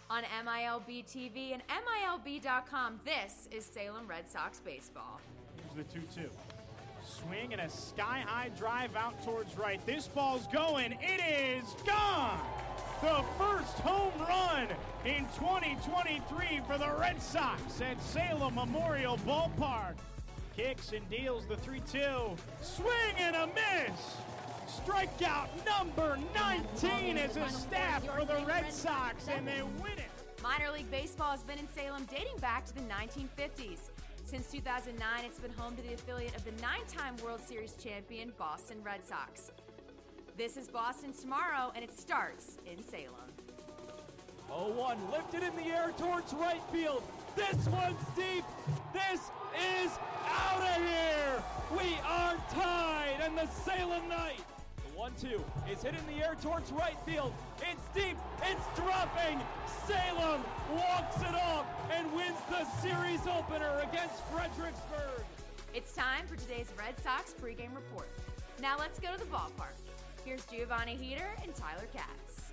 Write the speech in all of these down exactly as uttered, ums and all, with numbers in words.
on M I L B T V and M I L B dot com. This is Salem Red Sox baseball. Here's the two two. Swing and a sky-high drive out towards right. This ball's going. It is gone! The first home run in twenty twenty-three for the Red Sox at Salem Memorial Ballpark. Kicks and deals the three two. Swing and a miss! Strikeout number nineteen as a staff for the Red Sox, and they win it. Minor League Baseball has been in Salem dating back to the nineteen fifties. Since two thousand nine, it's been home to the affiliate of the nine-time World Series champion Boston Red Sox. This is Boston's Tomorrow, and it starts in Salem. oh one lifted in the air towards right field. This one's deep. This is out of here. We are tied in the Salem night. The one two is hit in the air towards right field. It's deep. It's dropping. Salem walks it off and wins the series opener against Fredericksburg. It's time for today's Red Sox pregame report. Now let's go to the ballpark. Here's Giovanni Heater and Tyler Katz.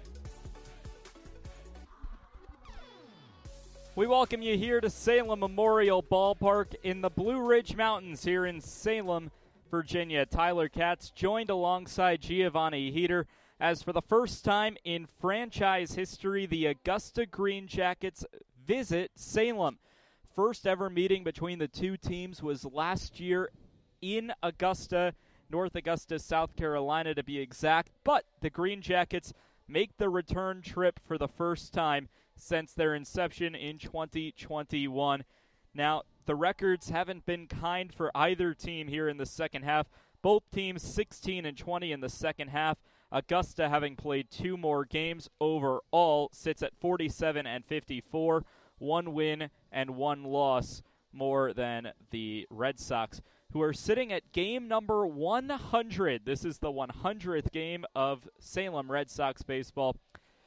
We welcome you here to Salem Memorial Ballpark in the Blue Ridge Mountains here in Salem, Virginia. Tyler Katz joined alongside Giovanni Heater as for the first time in franchise history, the Augusta Green Jackets visit Salem. First ever meeting between the two teams was last year in Augusta, North Augusta, South Carolina to be exact, but the Green Jackets make the return trip for the first time since their inception in twenty twenty-one. Now, the records haven't been kind for either team here in the second half. Both teams sixteen and twenty in the second half. Augusta, having played two more games overall, sits at forty-seven and fifty-four, one win and one loss more than the Red Sox, who are sitting at game number one hundred. This is the one hundredth game of Salem Red Sox baseball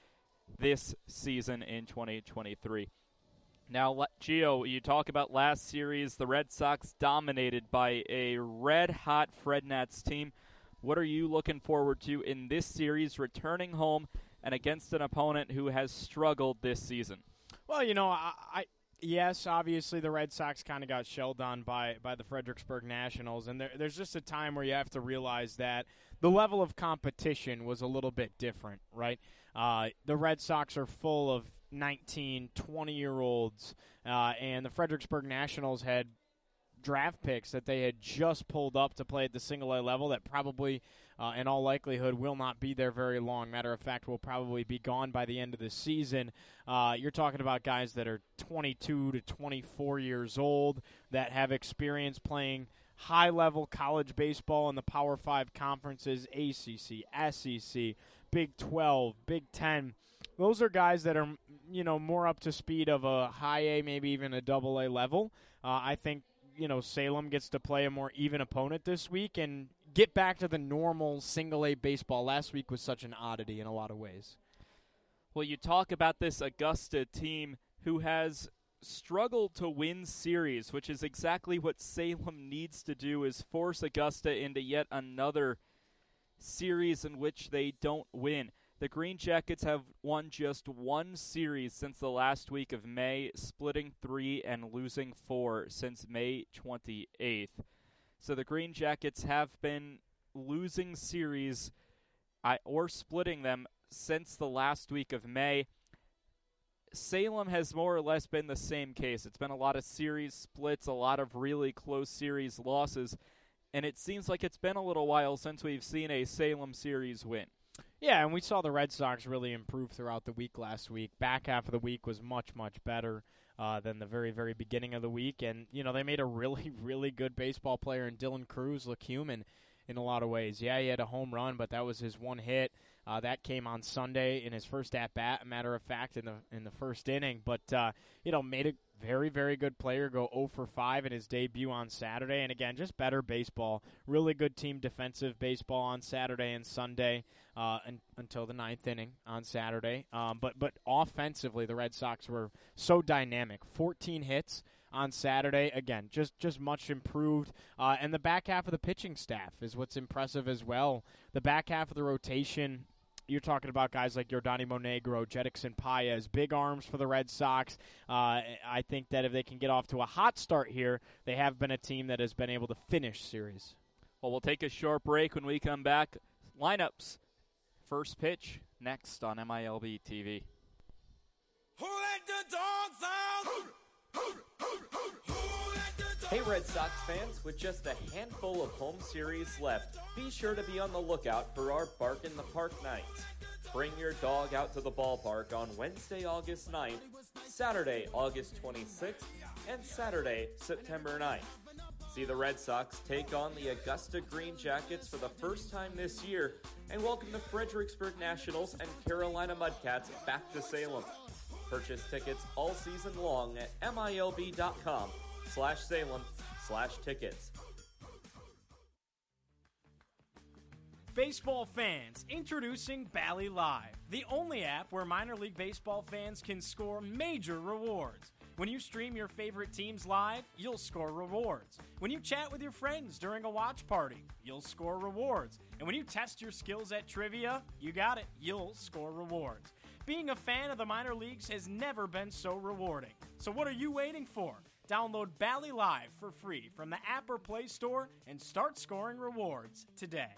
this season in twenty twenty-three. Now, Gio, you talk about last series, the Red Sox dominated by a red-hot Fred Nats team. What are you looking forward to in this series, returning home and against an opponent who has struggled this season? Well, you know, I, I yes, obviously the Red Sox kind of got shelled on by, by the Fredericksburg Nationals, and there, there's just a time where you have to realize that the level of competition was a little bit different, right? Uh, the Red Sox are full of nineteen, twenty-year-olds, uh, and the Fredericksburg Nationals had draft picks that they had just pulled up to play at the single-A level that probably, uh, in all likelihood, will not be there very long. Matter of fact, will probably be gone by the end of the season. Uh, you're talking about guys that are twenty-two to twenty-four years old that have experience playing high-level college baseball in the Power Five conferences, A C C, S E C, Big twelve, Big ten. Those are guys that are, you know, more up to speed of a high A, maybe even a double A level. Uh, I think, you know, Salem gets to play a more even opponent this week and get back to the normal single-A baseball. Last week was such an oddity in a lot of ways. Well, you talk about this Augusta team who has struggled to win series, which is exactly what Salem needs to do, is force Augusta into yet another series in which they don't win. The Green Jackets have won just one series since the last week of May, splitting three and losing four since May twenty-eighth. So the Green Jackets have been losing series uh, or splitting them since the last week of May. Salem has more or less been the same case. It's been a lot of series splits, a lot of really close series losses, and it seems like it's been a little while since we've seen a Salem series win. Yeah, and we saw the Red Sox really improve throughout the week last week. Back half of the week was much, much better uh, than the very, very beginning of the week. And, you know, they made a really, really good baseball player in Dylan Cruz look human in a lot of ways. Yeah, he had a home run, but that was his one hit. Uh, that came on Sunday in his first at-bat, matter of fact, in the in the first inning. But, uh, you know, made a very, very good player go oh for five in his debut on Saturday. And, again, just better baseball. Really good team defensive baseball on Saturday and Sunday uh, un- until the ninth inning on Saturday. Um, but, but offensively, the Red Sox were so dynamic. fourteen hits on Saturday. Again, just, just much improved. Uh, and the back half of the pitching staff is what's impressive as well. The back half of the rotation you're talking about guys like Yordany Monegro, Jedrickson Paez, big arms for the Red Sox. Uh, I think that if they can get off to a hot start here, they have been a team that has been able to finish series. Well, we'll take a short break. When we come back, lineups, first pitch, next on M I L B T V. Who let the dogs out? Hey Red Sox fans, with just a handful of home series left, be sure to be on the lookout for our Bark in the Park nights. Bring your dog out to the ballpark on Wednesday, August ninth, Saturday, August twenty-sixth, and Saturday, September ninth. See the Red Sox take on the Augusta Green Jackets for the first time this year and welcome the Fredericksburg Nationals and Carolina Mudcats back to Salem. Purchase tickets all season long at milb.com slash Salem slash tickets. Baseball fans, introducing Bally Live, the only app where minor league baseball fans can score major rewards. When you stream your favorite teams live, you'll score rewards. When you chat with your friends during a watch party, you'll score rewards. And when you test your skills at trivia, you got it, you'll score rewards. Being a fan of the minor leagues has never been so rewarding. So what are you waiting for? Download Bally Live for free from the app or Play Store and start scoring rewards today.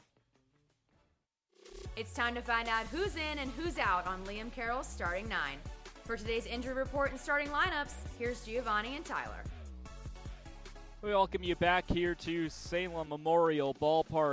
It's time to find out who's in and who's out on Liam Carroll's starting nine. For today's injury report and starting lineups, here's Giovanni and Tyler. We welcome you back here to Salem Memorial Ballpark.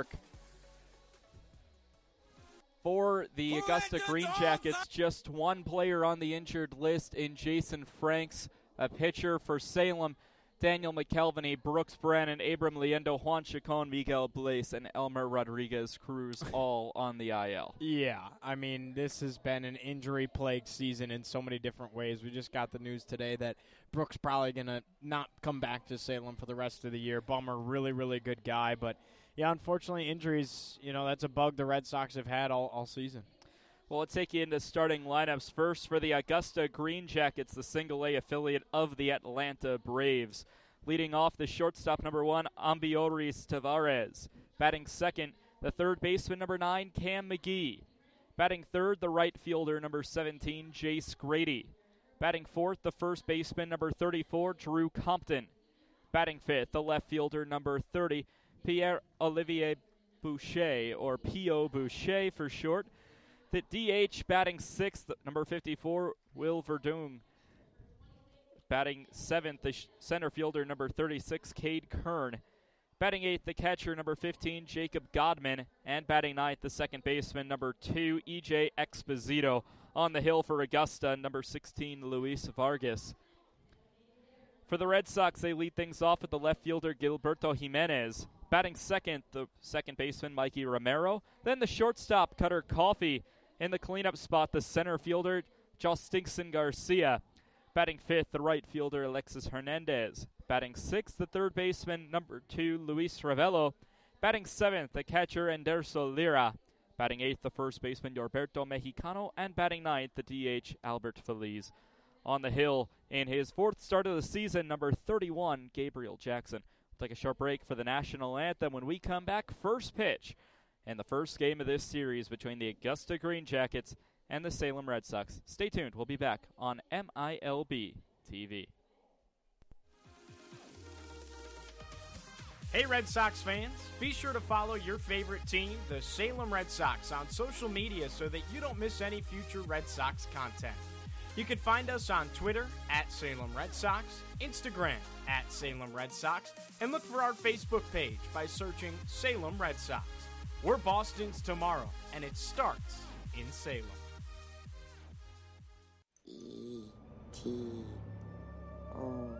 For the Augusta Green Jackets, just one player on the injured list in Jason Franks, a pitcher for Salem. Daniel McKelvey, Brooks Brannon, Abram Liendo, Juan Chacon, Miguel Blaze, and Elmer Rodriguez Cruz all on the I L. Yeah, I mean, this has been an injury-plagued season in so many different ways. We just got the news today that Brooks probably going to not come back to Salem for the rest of the year. Bummer, really, really good guy. But, yeah, unfortunately, injuries, you know, that's a bug the Red Sox have had all, all season. Well, let's take you into starting lineups. First, for the Augusta Green Jackets, the single-A affiliate of the Atlanta Braves. Leading off, the shortstop, number one, Ambioris Tavares. Batting second, the third baseman, number nine, Cam McGee. Batting third, the right fielder, number seventeen, Jace Grady. Batting fourth, the first baseman, number thirty-four, Drew Compton. Batting fifth, the left fielder, number thirty, Pierre-Olivier Boucher, or P O. Boucher for short. The D H batting sixth, number fifty-four, Will Verdung. Batting seventh, the sh- center fielder, number thirty-six, Cade Kern. Batting eighth, the catcher, number fifteen, Jacob Godman. And batting ninth, the second baseman, number two, E J Exposito. On the hill for Augusta, number sixteen, Luis Vargas. For the Red Sox, they lead things off with the left fielder, Gilberto Jimenez. Batting second, the second baseman, Mikey Romero. Then the shortstop, Cutter Coffey. In the cleanup spot, the center fielder, Justinson Garcia. Batting fifth, the right fielder, Alexis Hernandez. Batting sixth, the third baseman, number two, Luis Ravello. Batting seventh, the catcher, Enderso Lira. Batting eighth, the first baseman, Norberto Mexicano. And batting ninth, the D H, Albert Feliz. On the hill, in his fourth start of the season, number thirty-one, Gabriel Jackson. We'll take a short break for the national anthem. When we come back, first pitch. And the first game of this series between the Augusta Green Jackets and the Salem Red Sox. Stay tuned. We'll be back on M I L B T V. Hey Red Sox fans, be sure to follow your favorite team, the Salem Red Sox, on social media so that you don't miss any future Red Sox content. You can find us on Twitter at Salem Red Sox, Instagram at Salem Red Sox, and look for our Facebook page by searching Salem Red Sox. We're Boston's tomorrow, and it starts in Salem. E T O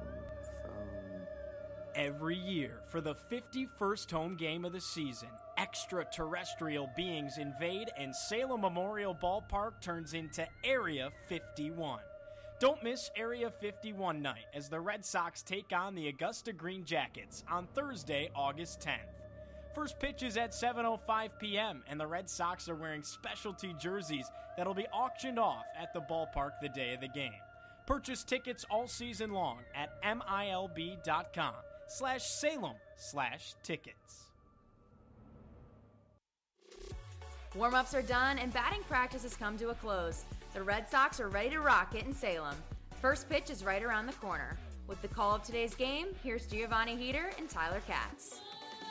Every year, for the fifty-first home game of the season, extraterrestrial beings invade and Salem Memorial Ballpark turns into Area fifty-one. Don't miss Area fifty-one night as the Red Sox take on the Augusta Green Jackets on Thursday, August tenth. First pitch is at seven oh five p.m. and the Red Sox are wearing specialty jerseys that'll be auctioned off at the ballpark the day of the game. Purchase tickets all season long at milb.com slash Salem slash tickets. Warm-ups are done and batting practice has come to a close. The Red Sox are ready to rock it in Salem. First pitch is right around the corner. With the call of today's game, here's Giovanni Heater and Tyler Katz.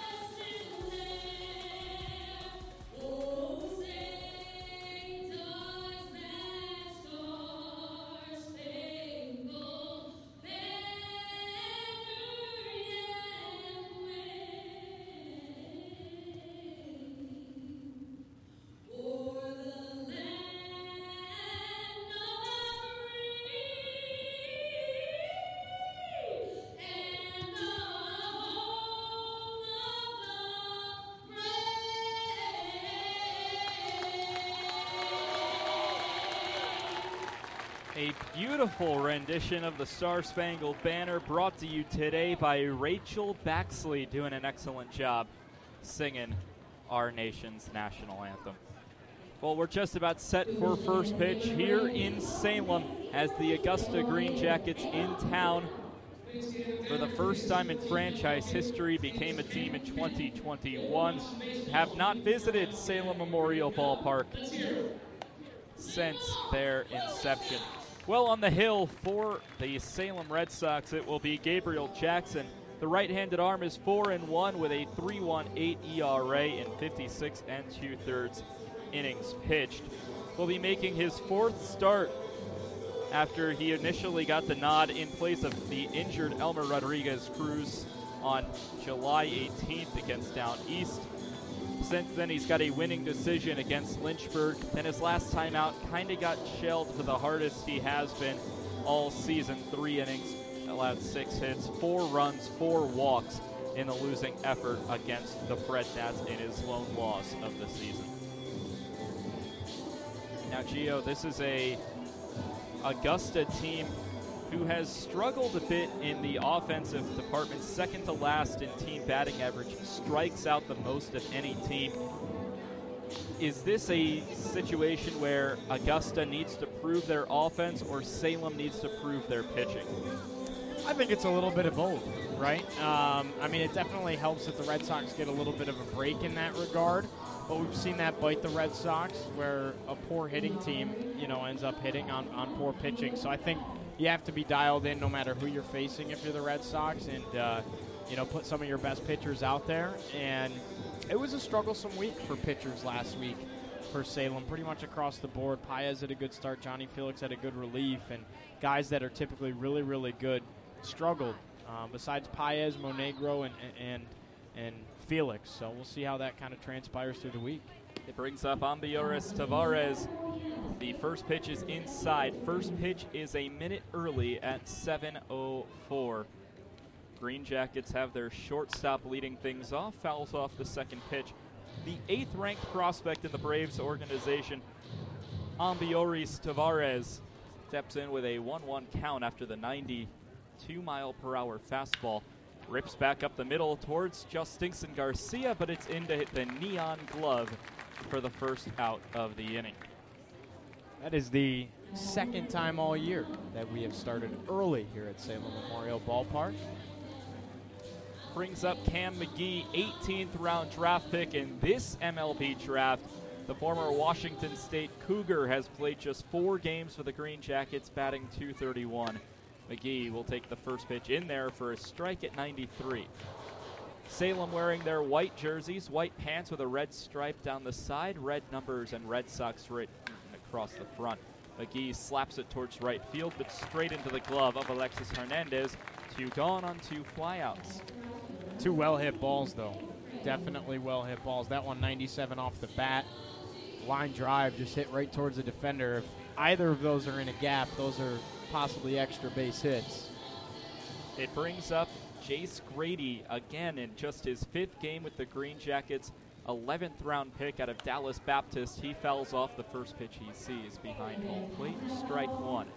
A beautiful rendition of the Star-Spangled Banner brought to you today by Rachel Baxley, doing an excellent job singing our nation's national anthem. Well, we're just about set for first pitch here in Salem as the Augusta Green Jackets in town for the first time in franchise history became a team in twenty twenty-one, have not visited Salem Memorial Ballpark since their inception. Well, on the hill for the Salem Red Sox, it will be Gabriel Jackson. The right-handed arm is four and one with a three point one eight E R A in fifty-six and two-thirds innings pitched. Will be making his fourth start after he initially got the nod in place of the injured Elmer Rodriguez Cruz on July eighteenth against Down East. Since then, he's got a winning decision against Lynchburg. Then his last time out kind of got shelled for the hardest he has been all season. Three innings, allowed six hits, four runs, four walks in the losing effort against the Fred Nats in his lone loss of the season. Now, Gio, this is a Augusta team who has struggled a bit in the offensive department, second to last in team batting average, strikes out the most of any team. Is this a situation where Augusta needs to prove their offense or Salem needs to prove their pitching? I think it's a little bit of both, right? Um, I mean, it definitely helps that the Red Sox get a little bit of a break in that regard, but we've seen that bite the Red Sox where a poor hitting team, you know, ends up hitting on, on poor pitching. So I think you have to be dialed in no matter who you're facing if you're the Red Sox and, uh, you know, put some of your best pitchers out there. And it was a strugglesome week for pitchers last week for Salem, pretty much across the board. Paez had a good start. Johnny Felix had a good relief. And guys that are typically really, really good struggled. Uh, besides Paez, Monegro, and, and, and Felix. So we'll see how that kind of transpires through the week. It brings up Ambiores Tavares. The first pitch is inside. First pitch is a minute early at seven oh four. Green Jackets have their shortstop leading things off, fouls off the second pitch. The eighth-ranked prospect in the Braves organization, Ambiores Tavares, steps in with a one one count after the ninety-two mile per hour fastball. Rips back up the middle towards Justinson Garcia, but it's into the neon glove for the first out of the inning. That is the second time all year that we have started early here at Salem Memorial Ballpark. Brings up Cam McGee, eighteenth round draft pick in this M L B draft. The former Washington State Cougar has played just four games for the Green Jackets, batting two thirty-one. McGee will take the first pitch in there for a strike at ninety-three. Salem wearing their white jerseys, white pants with a red stripe down the side, red numbers and Red Sox written across the front. McGee slaps it towards right field, but straight into the glove of Alexis Hernandez to gone on two flyouts. Two well-hit balls, though. Definitely well-hit balls. That one ninety-seven off the bat. Line drive just hit right towards the defender. If either of those are in a gap, those are possibly extra base hits. It brings up Jace Grady again in just his fifth game with the Green Jackets. eleventh round pick out of Dallas Baptist. He fouls off the first pitch he sees behind home plate. Strike one.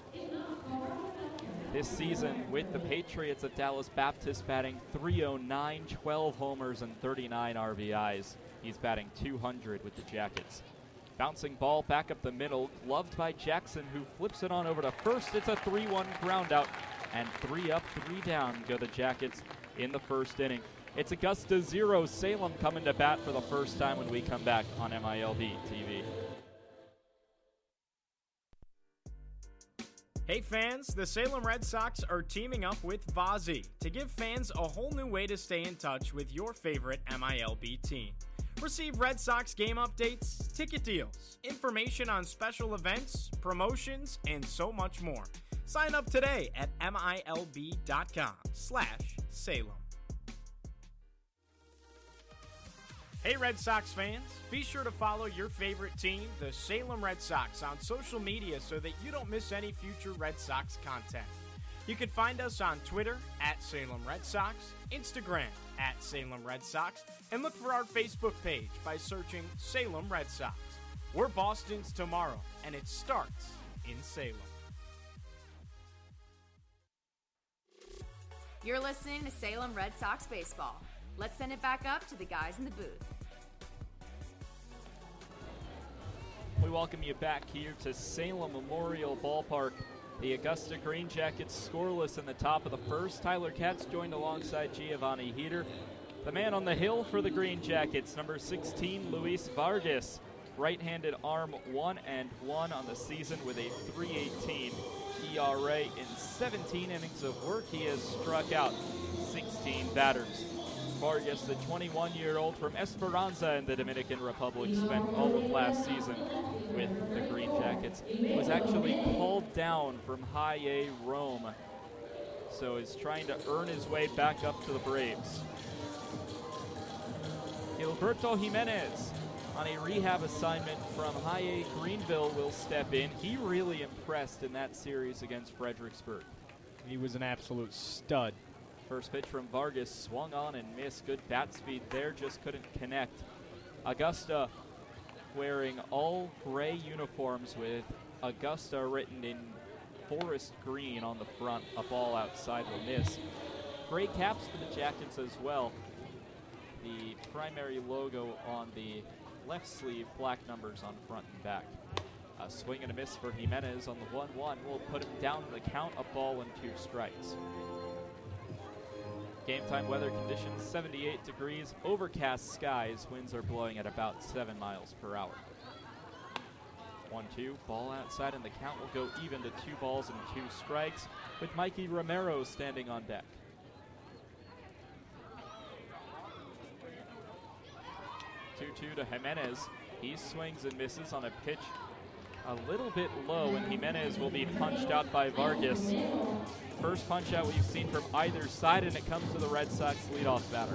This season with the Patriots at Dallas Baptist, batting three oh nine, twelve homers and thirty-nine R B Is. He's batting two hundred with the Jackets. Bouncing ball back up the middle, gloved by Jackson, who flips it on over to first. It's a three one ground out, and three up, three down go the Jackets in the first inning. It's Augusta zero, Salem coming to bat for the first time when we come back on M I L B T V. Hey fans, the Salem Red Sox are teaming up with Vazi to give fans a whole new way to stay in touch with your favorite M I L B team. Receive Red Sox game updates, ticket deals, information on special events, promotions, and so much more. Sign up today at milb.com slash Salem. Hey Red Sox fans, be sure to follow your favorite team, the Salem Red Sox, on social media so that you don't miss any future Red Sox content. You can find us on Twitter at Salem Red Sox, Instagram at Salem Red Sox, and look for our Facebook page by searching Salem Red Sox. We're Boston's tomorrow, and it starts in Salem. You're listening to Salem Red Sox baseball. Let's send it back up to the guys in the booth. We welcome you back here to Salem Memorial Ballpark. The Augusta Green Jackets scoreless in the top of the first. Tyler Katz joined alongside Giovanni Heater. The man on the hill for the Green Jackets, number sixteen, Luis Vargas. Right-handed arm, one and one on the season with a three eighteen E R A. In seventeen innings of work, he has struck out sixteen batters. Vargas, the twenty-one-year-old from Esperanza in the Dominican Republic, spent all of last season with the Green Jackets. Was actually called down from High A Rome, so is trying to earn his way back up to the Braves. Gilberto Jimenez, on a rehab assignment from High A Greenville, will step in. He really impressed in that series against Fredericksburg. He was an absolute stud. First pitch from Vargas, swung on and missed. Good bat speed there, just couldn't connect. Augusta wearing all gray uniforms with Augusta written in forest green on the front. A ball outside will miss. Gray caps for the Jackets as well. The primary logo on the left sleeve, black numbers on front and back. A swing and a miss for Jimenez on the one one will put him down in the count, a ball and two strikes. Game time weather conditions, seventy-eight degrees, overcast skies, winds are blowing at about seven miles per hour. one two, ball outside, and the count will go even to two balls and two strikes, with Mikey Romero standing on deck. two two to Jimenez. He swings and misses on a pitch a little bit low, and Jimenez will be punched out by Vargas. First punch out we've seen from either side, and it comes to the Red Sox leadoff batter.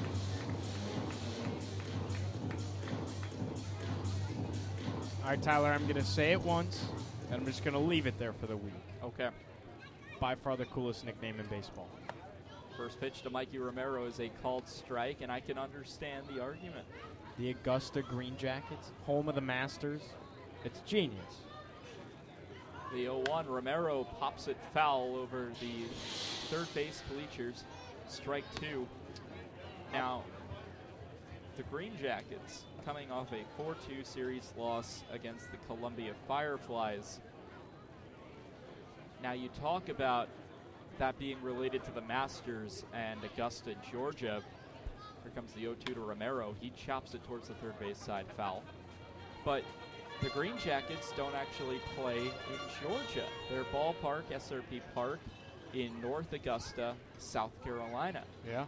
All right, Tyler, I'm going to say it once, and I'm just going to leave it there for the week. Okay. By far the coolest nickname in baseball. First pitch to Mikey Romero is a called strike, and I can understand the argument. The Augusta Green Jackets, home of the Masters. It's genius. The oh one, Romero pops it foul over the third base bleachers. Strike two. Now, the Green Jackets coming off a four two series loss against the Columbia Fireflies. Now, you talk about that being related to the Masters and Augusta, Georgia. Here comes the oh two to Romero. He chops it towards the third base side, foul. But the Green Jackets don't actually play in Georgia. Their ballpark, S R P Park, in North Augusta, South Carolina. Yeah.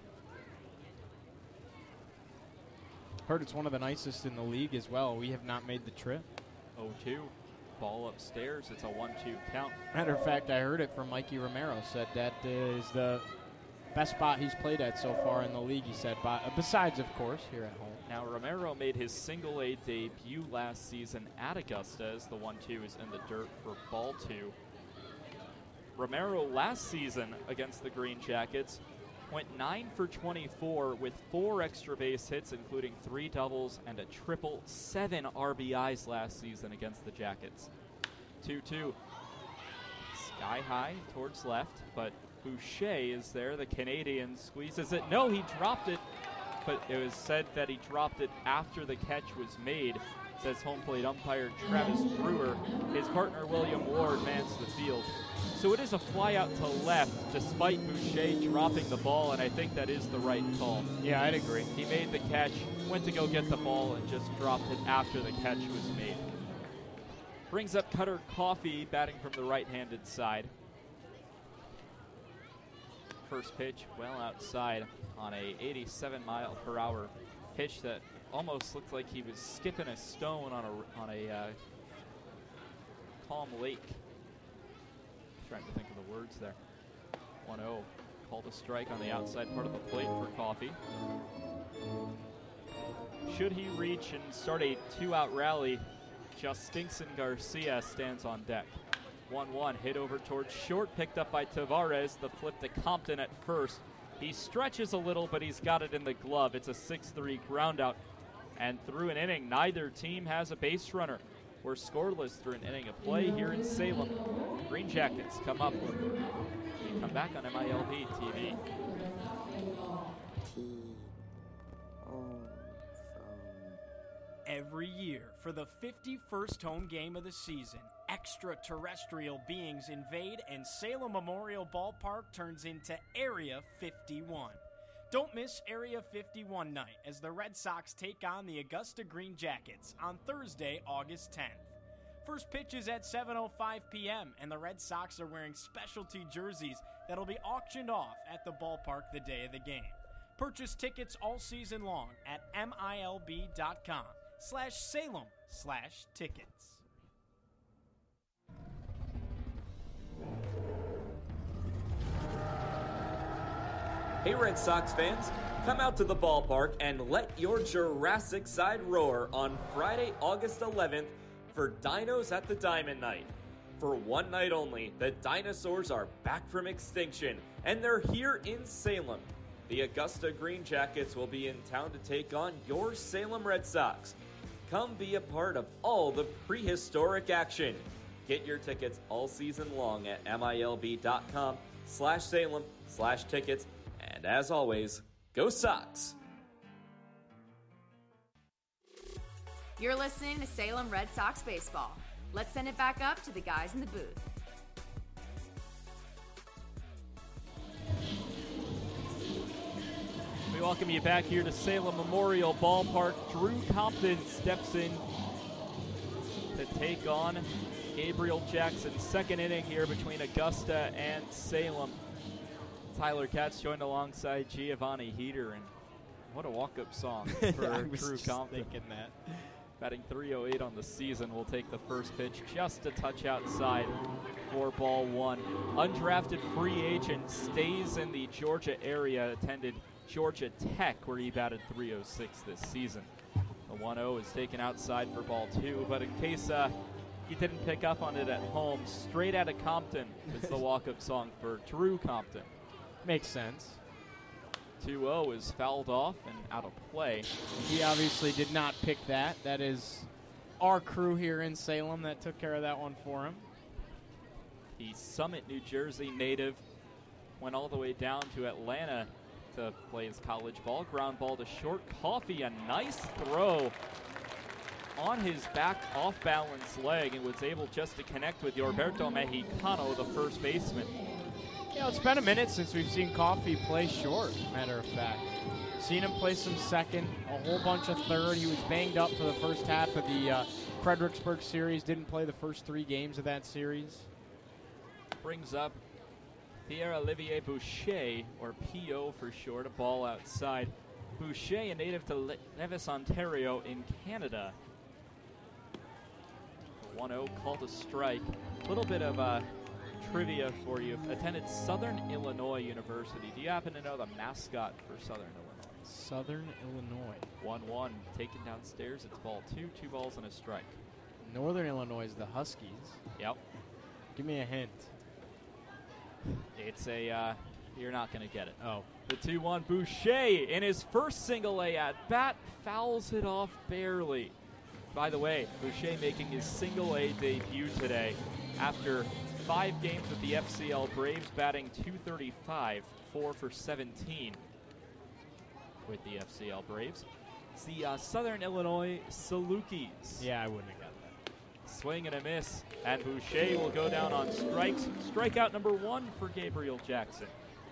Heard it's one of the nicest in the league as well. We have not made the trip. oh two, ball upstairs. It's a one two count. Matter of fact, I heard it from Mikey Romero. Said that is the best spot he's played at so far in the league, he said, besides, of course, here at home. Now, Romero made his single-A debut last season at Augusta as the one two is in the dirt for ball two. Romero last season against the Green Jackets went nine for twenty-four with four extra base hits, including three doubles and a triple, seven R B Is last season against the Jackets. two two. Sky high towards left, but Boucher is there. The Canadian squeezes it. No, he dropped it, but it was said that he dropped it after the catch was made, says home plate umpire Travis Brewer. His partner William Ward mans the field. So it is a fly out to left, despite Boucher dropping the ball, and I think that is the right call. Yeah, I'd agree. He made the catch, went to go get the ball, and just dropped it after the catch was made. Brings up Cutter Coffee, batting from the right-handed side. First pitch, well outside on a eighty-seven mile per hour pitch that almost looked like he was skipping a stone on a on a uh, calm lake. Trying to think of the words there. one oh. Called a strike on the outside part of the plate for Coffee. Should he reach and start a two-out rally, Justinson Garcia stands on deck. one one, hit over towards short, picked up by Tavares. The flip to Compton at first. He stretches a little, but he's got it in the glove. It's a six three ground out. And through an inning, neither team has a base runner. We're scoreless through an inning of play here in Salem. Green Jackets come up. We come back on M I L B T V. Every year, for the fifty-first home game of the season, extraterrestrial beings invade and Salem Memorial Ballpark turns into Area fifty-one. Don't miss Area fifty-one night as the Red Sox take on the Augusta Green Jackets on Thursday, August tenth. First pitch is at seven oh five p.m. and the Red Sox are wearing specialty jerseys that'll be auctioned off at the ballpark the day of the game. Purchase tickets all season long at M I L B dot com slash Salem slash tickets. Hey Red Sox fans, come out to the ballpark and let your Jurassic side roar on Friday, August eleventh for Dinos at the Diamond Night. For one night only, the dinosaurs are back from extinction, and they're here in Salem. The Augusta Green Jackets will be in town to take on your Salem Red Sox. Come be a part of all the prehistoric action. Get your tickets all season long at M I L B dot com slash Salem slash tickets. And as always, go Sox! You're listening to Salem Red Sox baseball. Let's send it back up to the guys in the booth. We welcome you back here to Salem Memorial Ballpark. Drew Compton steps in to take on Gabriel Jackson. Second inning here between Augusta and Salem. Tyler Katz joined alongside Giovanni Heater, and what a walk-up song for I was Drew just Compton. thinking that. Batting three oh eight on the season, will take the first pitch just a touch outside for ball one. Undrafted free agent, stays in the Georgia area, attended Georgia Tech where he batted three oh six this season. The one oh is taken outside for ball two, but in case uh, you didn't pick up on it at home, Straight Outta Compton is the walk-up song for Drew Compton. Makes sense. two oh is fouled off and out of play. He obviously did not pick that. That is our crew here in Salem that took care of that one for him. The Summit, New Jersey native went all the way down to Atlanta to play his college ball. Ground ball to short. Coffee, a nice throw on his back off-balance leg and was able just to connect with Yorberto Mexicano, the first baseman. You know, it's been a minute since we've seen Coffee play short, matter of fact. Seen him play some second, a whole bunch of third. He was banged up for the first half of the uh, Fredericksburg series, didn't play the first three games of that series. Brings up Pierre-Olivier Boucher, or P O for short, a ball outside. Boucher, a native to Le- Nevis, Ontario in Canada. one oh called a strike. A little bit of uh, trivia for you. Attended Southern Illinois University. Do you happen to know the mascot for Southern Illinois? Southern Illinois. one one taken downstairs. It's ball two. Two balls and a strike. Northern Illinois is the Huskies. Yep. Give me a hint. It's a, uh, you're not going to get it. Oh. The two one, Boucher in his first single A at bat, fouls it off barely. By the way, Boucher making his single A debut today after five games with the F C L Braves, batting two thirty-five, four for seventeen with the F C L Braves. It's the uh, Southern Illinois Salukis. Yeah, I wouldn't have got that. Swing and a miss, and Boucher will go down on strikes. Strikeout number one for Gabriel Jackson.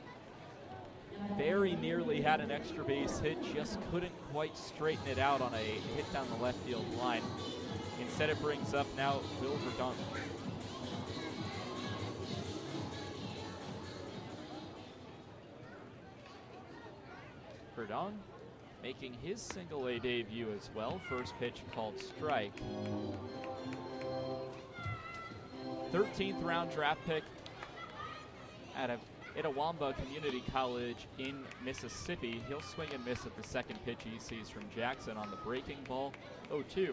Very nearly had an extra base hit, just couldn't quite straighten it out on a hit down the left field line. Instead, it brings up now Will Verdun. Verdun making his single A debut as well. First pitch called strike. thirteenth round draft pick out of Itawamba Community College in Mississippi. He'll swing and miss at the second pitch he sees from Jackson on the breaking ball. oh two.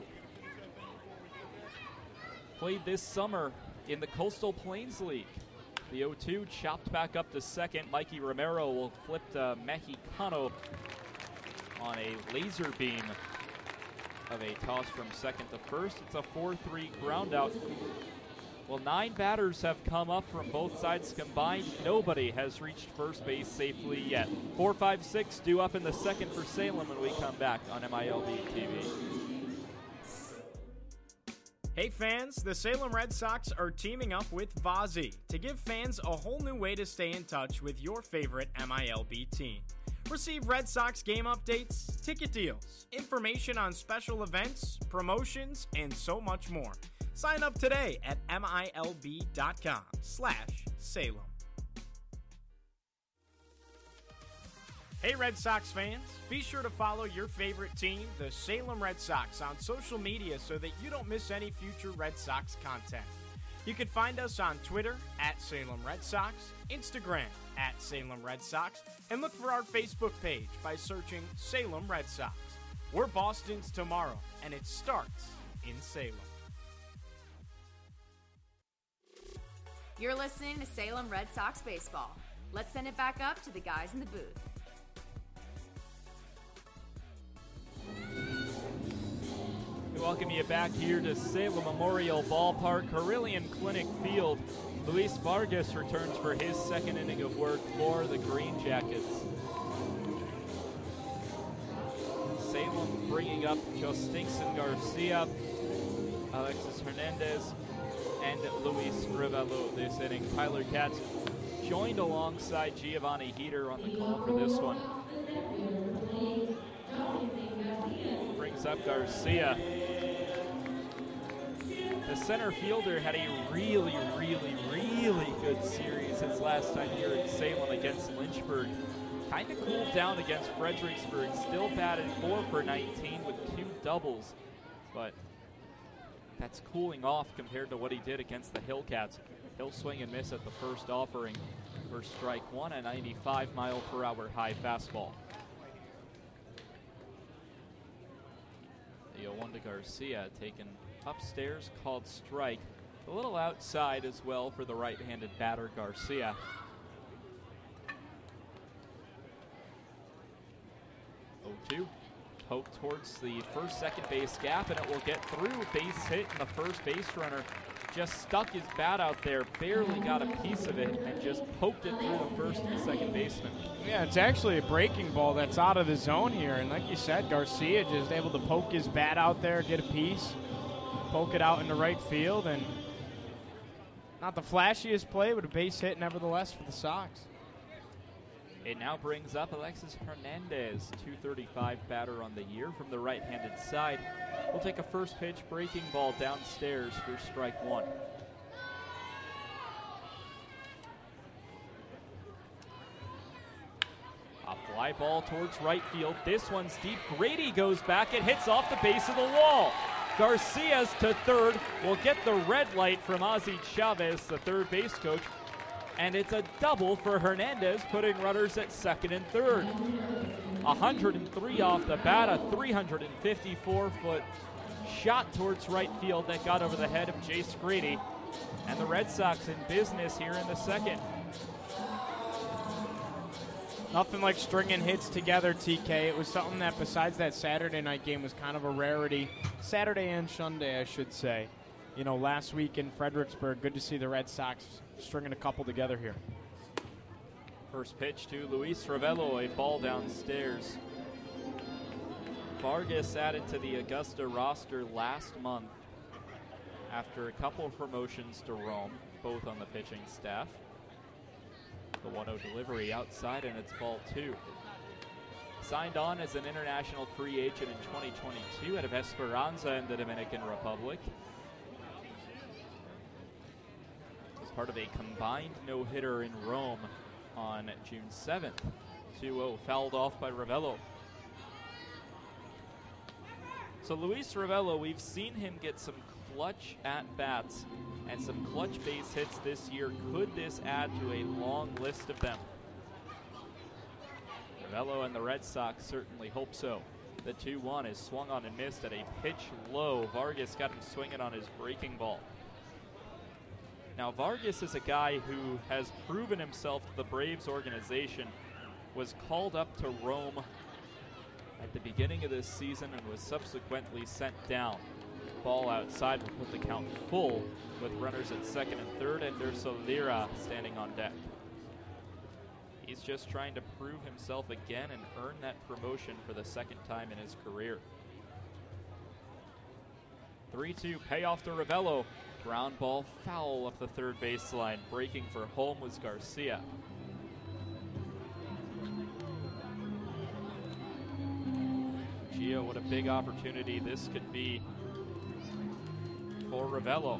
Played this summer in the Coastal Plains League. The oh two chopped back up to second. Mikey Romero will flip to Mexicano on a laser beam of a toss from second to first. It's a four three ground out. Well, nine batters have come up from both sides combined. Nobody has reached first base safely yet. four five six due up in the second for Salem when we come back on M I L B T V. Hey fans, the Salem Red Sox are teaming up with Vazi to give fans a whole new way to stay in touch with your favorite M I L B team. Receive Red Sox game updates, ticket deals, information on special events, promotions, and so much more. Sign up today at M I L B dot com slash Salem. Hey Red Sox fans, be sure to follow your favorite team, the Salem Red Sox, on social media so that you don't miss any future Red Sox content. You can find us on Twitter at Salem Red Sox, Instagram at Salem Red Sox, and look for our Facebook page by searching Salem Red Sox. We're Boston's tomorrow, and it starts in Salem. You're listening to Salem Red Sox baseball. Let's send it back up to the guys in the booth. We welcome you back here to Salem Memorial Ballpark, Carillion Clinic Field. Luis Vargas returns for his second inning of work for the Green Jackets. Salem bringing up Justinson Garcia, Alexis Hernandez, and Luis Rivelo this inning. Tyler Katz joined alongside Giovanni Heater on the call for this one. Brings up Garcia. The center fielder had a really, really, really good series his last time here in Salem against Lynchburg. Kind of cooled down against Fredericksburg. Still batted four for nineteen with two doubles. But that's cooling off compared to what he did against the Hillcats. He'll swing and miss at the first offering for strike one, a ninety-five mile per hour high fastball. The oh one to Garcia taken upstairs, called strike. A little outside as well for the right-handed batter Garcia. oh two. Poke towards the first second base gap, and it will get through. Base hit, and the first base runner just stuck his bat out there, barely got a piece of it, and just poked it through the first and second baseman. Yeah, it's actually a breaking ball that's out of the zone here, and like you said, Garcia just able to poke his bat out there, get a piece, poke it out into right field, and not the flashiest play, but a base hit nevertheless for the Sox. It now brings up Alexis Hernandez, two thirty-five batter on the year from the right-handed side. We'll take a first pitch breaking ball downstairs for strike one. A fly ball towards right field. This one's deep. Grady goes back. It hits off the base of the wall. Garcia's to third. Will get the red light from Ozzie Chavez, the third base coach. And it's a double for Hernandez, putting runners at second and third. one hundred three off the bat, a three hundred fifty-four foot shot towards right field that got over the head of Jace Grady. And the Red Sox in business here in the second. Nothing like stringing hits together, T K. It was something that besides that Saturday night game was kind of a rarity. Saturday and Sunday, I should say. You know, last week in Fredericksburg, good to see the Red Sox stringing a couple together here. First pitch to Luis Rivelo, a ball downstairs. Vargas added to the Augusta roster last month. after a couple of promotions to Rome, both on the pitching staff. The one oh delivery outside, and it's ball two. Signed on as an international free agent in twenty twenty-two out of Esperanza in the Dominican Republic. Was part of a combined no-hitter in Rome on June seventh. two oh fouled off by Ravello. So Luis Ravello, we've seen him get some clutch at-bats and some clutch base hits this year. Could this add to a long list of them? Ravello and the Red Sox certainly hope so. The two one is swung on and missed at a pitch low. Vargas got him swinging on his breaking ball. Now Vargas is a guy who has proven himself to the Braves organization, was called up to Rome at the beginning of this season and was subsequently sent down. Ball outside will put the count full with runners at second and third, and Derso Lira standing on deck. He's just trying to prove himself again and earn that promotion for the second time in his career. three two payoff to Ravello. Ground ball foul up the third baseline. Breaking for home was Garcia. Gio, what a big opportunity this could be for Ravello.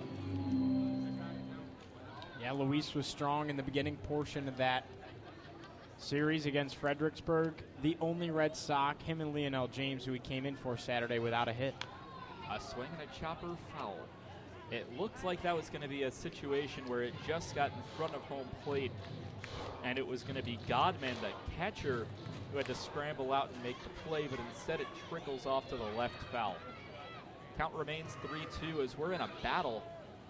Yeah, Luis was strong in the beginning portion of that series against Fredericksburg. The only Red Sox, him and Lionel James, who he came in for Saturday without a hit. A swing and a chopper foul. It looked like that was going to be a situation where it just got in front of home plate, and it was going to be Godman, the catcher, who had to scramble out and make the play, but instead it trickles off to the left foul. Count remains three two as we're in a battle.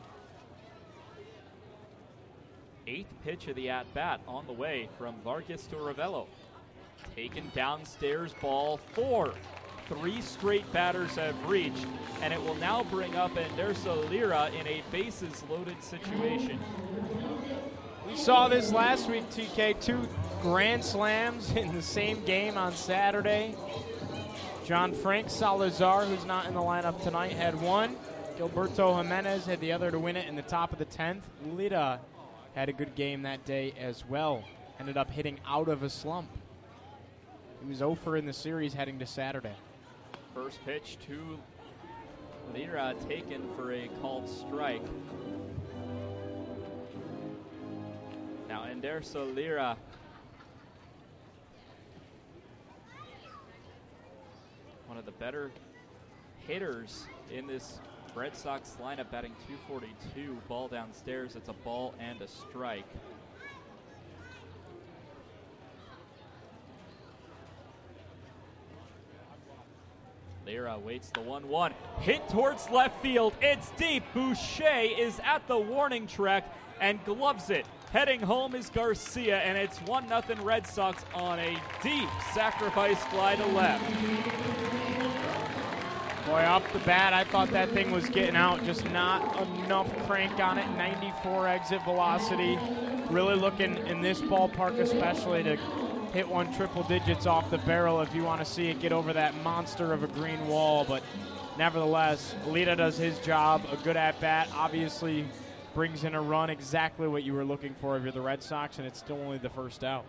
Eighth pitch of the at-bat on the way from Vargas to Ravello. Taken downstairs, ball four. Three straight batters have reached, and it will now bring up Anderso Lira in a bases-loaded situation. We saw this last week, T K. Two grand slams in the same game on Saturday. John Frank Salazar, who's not in the lineup tonight, had one. Gilberto Jimenez had the other to win it in the top of the tenth. Lira had a good game that day as well. Ended up hitting out of a slump. He was oh for in the series heading to Saturday. First pitch to Lira, taken for a called strike. Now Anderso Lira one of the better hitters in this Red Sox lineup, batting two forty-two. Ball downstairs, it's a ball and a strike. Lira waits the one one. Hit towards left field. It's deep. Boucher is at the warning track and gloves it. Heading home is Garcia, and it's one nothing Red Sox on a deep sacrifice fly to left. Boy, off the bat, I thought that thing was getting out. Just not enough crank on it. ninety-four exit velocity. Really looking in this ballpark especially to hit one triple digits off the barrel if you want to see it get over that monster of a green wall. But nevertheless, Lira does his job. A good at-bat. Obviously brings in a run, exactly what you were looking for if you're the Red Sox, and it's still only the first out.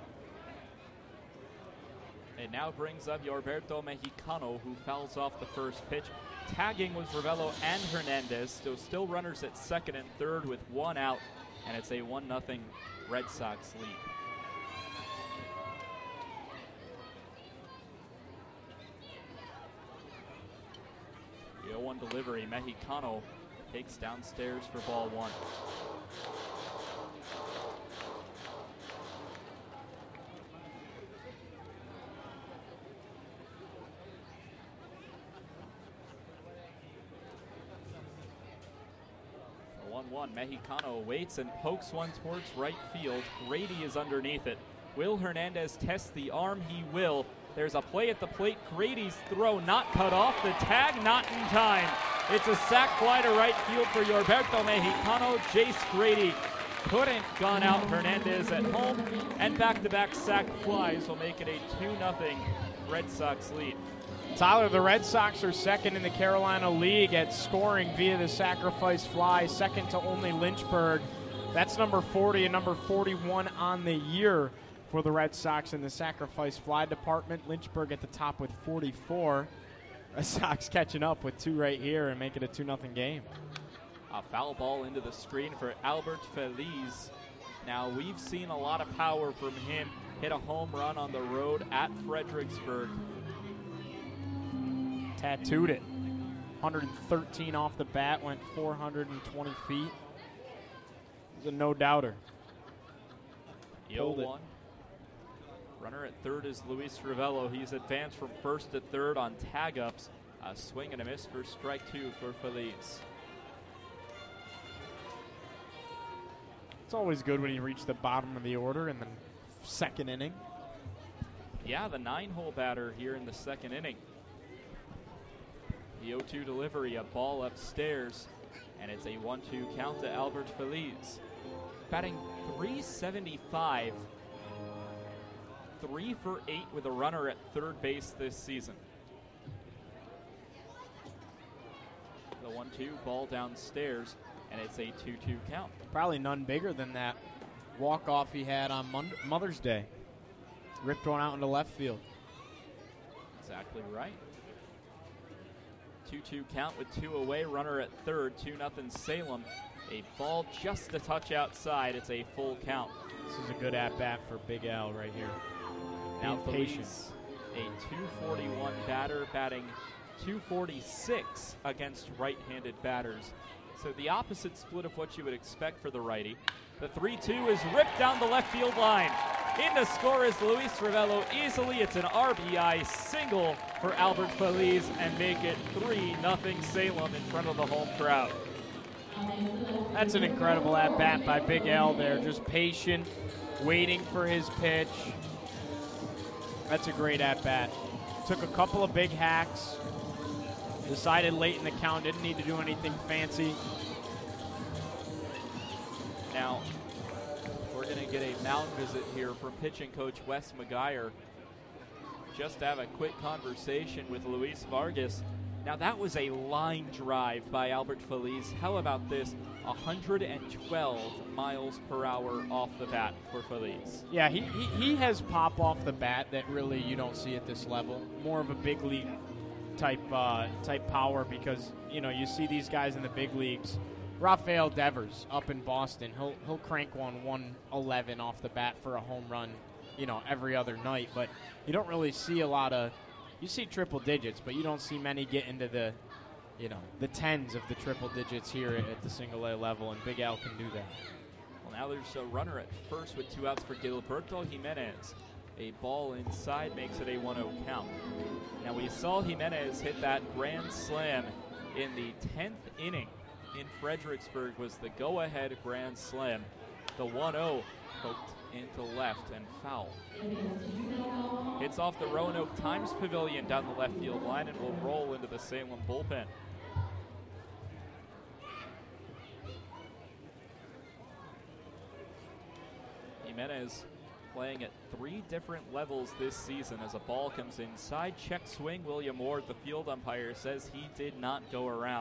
It now brings up Yorberto Mexicano, who fouls off the first pitch. Tagging was Ravello and Hernandez, so still runners at second and third with one out, and it's a one nothing Red Sox lead. The oh one delivery, Mexicano takes downstairs for ball one. one one, Mexicano waits and pokes one towards right field. Grady is underneath it. Will Hernandez test the arm? He will. There's a play at the plate. Grady's throw not cut off. The tag not in time. It's a sac fly to right field for Yorberto Mexicano. Jace Grady couldn't gun out Hernandez at home, and back-to-back sac flies will make it a two nothing Red Sox lead. Tyler, the Red Sox are second in the Carolina League at scoring via the sacrifice fly, second to only Lynchburg. That's number forty and number forty-one on the year for the Red Sox in the sacrifice fly department. Lynchburg at the top with forty-four. Red Sox catching up with two right here and make it a two nothing game. A foul ball into the screen for Albert Feliz. Now, we've seen a lot of power from him hit a home run on the road at Fredericksburg. Tattooed it. one thirteen off the bat, went four hundred twenty feet. It was a no-doubter. The oh one. Runner at third is Luis Ravello. He's advanced from first to third on tag-ups. A swing and a miss for strike two for Feliz. It's always good when you reach the bottom of the order in the second inning. Yeah, the nine-hole batter here in the second inning. The oh two delivery, a ball upstairs, and it's a one two count to Albert Feliz. Batting three seventy-five, three for eight with a runner at third base this season. The one two, ball downstairs, and it's a two two count. Probably none bigger than that walk-off he had on Mon- Mother's Day. Ripped one out into left field. Exactly right. two two count with two away, runner at third, two nothing Salem. A ball just a touch outside. It's a full count. This is a good at-bat for Big Al right here. Now Being patient. Feliz, a two forty-one batter, batting two forty-six against right-handed batters. So the opposite split of what you would expect for the righty. The three two is ripped down the left field line. In to score is Luis Ravello easily. It's an R B I single for Albert Feliz and make it three nothing Salem in front of the home crowd. That's an incredible at-bat by Big Al there. Just patient, waiting for his pitch. That's a great at-bat. Took a couple of big hacks. Decided late in the count, didn't need to do anything fancy. Now, we're going to get a mound visit here from pitching coach Wes McGuire. Just to have a quick conversation with Luis Vargas. Now, that was a line drive by Albert Feliz. How about this? one hundred twelve miles per hour off the bat for Feliz. Yeah, he, he, he has pop off the bat that really you don't see at this level. More of a big league type uh, type power because, you know, you see these guys in the big leagues. Rafael Devers up in Boston, he'll he'll crank one one eleven off the bat for a home run, you know, every other night. But you don't really see a lot of, you see triple digits, but you don't see many get into the, you know, the tens of the triple digits here at the single A level, and Big Al can do that. Well, now there's a runner at first with two outs for Gilberto Jimenez. A ball inside makes it a one oh count. Now we saw Jimenez hit that grand slam in the tenth inning in Fredericksburg, was the go-ahead grand slam. The one oh poked into left and foul. Hits off the Roanoke Times Pavilion down the left field line and will roll into the Salem bullpen. Jimenez playing at three different levels this season as a ball comes inside. Check swing. William Ward, the field umpire, says he did not go around.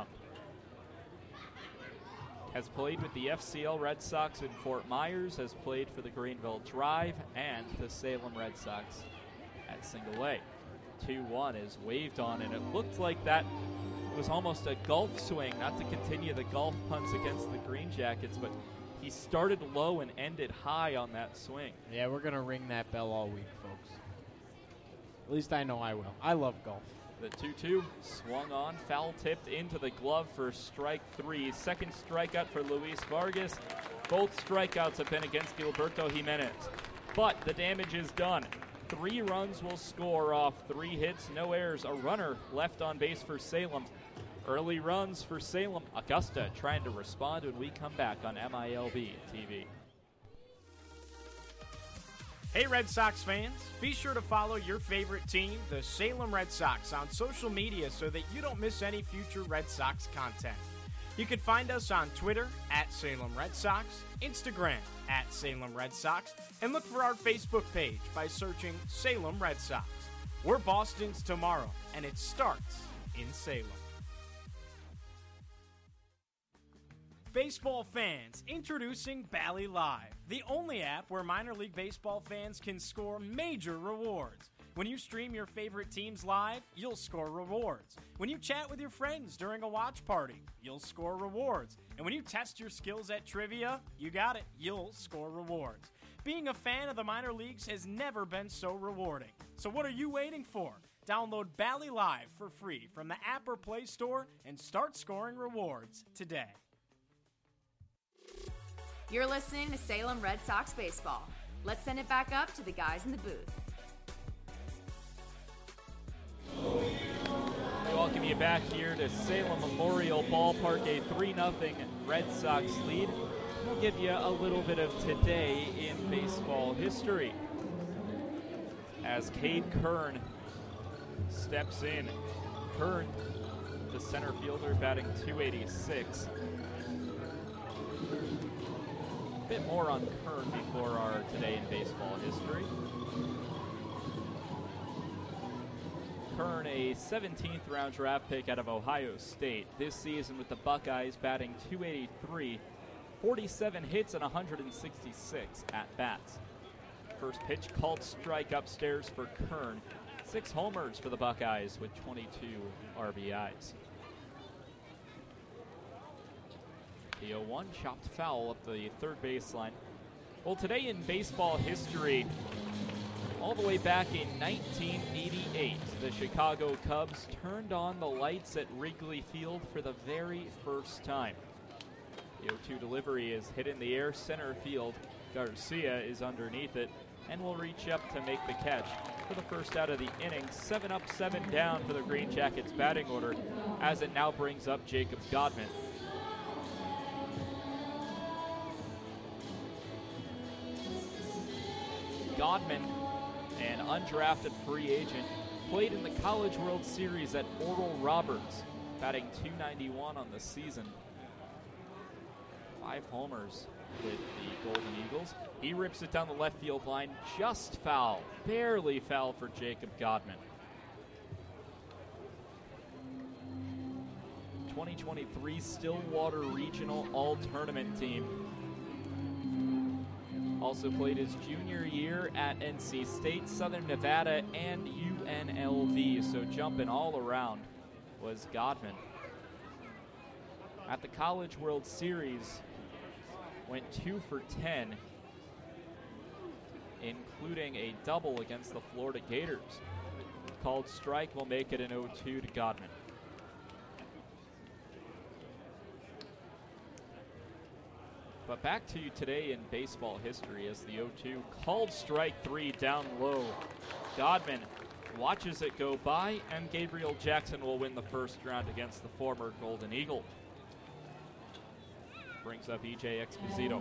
Has played with the F C L Red Sox in Fort Myers, has played for the Greenville Drive and the Salem Red Sox at single A. two one is waved on, and it looked like that was almost a golf swing, not to continue the golf punts against the Green Jackets, but he started low and ended high on that swing. Yeah, we're going to ring that bell all week, folks. At least I know I will. I love golf. The two two swung on, foul tipped into the glove for strike three. Second strikeout for Luis Vargas. Both strikeouts have been against Gilberto Jimenez. But the damage is done. Three runs will score off three hits, no errors. A runner left on base for Salem. Early runs for Salem. Augusta trying to respond when we come back on M I L B T V. Hey Red Sox fans, be sure to follow your favorite team, the Salem Red Sox, on social media so that you don't miss any future Red Sox content. You can find us on Twitter at Salem Red Sox, Instagram at Salem Red Sox, and look for our Facebook page by searching Salem Red Sox. We're Boston's tomorrow, and it starts in Salem. Baseball fans, introducing Bally Live, the only app where minor league baseball fans can score major rewards. When you stream your favorite teams live, you'll score rewards. When you chat with your friends during a watch party, you'll score rewards. And when you test your skills at trivia, you got it, you'll score rewards. Being a fan of the minor leagues has never been so rewarding. So what are you waiting for? Download Bally Live for free from the app or Play Store and start scoring rewards today. You're listening to Salem Red Sox baseball. Let's send it back up to the guys in the booth. We welcome you back here to Salem Memorial Ballpark, a three nothing Red Sox lead. We'll give you a little bit of today in baseball history as Cade Kern steps in. Kern, the center fielder, batting two eighty-six. A bit more on Kern before our today in baseball history. Kern, a seventeenth round draft pick out of Ohio State. This season with the Buckeyes, batting two eighty-three, forty-seven hits and one hundred sixty-six at-bats. First pitch called strike upstairs for Kern. Six homers for the Buckeyes with twenty-two R B Is. The oh one chopped foul up the third baseline. Well, today in baseball history, all the way back in nineteen eighty-eight, the Chicago Cubs turned on the lights at Wrigley Field for the very first time. The oh two delivery is hit in the air center field. Garcia is underneath it and will reach up to make the catch for the first out of the inning. Seven up, seven down for the Green Jackets batting order as it now brings up Jacob Godman. Godman, an undrafted free agent, played in the College World Series at Oral Roberts, batting two ninety-one on the season. Five homers with the Golden Eagles. He rips it down the left field line, just foul, barely foul for Jacob Godman. twenty twenty-three Stillwater Regional All-Tournament team. Also played his junior year at N C State, Southern Nevada, and U N L V, so jumping all around was Godman. At the College World Series, went two for ten, including a double against the Florida Gators. Called strike will make it an oh two to Godman. But back to today in baseball history as the oh two called strike three down low. Godman watches it go by, and Gabriel Jackson will win the first round against the former Golden Eagle. Brings up E J Exposito.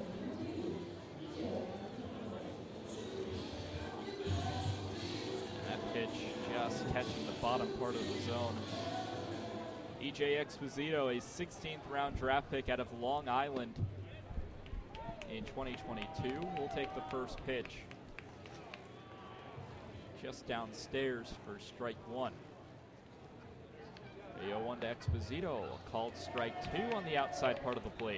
That pitch just catching the bottom part of the zone. E J Exposito, a sixteenth round draft pick out of Long Island in twenty twenty-two, will take the first pitch. Just downstairs for strike one. The oh one to Exposito, a called strike two on the outside part of the plate.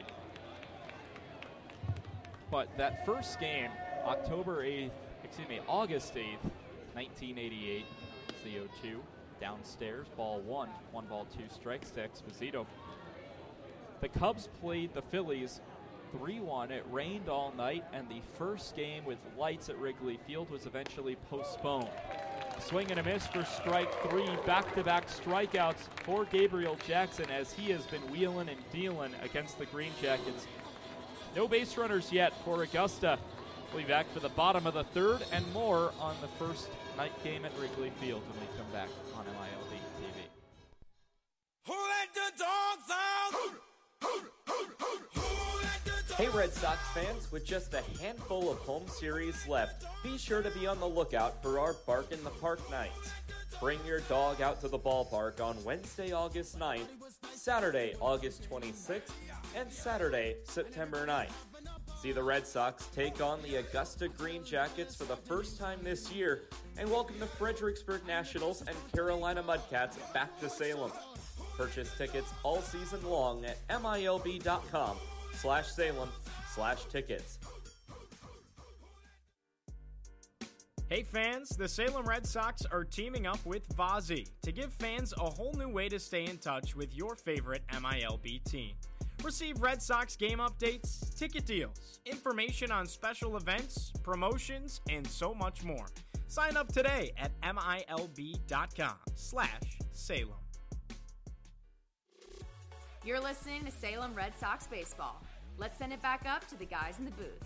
But that first game, October eighth, excuse me, August eighth, nineteen eighty-eight, it's the oh two. Downstairs, ball one, one ball, two strikes to Exposito. The Cubs played the Phillies three one. It rained all night, and the first game with lights at Wrigley Field was eventually postponed. Swing and a miss for strike three. Back-to-back strikeouts for Gabriel Jackson as he has been wheeling and dealing against the Green Jackets. No base runners yet for Augusta. We'll be back for the bottom of the third and more on the first night game at Wrigley Field when we come back on M I L B T V. Who let the dogs out? Hey Red Sox fans, with just a handful of home series left, be sure to be on the lookout for our Bark in the Park nights. Bring your dog out to the ballpark on Wednesday, August ninth, Saturday, August twenty-sixth, and Saturday, September ninth. See the Red Sox take on the Augusta Green Jackets for the first time this year and welcome the Fredericksburg Nationals and Carolina Mudcats back to Salem. Purchase tickets all season long at milb.com slash Salem slash tickets. Hey fans, the Salem Red Sox are teaming up with Vazi to give fans a whole new way to stay in touch with your favorite M I L B team. Receive Red Sox game updates, ticket deals, information on special events, promotions, and so much more. Sign up today at milb.com slash Salem. You're listening to Salem Red Sox baseball. Let's send it back up to the guys in the booth.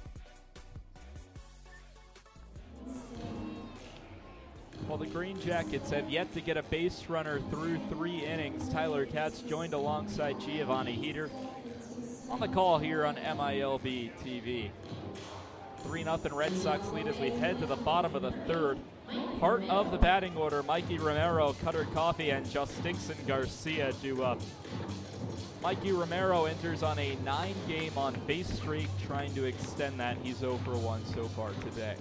Well, the Green Jackets have yet to get a base runner through three innings. Tyler Katz joined alongside Giovanni Heater on the call here on M I L B T V. three nothing Red Sox lead as we head to the bottom of the third. Part of the batting order, Mikey Romero, Cutter Coffee, and Justinson Garcia do up. Mikey Romero enters on a nine-game on-base streak, trying to extend that. He's zero for one so far today.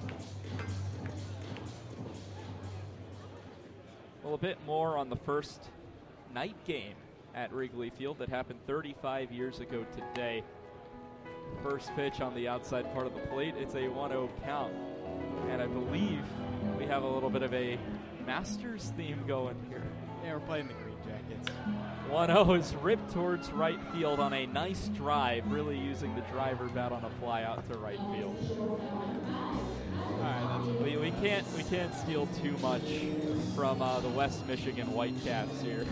Well, a bit more on the first night game at Wrigley Field that happened thirty-five years ago today. First pitch on the outside part of the plate. It's a one oh count. And I believe we have a little bit of a Masters theme going here. Yeah, we're playing the Green Jackets. one oh is ripped towards right field on a nice drive, really using the driver bat on a fly out to right field. All right, that's we, we can't we can't steal too much from uh, the West Michigan Whitecaps here.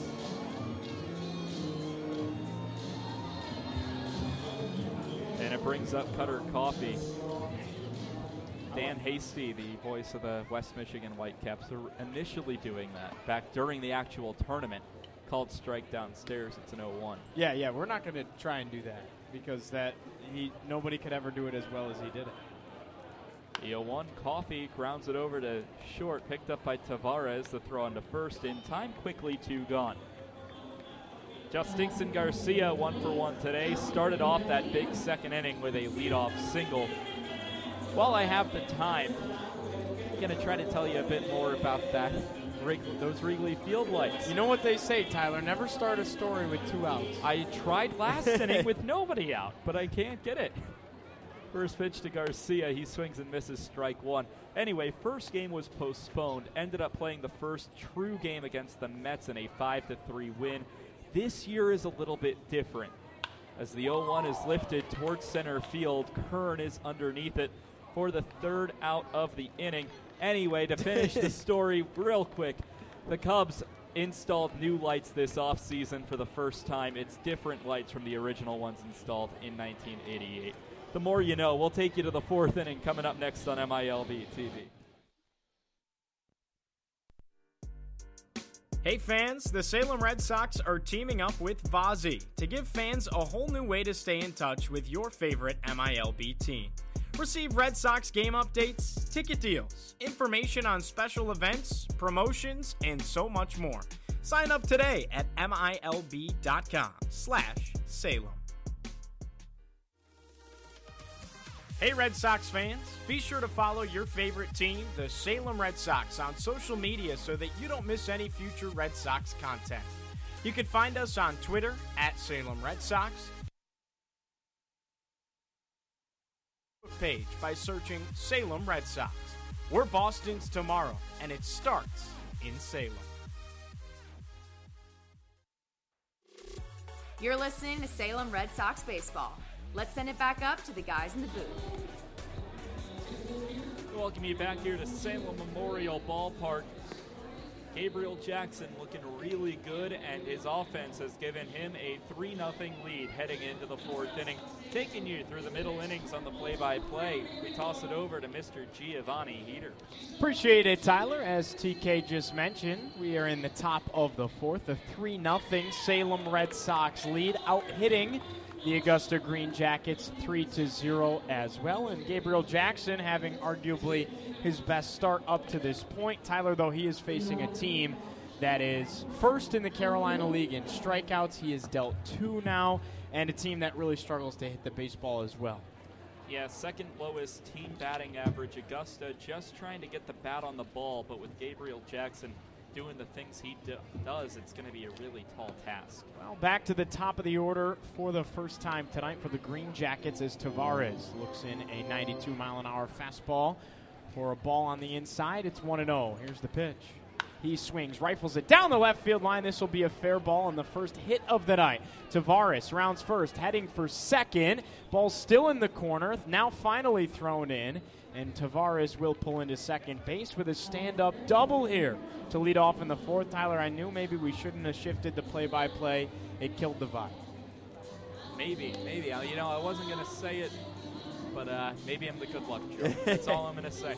And it brings up Cutter Coffee. Dan Hasty, the voice of the West Michigan Whitecaps, are initially doing that back during the actual tournament, called Strike Downstairs. It's an oh one. Yeah, yeah, we're not going to try and do that because that he nobody could ever do it as well as he did it. The oh one, Coffee grounds it over to short, picked up by Tavares. The throw into first in time, quickly two gone. Justinson Garcia, one for one today, started off that big second inning with a leadoff single. While I have the time, I'm going to try to tell you a bit more about that, those Wrigley Field lights. You know what they say, Tyler, never start a story with two outs. I tried last inning with nobody out, but I can't get it. First pitch to Garcia, he swings and misses, strike one. Anyway, first game was postponed, ended up playing the first true game against the Mets in a five to three win. This year is a little bit different. As the oh one is lifted towards center field, Kern is underneath it for the third out of the inning. Anyway, to finish the story real quick, the Cubs installed new lights this offseason for the first time. It's different lights from the original ones installed in nineteen eighty-eight. The more you know. We'll take you to the fourth inning coming up next on M I L B T V. Hey fans, the Salem Red Sox are teaming up with Vazi to give fans a whole new way to stay in touch with your favorite M I L B team. Receive Red Sox game updates, ticket deals, information on special events, promotions, and so much more. Sign up today at milb.com slash Salem. Hey Red Sox fans, be sure to follow your favorite team, the Salem Red Sox, on social media so that you don't miss any future Red Sox content. You can find us on Twitter at Salem Red Sox, page by searching Salem Red Sox. We're Boston's tomorrow, and it starts in Salem. You're listening to Salem Red Sox baseball. Let's send it back up to the guys in the booth. Welcome you back here to Salem Memorial Ballpark. Gabriel Jackson looking really good, and his offense has given him a three nothing lead heading into the fourth inning. Taking you through the middle innings on the play-by-play, we toss it over to Mister Giovanni Heater. Appreciate it, Tyler. As T K just mentioned, we are in the top of the fourth, a three nothing Salem Red Sox lead, out-hitting the Augusta Green Jackets three to zero as well. And Gabriel Jackson having arguably his best start up to this point. Tyler, though, he is facing a team that is first in the Carolina League in strikeouts. He has dealt two now, and a team that really struggles to hit the baseball as well. Yeah, second lowest team batting average. Augusta just trying to get the bat on the ball, but with Gabriel Jackson doing the things he do- does, it's going to be a really tall task. Well, back to the top of the order for the first time tonight for the Green Jackets as Tavares looks in a ninety-two mile an hour fastball for a ball on the inside. It's one and oh. Here's the pitch. He swings, rifles it down the left field line. This will be a fair ball on the first hit of the night. Tavares rounds first, heading for second. Ball still in the corner, now finally thrown in. And Tavares will pull into second base with a stand-up double here to lead off in the fourth. Tyler, I knew maybe we shouldn't have shifted the play-by-play. It killed the vibe. Maybe, maybe. I, you know, I wasn't going to say it, but uh, maybe I'm the good luck charm. That's all I'm going to say.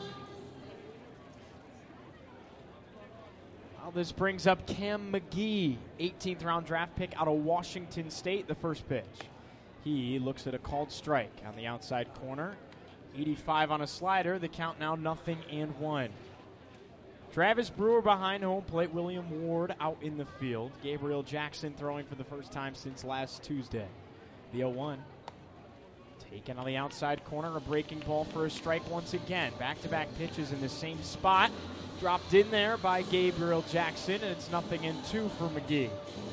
Well, this brings up Cam McGee, eighteenth round draft pick out of Washington State, the first pitch. He looks at a called strike on the outside corner. eighty-five on a slider. The count now nothing and one. Travis Brewer behind home plate. William Ward out in the field. Gabriel Jackson throwing for the first time since last Tuesday. The oh one. Taken on the outside corner. A breaking ball for a strike once again. Back-to-back pitches in the same spot. Dropped in there by Gabriel Jackson, and it's nothing and two for McGee.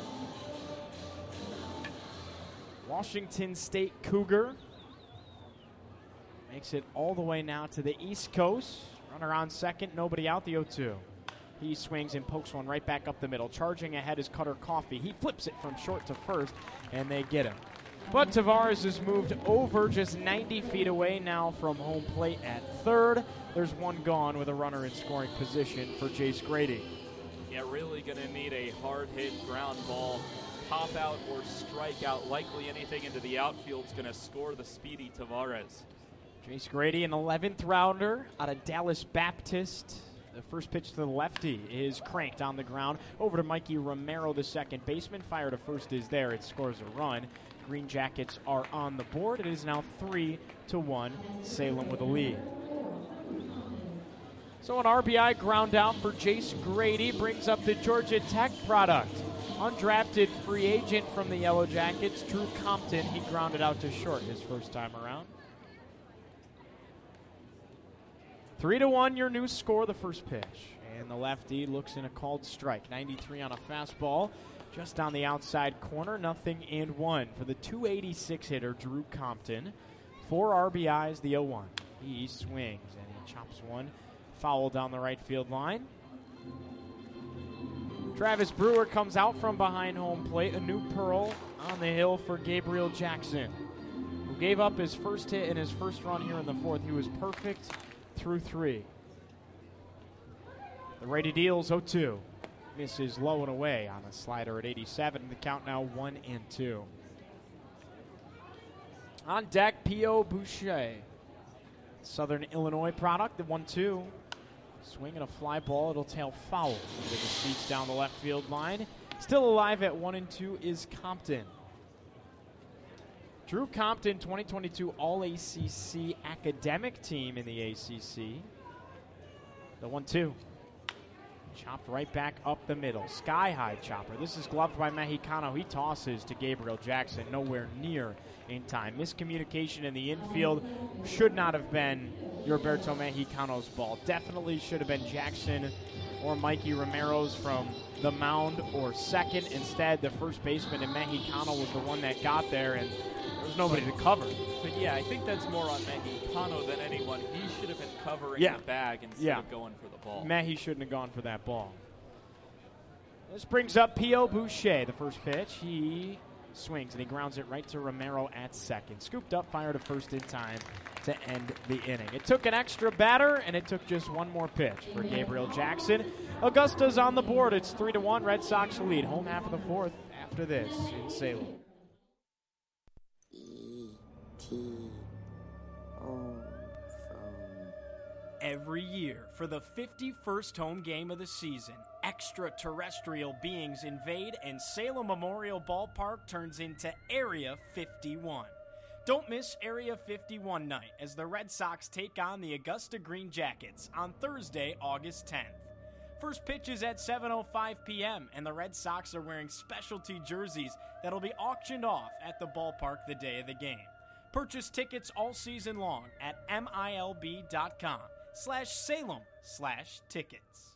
Washington State Cougar makes it all the way now to the East Coast. Runner on second, nobody out, the oh two. He swings and pokes one right back up the middle. Charging ahead is Cutter Coffey. He flips it from short to first, and they get him. But Tavares has moved over just ninety feet away now from home plate at third. There's one gone with a runner in scoring position for Jace Grady. Yeah, really going to need a hard-hit ground ball, pop out or strike out. Likely anything into the outfield is going to score the speedy Tavares. Jace Grady, an eleventh rounder out of Dallas Baptist. The first pitch to the lefty is cranked on the ground. Over to Mikey Romero, the second baseman. Fire to first is there. It scores a run. Green Jackets are on the board. It is now three to one. Salem with a lead. So an R B I ground out for Jace Grady brings up the Georgia Tech product. Undrafted free agent from the Yellow Jackets, Drew Compton. He grounded out to short his first time around. Three to one, your new score, the first pitch. And the lefty looks in a called strike. ninety-three on a fastball. Just on the outside corner, nothing and one for the two eighty-six hitter, Drew Compton. Four R B Is, the oh one. He swings and he chops one foul down the right field line. Travis Brewer comes out from behind home plate. A new pearl on the hill for Gabriel Jackson, who gave up his first hit in his first run here in the fourth. He was perfect through three. The righty deals oh two. Misses low and away on a slider at eighty-seven. The count now one and two. On deck, P O. Boucher. Southern Illinois product, the one two. Swing and a fly ball. It'll tail foul into the seats down the left field line. Still alive at one and two is Compton. Drew Compton, twenty twenty-two All A C C academic team in the A C C. The one two. Chopped right back up the middle. Sky-high chopper. This is gloved by Mexicano. He tosses to Gabriel Jackson. Nowhere near in time. Miscommunication in the infield. Should not have been Roberto Mexicano's ball. Definitely should have been Jackson or Mikey Romero's from the mound or second. Instead, the first baseman and Mexicano was the one that got there, and there was nobody to cover. But yeah, I think that's more on Mexicano than anyone. He should have been covering yeah. the bag instead yeah. of going for the ball. Mehi shouldn't have gone for that ball. This brings up P O. Boucher, the first pitch. He swings and he grounds it right to Romero at second. Scooped up, fire to first in time to end the inning. It took an extra batter, and it took just one more pitch for Gabriel Jackson. Augusta's on the board. It's three to one. Red Sox lead. Home half of the fourth after this in Salem. E T home phone. Every year, for the fifty-first home game of the season, extraterrestrial beings invade and Salem Memorial Ballpark turns into Area fifty-one. Don't miss Area fifty-one night as the Red Sox take on the Augusta Green Jackets on Thursday, August tenth. First pitch is at seven oh five p.m. and the Red Sox are wearing specialty jerseys that'll be auctioned off at the ballpark the day of the game. Purchase tickets all season long at milb.com slash Salem slash tickets.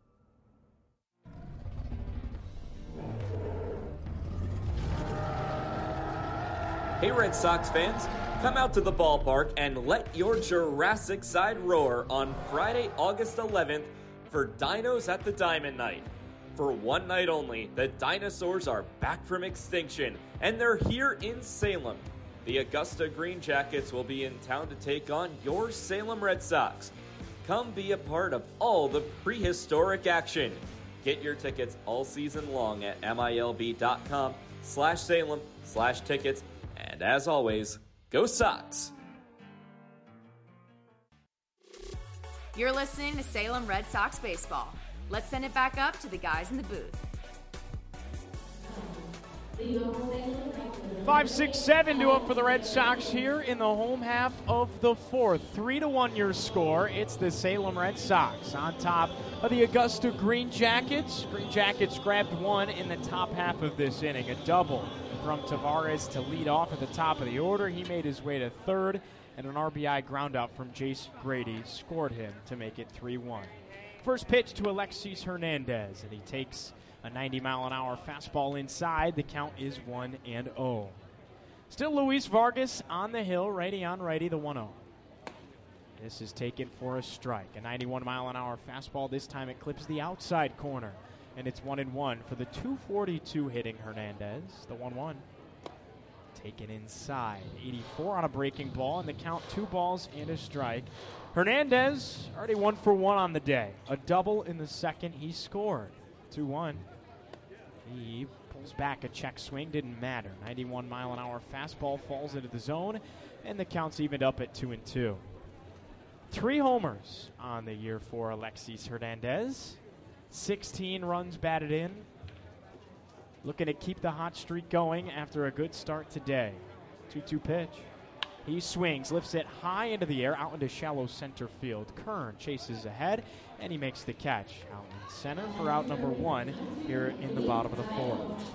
Hey Red Sox fans, come out to the ballpark and let your Jurassic side roar on Friday, August eleventh for Dinos at the Diamond Night. For one night only, the dinosaurs are back from extinction, and they're here in Salem. The Augusta Green Jackets will be in town to take on your Salem Red Sox. Come be a part of all the prehistoric action. Get your tickets all season long at milb.com slash Salem slash tickets. And as always, go Sox! You're listening to Salem Red Sox baseball. Let's send it back up to the guys in the booth. Five, six, seven to up for the Red Sox here in the home half of the fourth. Three to one your score. It's the Salem Red Sox on top of the Augusta Green Jackets. Green Jackets grabbed one in the top half of this inning, a double from Tavares to lead off at the top of the order. He made his way to third, and an R B I groundout from Jace Grady scored him to make it three one. First pitch to Alexis Hernandez, and he takes a ninety mile an hour fastball inside. The count is one and oh. Still Luis Vargas on the hill, righty on righty, the one oh. This is taken for a strike. A ninety-one mile an hour fastball. This time it clips the outside corner, and it's one and one for the two forty-two hitting Hernandez. The one one. Taken inside. eighty-four on a breaking ball, and the count two balls and a strike. Hernandez already one for one on the day. A double in the second. He scored. two one. He pulls back a check swing. Didn't matter. ninety-one mile an hour fastball falls into the zone, and the count's evened up at two and two. Three homers on the year for Alexis Hernandez. sixteen runs batted in. Looking to keep the hot streak going after a good start today. two two pitch. He swings, lifts it high into the air, out into shallow center field. Kern chases ahead, and he makes the catch. Out in center for out number one here in the bottom of the fourth.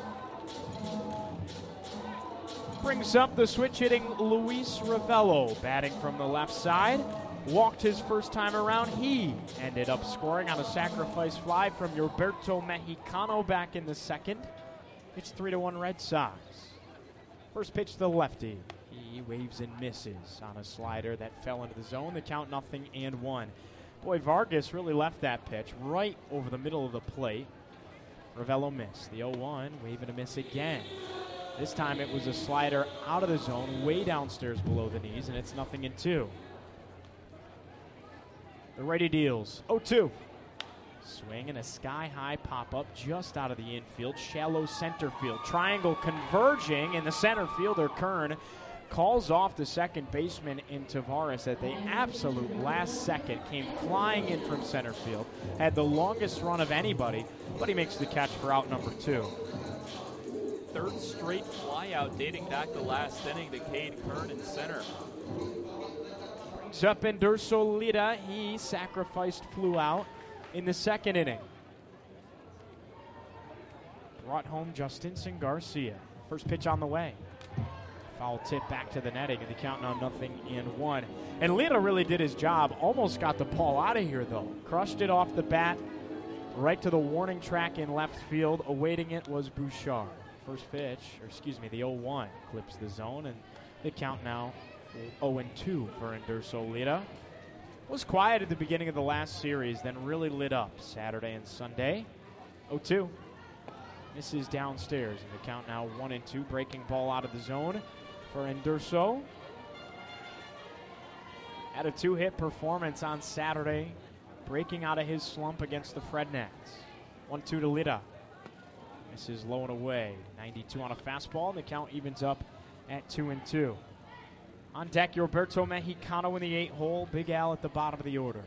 Brings up the switch-hitting Luis Ravello, batting from the left side. Walked his first time around. He ended up scoring on a sacrifice fly from Roberto Mexicano back in the second. It's three to one Red Sox. First pitch to the lefty. He waves and misses on a slider that fell into the zone. The count nothing and one. Boy, Vargas really left that pitch right over the middle of the plate. Ravello missed. The oh one, wave and a miss again. This time it was a slider out of the zone, way downstairs below the knees, and it's nothing and two. The righty deals. oh two. Swing and a sky-high pop-up just out of the infield. Shallow center field. Triangle converging, and the center fielder, Kern, calls off the second baseman in Tavares at the absolute last second. Came flying in from center field. Had the longest run of anybody, but he makes the catch for out number two. Third straight flyout dating back to last inning to Cade Kern in center. Brings up Enderso Lira. He sacrificed flew out in the second inning. Brought home Justinson Garcia. First pitch on the way. Foul tip back to the netting, and the count now nothing in one. And Lira really did his job. Almost got the ball out of here, though. Crushed it off the bat, right to the warning track in left field. Awaiting it was Bouchard. First pitch, or excuse me, the oh one clips the zone, and the count now oh and two for Enderso Lira. Was quiet at the beginning of the last series, then really lit up Saturday and Sunday. oh two. Misses downstairs, and the count now one and two. Breaking ball out of the zone for Enderso. Had a two-hit performance on Saturday, breaking out of his slump against the Fred Nats. one two to Lira. Misses low and away. ninety-two on a fastball, and the count evens up at two and two. On deck, Roberto Mexicano in the eight hole. Big Al at the bottom of the order.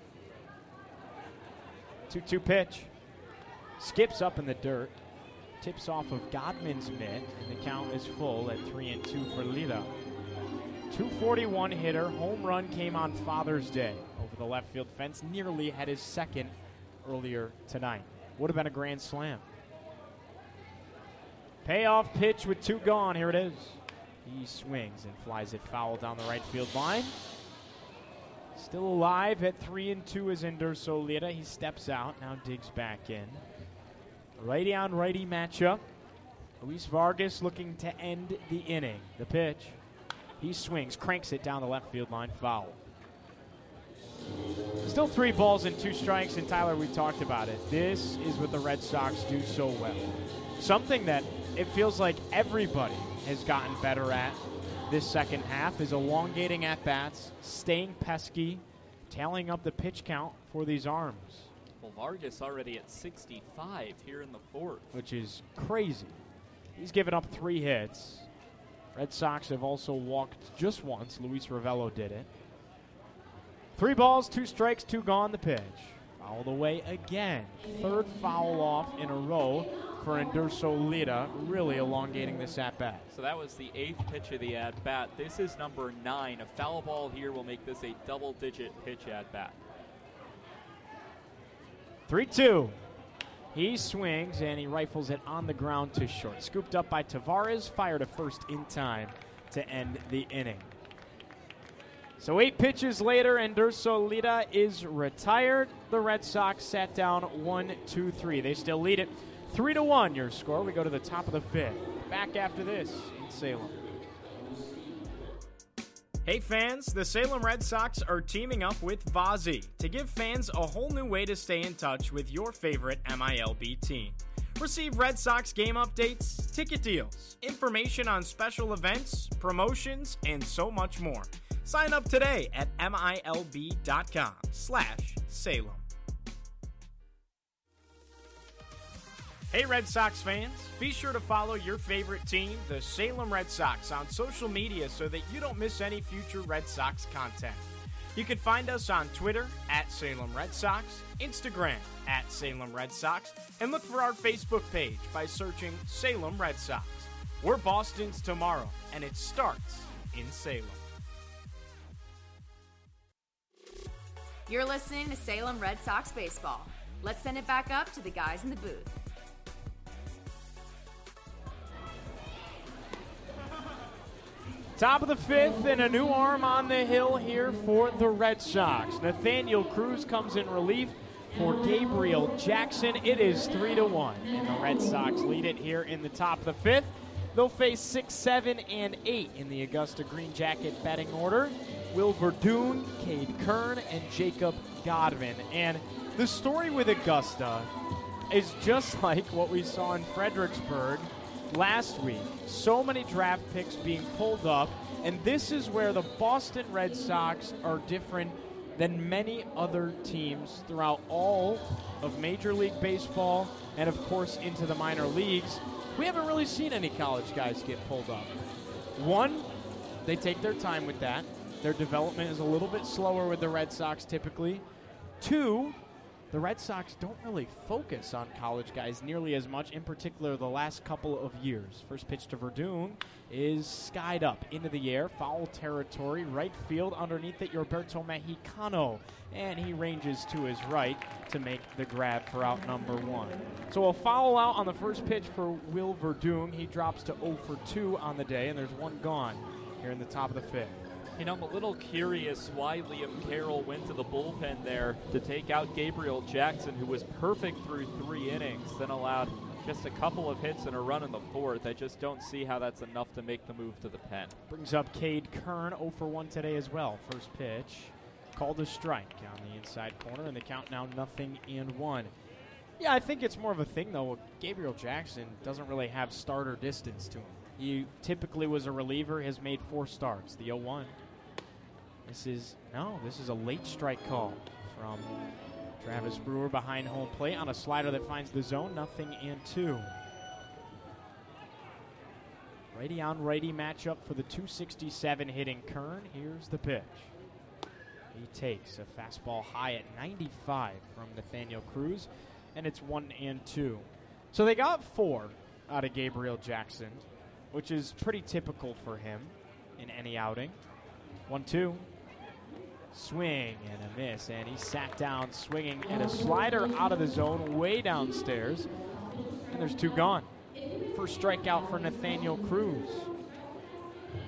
two two pitch. Skips up in the dirt. Tips off of Godman's mitt, and the count is full at three and two for Lira. two forty-one hitter. Home run came on Father's Day over the left field fence. Nearly had his second earlier tonight. Would have been a grand slam. Payoff pitch with two gone. Here it is. He swings and flies it foul down the right field line. Still alive at three and two is Enderso Lira. He steps out, now digs back in. Righty on righty matchup. Luis Vargas looking to end the inning. The pitch. He swings, cranks it down the left field line, foul. Still three balls and two strikes, and Tyler, we talked about it. This is what the Red Sox do so well. Something that it feels like everybody has gotten better at this second half is elongating at-bats, staying pesky, tallying up the pitch count for these arms. Well, Vargas already at sixty-five here in the fourth. Which is crazy. He's given up three hits. Red Sox have also walked just once. Luis Ravello did it. Three balls, two strikes, two gone. The pitch. Fouled away again. Third foul off in a row for Enderso Lira, really elongating this at-bat. So that was the eighth pitch of the at-bat. This is number nine. A foul ball here will make this a double-digit pitch at-bat. three two. He swings, and he rifles it on the ground to short. Scooped up by Tavares, fired to first in time to end the inning. So eight pitches later, Enderso Lira is retired. The Red Sox sat down one two three. They still lead it three to one, your score. We go to the top of the fifth. Back after this in Salem. Hey fans, the Salem Red Sox are teaming up with Vozzy to give fans a whole new way to stay in touch with your favorite M I L B team. Receive Red Sox game updates, ticket deals, information on special events, promotions, and so much more. Sign up today at M I L B dot com slash Salem. Hey Red Sox fans, be sure to follow your favorite team, the Salem Red Sox, on social media so that you don't miss any future Red Sox content. You can find us on Twitter at Salem Red Sox, Instagram at Salem Red Sox, and look for our Facebook page by searching Salem Red Sox. We're Boston's tomorrow, and it starts in Salem. You're listening to Salem Red Sox baseball. Let's send it back up to the guys in the booth. Top of the fifth, and a new arm on the hill here for the Red Sox. Nathaniel Cruz comes in relief for Gabriel Jackson. It is three to one, and the Red Sox lead it here in the top of the fifth. They'll face six, seven, and eight in the Augusta Green Jacket betting order. Will Verdun, Cade Kern, and Jacob Godwin. And the story with Augusta is just like what we saw in Fredericksburg last week. So many draft picks being pulled up, and this is where the Boston Red Sox are different than many other teams throughout all of Major League Baseball and, of course, into the minor leagues. We haven't really seen any college guys get pulled up. One, they take their time with that. Their development is a little bit slower with the Red Sox typically. Two, the Red Sox don't really focus on college guys nearly as much, in particular the last couple of years. First pitch to Verdun is skied up into the air, foul territory, right field. Underneath it, Roberto Mexicano, and he ranges to his right to make the grab for out number one. So a foul out on the first pitch for Will Verdun. He drops to oh for two on the day, and there's one gone here in the top of the fifth. You know, I'm a little curious why Liam Carroll went to the bullpen there to take out Gabriel Jackson, who was perfect through three innings, then allowed just a couple of hits and a run in the fourth. I just don't see how that's enough to make the move to the pen. Brings up Cade Kern, oh for one today as well. First pitch, called a strike on the inside corner, and the count now nothing and one. Yeah, I think it's more of a thing, though. Gabriel Jackson doesn't really have starter distance to him. He typically was a reliever, has made four starts. The oh one. This is, no, this is a late strike call from Travis Brewer behind home plate on a slider that finds the zone. Nothing and two. Righty on righty matchup for the two sixty-seven hitting Kern. Here's the pitch. He takes a fastball high at ninety-five from Nathaniel Cruz, and it's one and two. So they got four out of Gabriel Jackson, which is pretty typical for him in any outing. One two. Swing and a miss, and he sat down swinging, and a slider out of the zone way downstairs, and there's two gone. First strikeout for Nathaniel Cruz.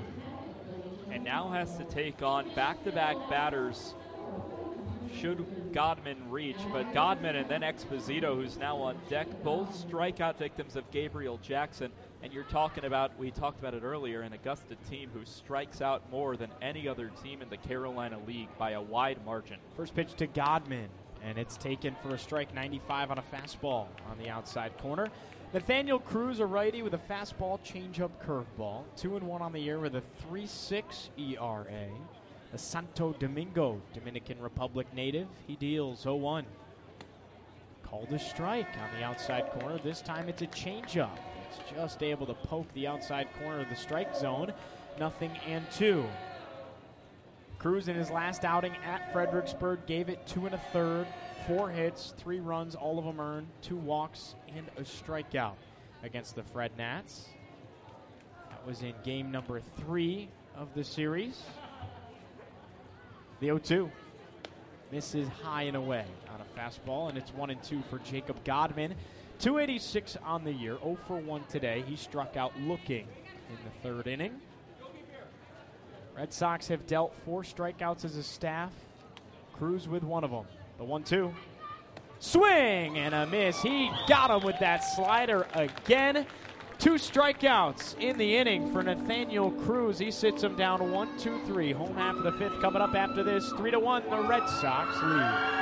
now has to take on back-to-back batters should Godman reach, but Godman and then Exposito, who's now on deck, both strikeout victims of Gabriel Jackson. And you're talking about, we talked about it earlier, an Augusta team who strikes out more than any other team in the Carolina League by a wide margin. First pitch to Godman, and it's taken for a strike, ninety-five on a fastball on the outside corner. Nathaniel Cruz, a righty with a fastball, changeup, curveball. Two and one on the year with a three point six E R A. The Santo Domingo, Dominican Republic native, he deals oh one. Called a strike on the outside corner. This time it's a changeup. It's just able to poke the outside corner of the strike zone. Nothing and two. Cruz in his last outing at Fredericksburg gave it two and a third, four hits, three runs, all of them earned, two walks, and a strikeout against the Fred Nats. That was in game number three of the series. The oh two misses high and away on a fastball, and it's one and two for Jacob Godman. two eighty-six on the year, oh for one today. He struck out looking in the third inning. Red Sox have dealt four strikeouts as a staff. Cruz with one of them. The one two. Swing and a miss. He got him with that slider again. Two strikeouts in the inning for Nathaniel Cruz. He sits him down one, two, three. Home half of the fifth coming up after this. Three to one, the Red Sox lead.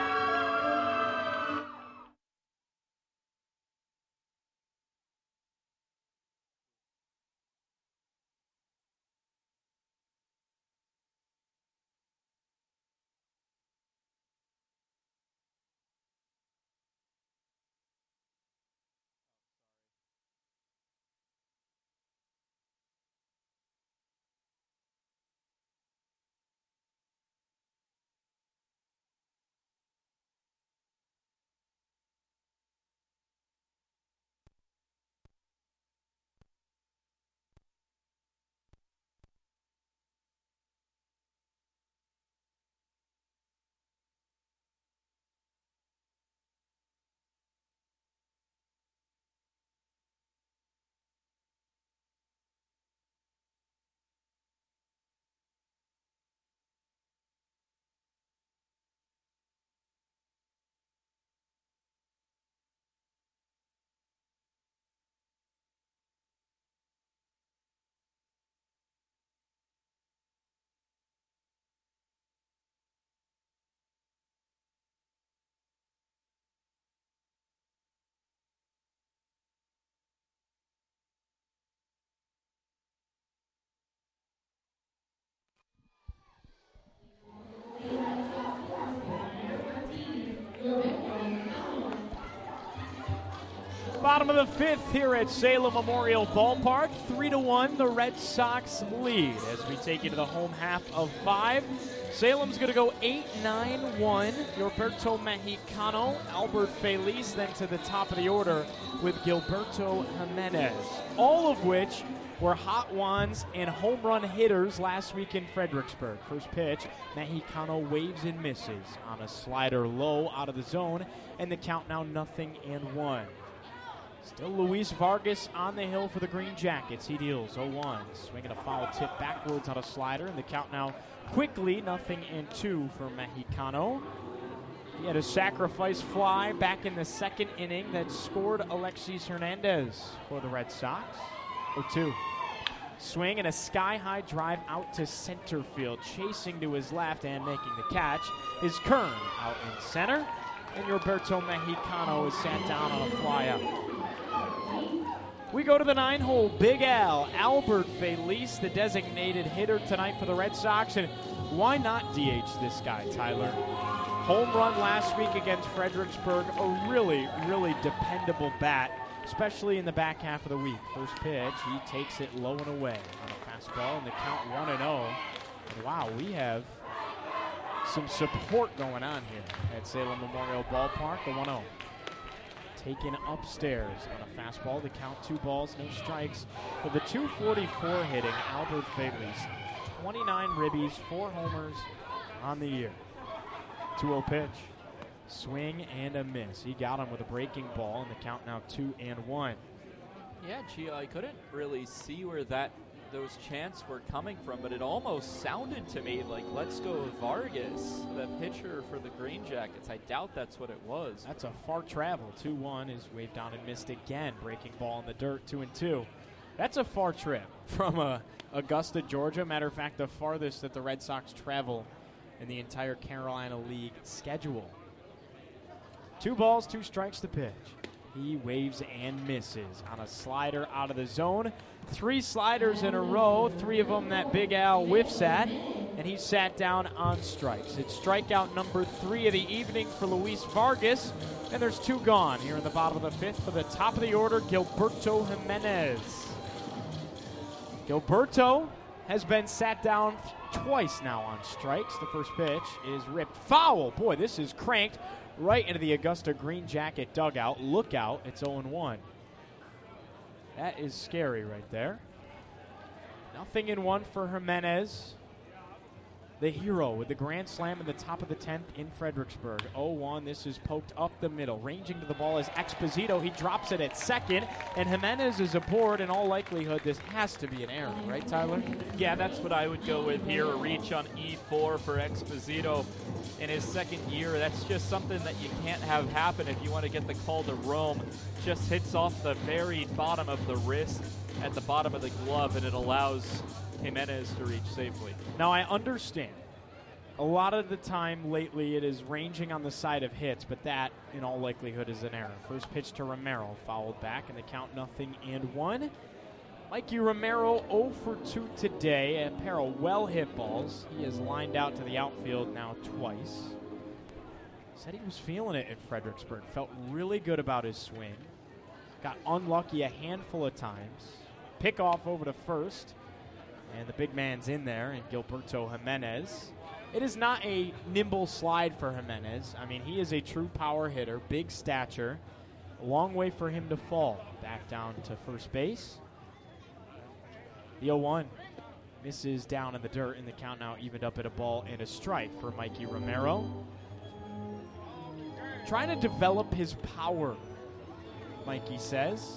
Bottom of the fifth here at Salem Memorial Ballpark. Three to one, the Red Sox lead as we take you to the home half of five. Salem's going to go eight nine one. Gilberto Mexicano, Albert Feliz, then to the top of the order with Gilberto Jimenez. All of which were hot ones and home run hitters last week in Fredericksburg. First pitch, Mexicano waves and misses on a slider low out of the zone, and the count now nothing and one. Still Luis Vargas on the hill for the Green Jackets. He deals oh one. Swinging a foul tip backwards on a slider, and the count now quickly nothing and two for Mexicano. He had a sacrifice fly back in the second inning that scored Alexis Hernandez for the Red Sox. oh two. Swing and a sky-high drive out to center field. Chasing to his left and making the catch is Kern out in center. And Roberto Mexicano is sat down on a flyout. We go to the nine-hole. Big Al, Albert Feliz, the designated hitter tonight for the Red Sox. And why not D H this guy, Tyler? Home run last week against Fredericksburg. A really, really dependable bat, especially in the back half of the week. First pitch, he takes it low and away on a fastball, and the count one and oh. And wow, we have some support going on here at Salem Memorial Ballpark. The one oh. Taken upstairs on a fastball. The count two balls, no strikes. For the two forty-four hitting, Albert Feliz. twenty-nine ribbies, four homers on the year. two oh pitch. Swing and a miss. He got him with a breaking ball, and the count now two and one. Yeah, Gio, I couldn't really see where that those chants were coming from, but it almost sounded to me like let's go Vargas, the pitcher for the Green Jackets. I doubt that's what it was. That's a far travel. two one is waved down and missed again. Breaking ball in the dirt, two and two. That's a far trip from uh, Augusta, Georgia. Matter of fact, the farthest that the Red Sox travel in the entire Carolina League schedule. Two balls, two strikes to pitch. He waves and misses on a slider out of the zone. Three sliders in a row, three of them that Big Al whiffs at, and he sat down on strikes. It's strikeout number three of the evening for Luis Vargas, and there's two gone here in the bottom of the fifth. For the top of the order, Gilberto Jimenez. Gilberto has been sat down twice now on strikes. The first pitch is ripped foul. Boy, this is cranked right into the Augusta Green Jacket dugout. Look out, it's oh and one. That is scary right there. Nothing in one for Jimenez. The hero with the grand slam in the top of the tenth in Fredericksburg. oh one, this is poked up the middle. Ranging to the ball is Exposito. He drops it at second, and Jimenez is aboard. In all likelihood, this has to be an error, right, Tyler? Yeah, that's what I would go with here. A reach on E four for Exposito in his second year. That's just something that you can't have happen if you want to get the call to roam. Just hits off the very bottom of the wrist at the bottom of the glove, and it allows Jimenez to reach safely. Now, I understand. A lot of the time lately it is ranging on the side of hits, but that, in all likelihood, is an error. First pitch to Romero, fouled back, and the count nothing and one. Mikey Romero oh for two today. A pair of well-hit balls. He has lined out to the outfield now twice. Said he was feeling it in Fredericksburg. Felt really good about his swing. Got unlucky a handful of times. Pick off over to first. And the big man's in there, and Gilberto Jimenez. It is not a nimble slide for Jimenez. I mean, he is a true power hitter, big stature. A long way for him to fall. Back down to first base. The oh one misses down in the dirt, and the count now evened up at a ball and a strike for Mikey Romero. Trying to develop his power, Mikey says.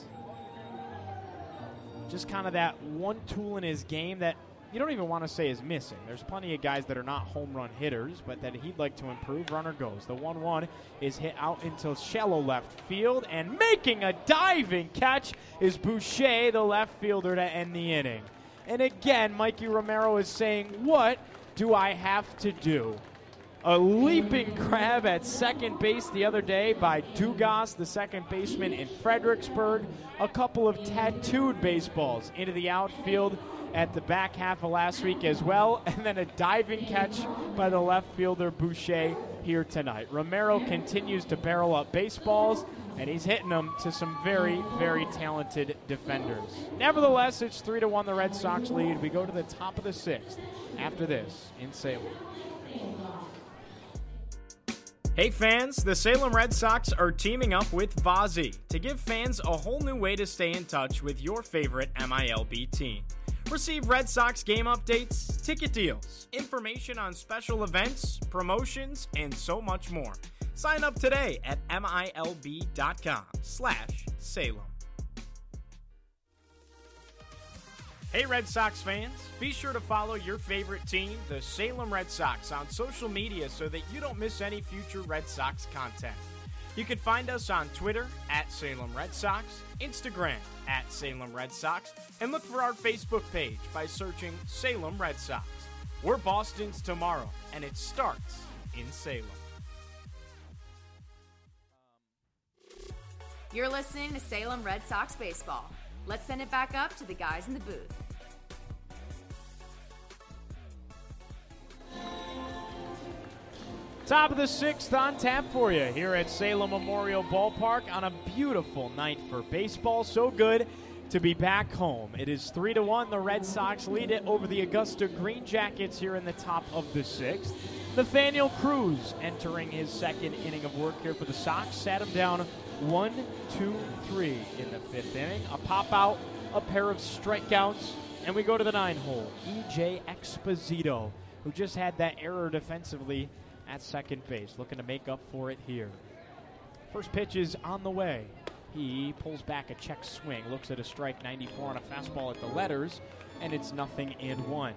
Just kind of that one tool in his game that you don't even want to say is missing. There's plenty of guys that are not home run hitters, but that he'd like to improve. Runner goes. The one one is hit out into shallow left field, and making a diving catch is Boucher, the left fielder, to end the inning. And again, Mikey Romero is saying, what do I have to do? A leaping grab at second base the other day by Dugas, the second baseman in Fredericksburg. A couple of tattooed baseballs into the outfield at the back half of last week as well. And then a diving catch by the left fielder Boucher here tonight. Romero continues to barrel up baseballs, and he's hitting them to some very, very talented defenders. Nevertheless, it's three to one the Red Sox lead. We go to the top of the sixth after this in Salem. Hey fans, the Salem Red Sox are teaming up with Vozzy to give fans a whole new way to stay in touch with your favorite M I L B team. Receive Red Sox game updates, ticket deals, information on special events, promotions, and so much more. Sign up today at M I L B dot com slash Salem. Hey Red Sox fans, be sure to follow your favorite team, the Salem Red Sox, on social media so that you don't miss any future Red Sox content. You can find us on Twitter at Salem Red Sox, Instagram at Salem Red Sox, and look for our Facebook page by searching Salem Red Sox. We're Boston's tomorrow, and it starts in Salem. You're listening to Salem Red Sox baseball. Let's send it back up to the guys in the booth. Top of the sixth on tap for you here at Salem Memorial Ballpark on a beautiful night for baseball. So good to be back home. It is three to one. The Red Sox lead it over the Augusta Green Jackets here in the top of the sixth. Nathaniel Cruz entering his second inning of work here for the Sox. Sat him down one, two, three in the fifth inning. A pop out, a pair of strikeouts, and we go to the nine hole. E J Exposito, who just had that error defensively at second base, looking to make up for it here. First pitch is on the way. He pulls back a check swing, looks at a strike, ninety-four on a fastball at the letters. and it's nothing and one.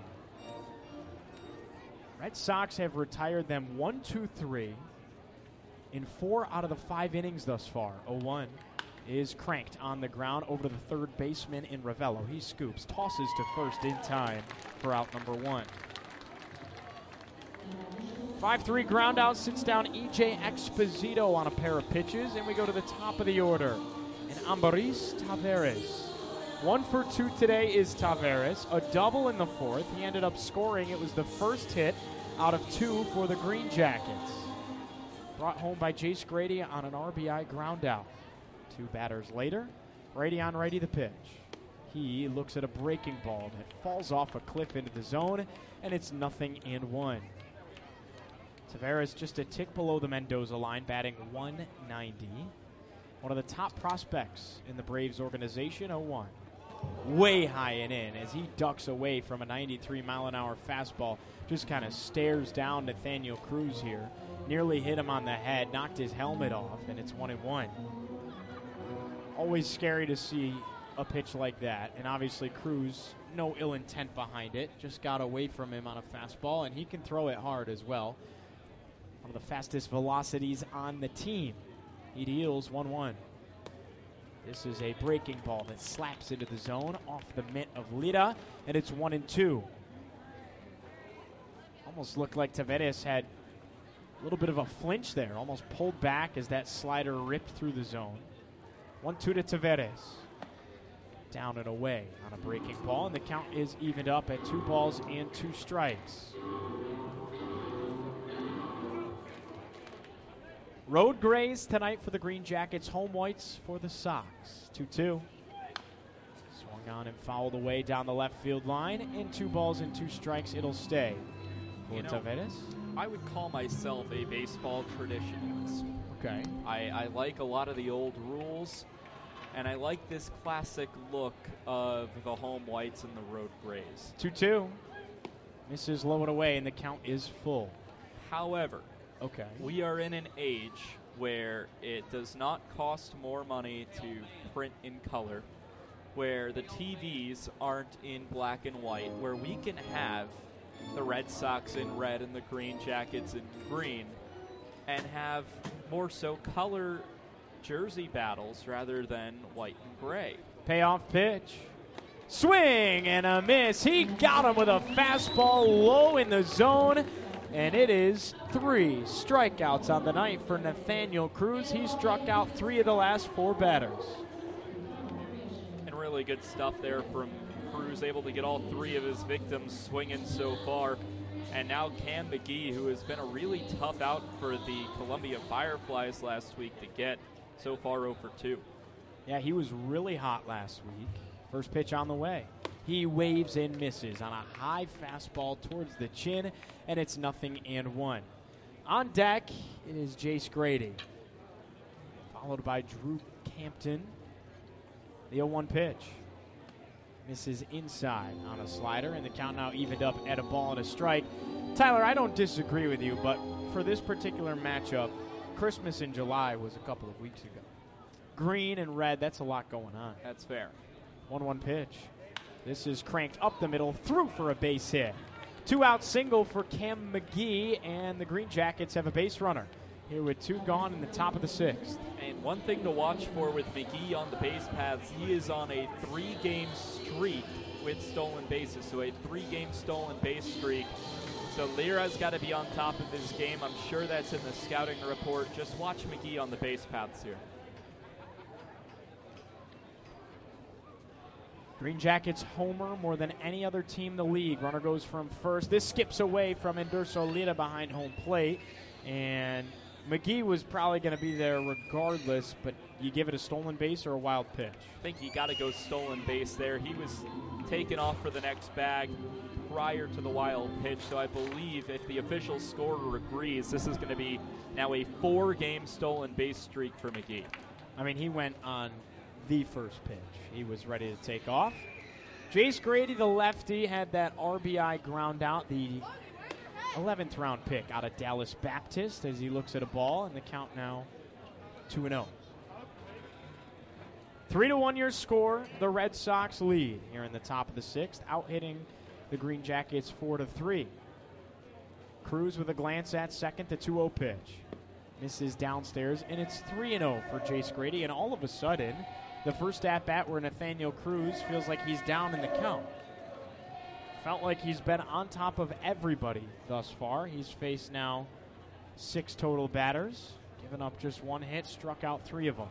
Red Sox have retired them one, two, three in four out of the five innings thus far. oh one is cranked on the ground over to the third baseman in Ravello. He scoops, tosses to first in time for out number one. five three ground out, sits down E J Exposito on a pair of pitches, and we go to the top of the order. And Ambaris Taveras. One for two today is Taveras. A double in the fourth. He ended up scoring. It was the first hit out of two for the Green Jackets. Brought home by Jace Grady on an R B I ground out. Two batters later, Grady on righty the pitch. He looks at a breaking ball that falls off a cliff into the zone, and it's nothing and one. Taveras just a tick below the Mendoza line, batting one ninety. One of the top prospects in the Braves organization, oh one. Way high and in as he ducks away from a ninety-three mile an hour fastball. Just kind of stares down Nathaniel Cruz here. Nearly hit him on the head, knocked his helmet off, and it's one and one. Always scary to see a pitch like that, and obviously Cruz, no ill intent behind it, just got away from him on a fastball, and he can throw it hard as well. One of the fastest velocities on the team. He deals one one. This is a breaking ball that slaps into the zone off the mitt of Lira, and it's one and two. Almost looked like Taveras had a little bit of a flinch there, almost pulled back as that slider ripped through the zone. one two to Taveras. Down and away on a breaking ball, and the count is evened up at two balls and two strikes. Road grays tonight for the Green Jackets, home whites for the Sox. two two. Swung on and fouled away down the left field line. In two balls and two strikes, it'll stay for You know, Taveras. I would call myself a baseball traditionalist. Okay. I, I like a lot of the old rules, and I like this classic look of the home whites and the road grays. two two. Misses low and away, and the count is full. However, Okay. we are in an age where it does not cost more money to print in color, where the T Vs aren't in black and white, where we can have the Red Sox in red and the Green Jackets in green, and have more so color jersey battles rather than white and gray. Payoff pitch. Swing and a miss. He got him with a fastball low in the zone. And it is three strikeouts on the night for Nathaniel Cruz. He struck out three of the last four batters. And really good stuff there from Cruz, able to get all three of his victims swinging so far. And now Cam McGee, who has been a really tough out for the Columbia Fireflies last week to get, so far oh for two. Yeah, he was really hot last week. First pitch on the way. He waves and misses on a high fastball towards the chin, and it's nothing and one. On deck, it is Jace Grady, followed by Drew Campton. The oh one pitch. Misses inside on a slider, and the count now evened up at a ball and a strike. Tyler, I don't disagree with you, but for this particular matchup, Christmas in July was a couple of weeks ago. Green and red, that's a lot going on. That's fair. one one pitch. This is cranked up the middle, through for a base hit. Two-out single for Cam McGee, and the Green Jackets have a base runner here with two gone in the top of the sixth. And one thing to watch for with McGee on the base paths, he is on a three-game streak with stolen bases, so a three-game stolen base streak. So Lira's got to be on top of his game. I'm sure that's in the scouting report. Just watch McGee on the base paths here. Green Jackets homer more than any other team in the league. Runner goes from first. This skips away from Endurso Lira behind home plate. And McGee was probably going to be there regardless, but you give it a stolen base or a wild pitch? I think you got to go stolen base there. He was taken off for the next bag prior to the wild pitch, so I believe if the official scorer agrees, this is going to be now a four-game stolen base streak for McGee. I mean, he went on the first pitch. He was ready to take off. Jace Grady, the lefty, had that R B I ground out, the eleventh round pick out of Dallas Baptist, as he looks at a ball, and the count now two and oh. Three to one your score. The Red Sox lead here in the top of the sixth, out hitting the Green Jackets four to three. Cruz with a glance at second, the two oh pitch. Misses downstairs, and it's three and oh for Jace Grady. And all of a sudden, the first at-bat where Nathaniel Cruz feels like he's down in the count. Felt like he's been on top of everybody thus far. He's faced now six total batters, given up just one hit, struck out three of them.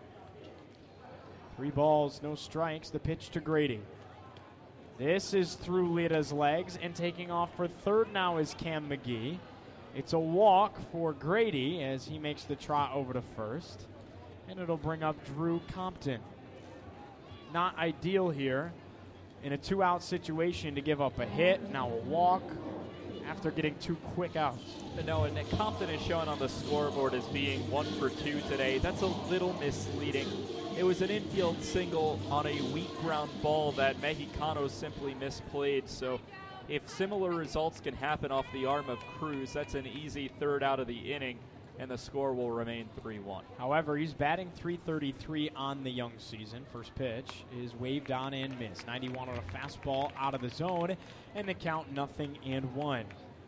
Three balls, no strikes. The pitch to Grady. This is through Lita's legs, and taking off for third now is Cam McGee. It's a walk for Grady as he makes the trot over to first, and it'll bring up Drew Compton. Not ideal here in a two-out situation to give up a hit, now a walk after getting two quick outs. No, and Compton is shown on the scoreboard as being one for two today. That's a little misleading. It was an infield single on a weak ground ball that Mexicano simply misplayed. So if similar results can happen off the arm of Cruz, that's an easy third out of the inning, and the score will remain three one. However, he's batting three thirty-three on the young season. First pitch is waved on and missed. ninety-one on a fastball out of the zone, and the count nothing and one.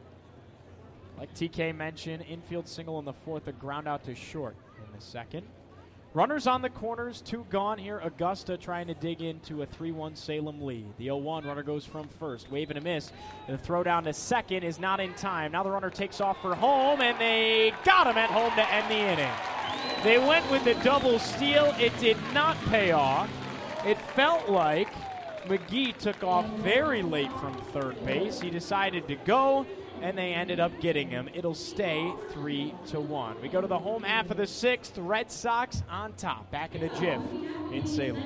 Like T K mentioned, infield single in the fourth, a ground out to short in the second. Runners on the corners, two gone here. Augusta trying to dig into a three one Salem lead. The oh one runner goes from first, wave and a miss. The throw down to second is not in time. Now the runner takes off for home, and they got him at home to end the inning. They went with the double steal. It did not pay off. It felt like McGee took off very late from third base. He decided to go, and they ended up getting him. It'll stay three to one. We go to the home half of the sixth. Red Sox on top. Back in a jiff in Salem.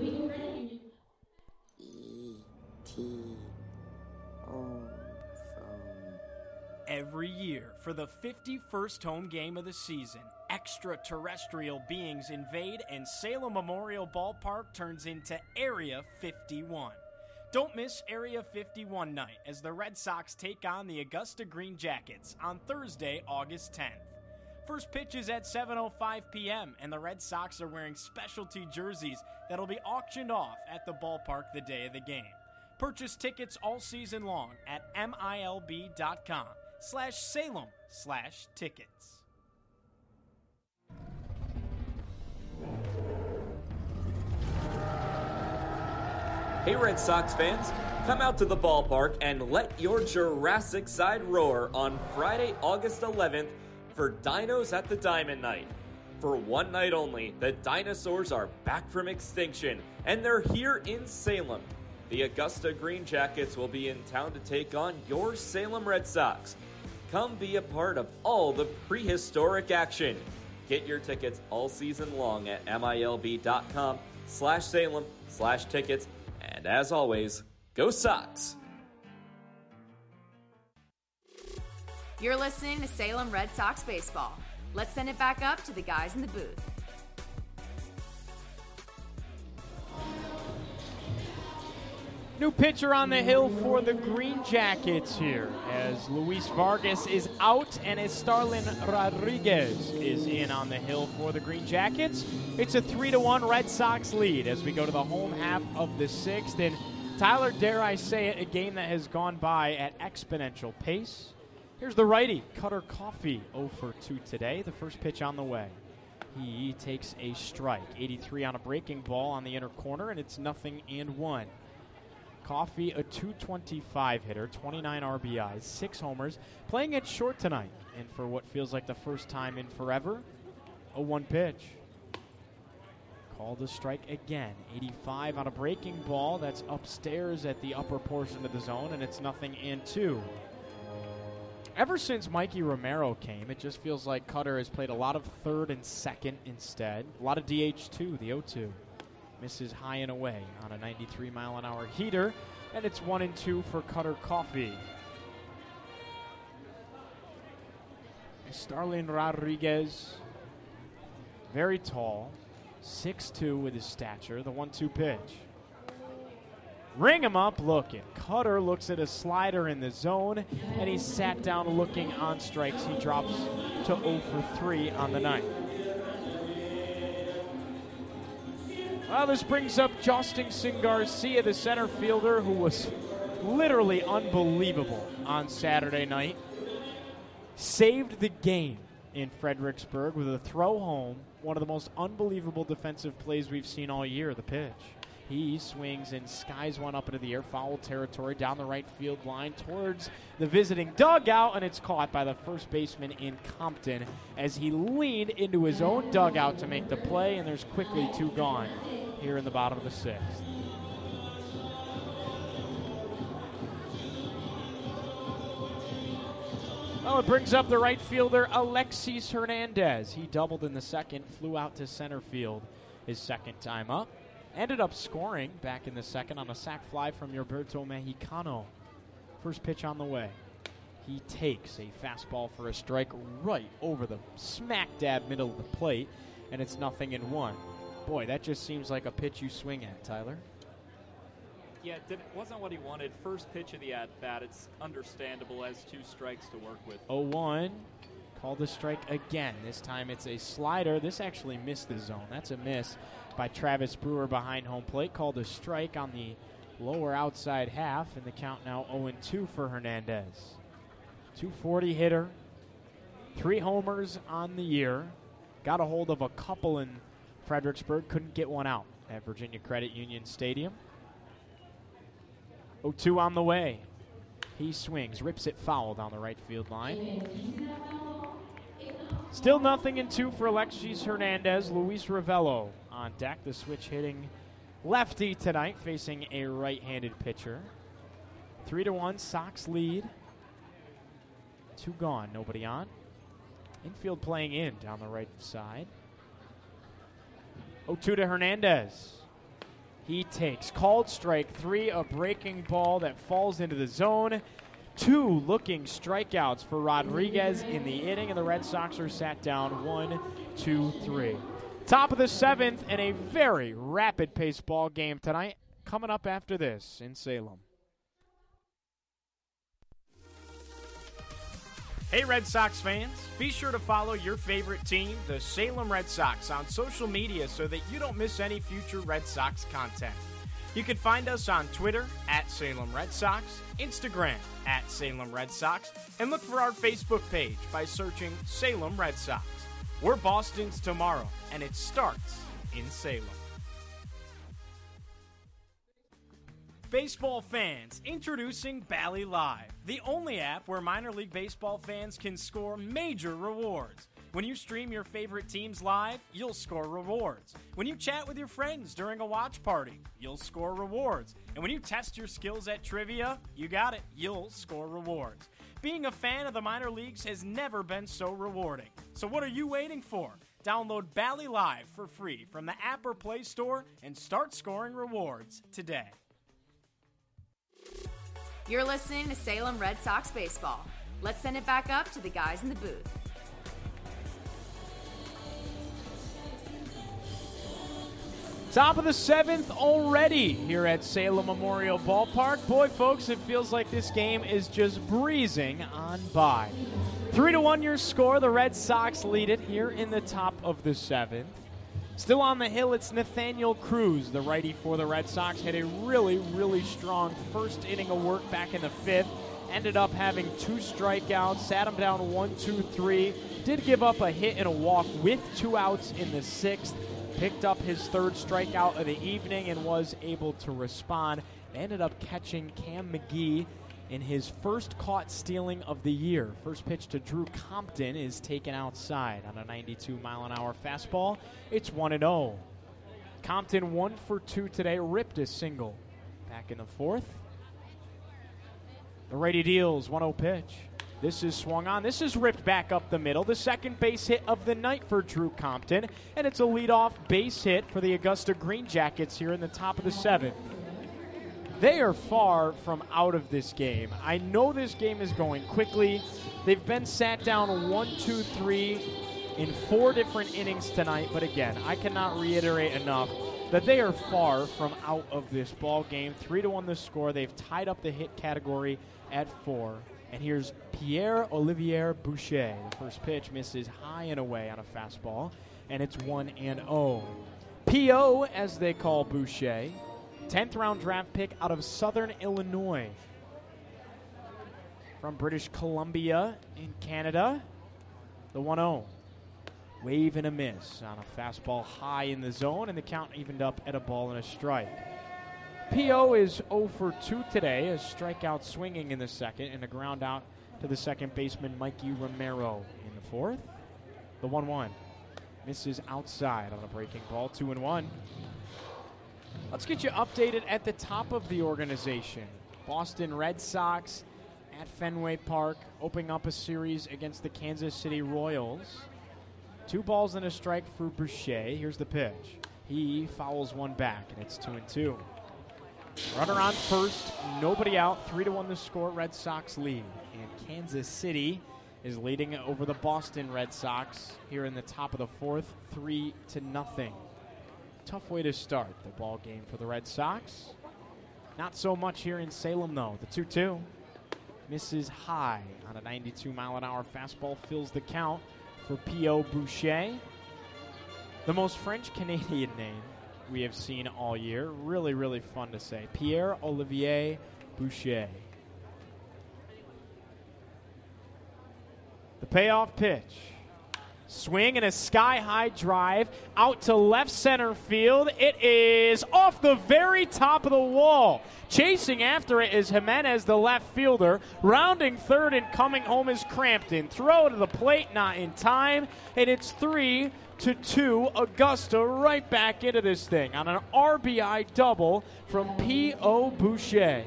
E T home phone. Every year, for the fifty-first home game of the season, extraterrestrial beings invade and Salem Memorial Ballpark turns into Area fifty-one. Don't miss Area fifty-one night as the Red Sox take on the Augusta Green Jackets on Thursday, August tenth. First pitch is at seven oh five p.m., and the Red Sox are wearing specialty jerseys that'll be auctioned off at the ballpark the day of the game. Purchase tickets all season long at milb.com slash Salem slash tickets. Hey Red Sox fans, come out to the ballpark and let your Jurassic side roar on Friday, August eleventh for Dinos at the Diamond Night. For one night only, the dinosaurs are back from extinction, and they're here in Salem. The Augusta Green Jackets will be in town to take on your Salem Red Sox. Come be a part of all the prehistoric action. Get your tickets all season long at milb.com slash Salem slash tickets. And as always, go Sox! You're listening to Salem Red Sox baseball. Let's send it back up to the guys in the booth. New pitcher on the hill for the Green Jackets here as Luis Vargas is out and as Starlin Rodriguez is in on the hill for the Green Jackets. It's a three to one Red Sox lead as we go to the home half of the sixth. And Tyler, dare I say it, a game that has gone by at exponential pace. Here's the righty, Cutter Coffee, oh for two today. The first pitch on the way. He takes a strike. eighty-three on a breaking ball on the inner corner, and it's nothing and one. Coffee, a two twenty-five hitter, twenty-nine R B Is, six homers, playing it short tonight. And for what feels like the first time in forever, a one pitch. Called a strike again. eighty-five on a breaking ball. That's upstairs at the upper portion of the zone, and it's nothing and two. Ever since Mikey Romero came, it just feels like Cutter has played a lot of third and second instead. A lot of D H two, the oh two. Misses high and away on a ninety-three mile an hour heater, and it's one and two for Cutter Coffee. Starlin Rodriguez, very tall, six two with his stature, the one two pitch. Ring him up looking. Cutter looks at a slider in the zone, and he's sat down looking on strikes. He drops to oh for three on the night. Well, this brings up Justin Garcia, the center fielder, who was literally unbelievable on Saturday night. Saved the game in Fredericksburg with a throw home. One of the most unbelievable defensive plays we've seen all year, the pitch. He swings and skies one up into the air, foul territory, down the right field line towards the visiting dugout, and it's caught by the first baseman in Compton as he leaned into his own dugout to make the play, and there's quickly two gone here in the bottom of the sixth. Well, it brings up the right fielder, Alexis Hernandez. He doubled in the second, flew out to center field his second time up. Ended up scoring back in the second on a sac fly from Roberto Mexicano. First pitch on the way. He takes a fastball for a strike right over the smack dab middle of the plate, and it's nothing in one. Boy, that just seems like a pitch you swing at, Tyler. Yeah, it wasn't what he wanted. First pitch of the at-bat, it's understandable as two strikes to work with. oh one, called a strike again. This time it's a slider. This actually missed the zone. That's a miss by Travis Brewer behind home plate. Called a strike on the lower outside half, and the count now oh two for Hernandez. two forty hitter, three homers on the year. Got a hold of a couple in Fredericksburg, couldn't get one out at Virginia Credit Union Stadium. oh two on the way. He swings, rips it foul down the right field line. Still nothing in two for Alexis Hernandez. Luis Ravello on deck, the switch hitting lefty tonight, facing a right-handed pitcher. Three to one, Sox lead. Two gone, nobody on. Infield playing in down the right side. oh two to Hernandez. He takes called strike three, a breaking ball that falls into the zone. Two looking strikeouts for Rodriguez in the inning, and the Red Sox are sat down one, two, three. Top of the seventh, and a very rapid-paced ball game tonight coming up after this in Salem. Hey, Red Sox fans, be sure to follow your favorite team, the Salem Red Sox, on social media so that you don't miss any future Red Sox content. You can find us on Twitter at Salem Red Sox, Instagram at Salem Red Sox, and look for our Facebook page by searching Salem Red Sox. We're Boston's tomorrow, and it starts in Salem. Baseball fans, introducing Bally Live, the only app where minor league baseball fans can score major rewards. When you stream your favorite teams live, you'll score rewards. When you chat with your friends during a watch party, you'll score rewards. And when you test your skills at trivia, you got it, you'll score rewards. Being a fan of the minor leagues has never been so rewarding. So what are you waiting for? Download Bally Live for free from the app or Play Store and start scoring rewards today. You're listening to Salem Red Sox baseball. Let's send it back up to the guys in the booth. Top of the seventh already here at Salem Memorial Ballpark. Boy, folks, it feels like this game is just breezing on by. Three to one your score. The Red Sox lead it here in the top of the seventh. Still on the hill, it's Nathaniel Cruz, the righty for the Red Sox. Had a really, really strong first inning of work back in the fifth. Ended up having two strikeouts, sat him down one, two, three. Did give up a hit and a walk with two outs in the sixth. Picked up his third strikeout of the evening and was able to respond. Ended up catching Cam McGee in his first caught stealing of the year. First pitch to Drew Compton is taken outside on a ninety-two mile an hour fastball. It's one and oh. Compton one for two today, ripped a single back in the fourth. The righty deals one oh pitch. This is swung on. This is ripped back up the middle. The second base hit of the night for Drew Compton. And it's a leadoff base hit for the Augusta Green Jackets here in the top of the seventh. They are far from out of this game. I know this game is going quickly. They've been sat down one, two, three in four different innings tonight. But again, I cannot reiterate enough that they are far from out of this ball game. Three to one the score. They've tied up the hit category at four. And here's Pierre-Olivier Boucher. The first pitch misses high and away on a fastball, and it's one and oh. P O, as they call Boucher, tenth round draft pick out of Southern Illinois. From British Columbia in Canada, the one oh. Wave and a miss on a fastball high in the zone, and the count evened up at a ball and a strike. P O is oh for two today, a strikeout swinging in the second, and a ground out to the second baseman, Mikey Romero, in the fourth. The one one misses outside on a breaking ball, two and one. Let's get you updated at the top of the organization. Boston Red Sox at Fenway Park, opening up a series against the Kansas City Royals. Two balls and a strike for Boucher. Here's the pitch. He fouls one back, and it's two and two. Runner on first, nobody out. Three to one the score. Red Sox lead, and Kansas City is leading over the Boston Red Sox here in the top of the fourth, three to nothing. Tough way to start the ball game for the Red Sox. Not so much here in Salem, though. The two two misses high on a ninety-two mile an hour fastball, fills the count for P O Boucher. The most French-Canadian name we have seen all year. Really, really fun to say. Pierre-Olivier Boucher. The payoff pitch. Swing and a sky-high drive out to left center field. It is off the very top of the wall. Chasing after it is Jimenez, the left fielder. Rounding third and coming home is Crampton. Throw to the plate, not in time. And it's three to two. Augusta right back into this thing on an R B I double from P O Boucher.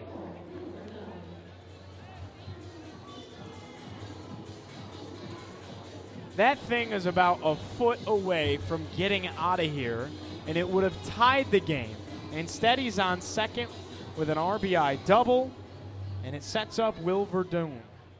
That thing is about a foot away from getting out of here, and it would have tied the game. Instead, he's on second with an R B I double, and it sets up Will Verdun.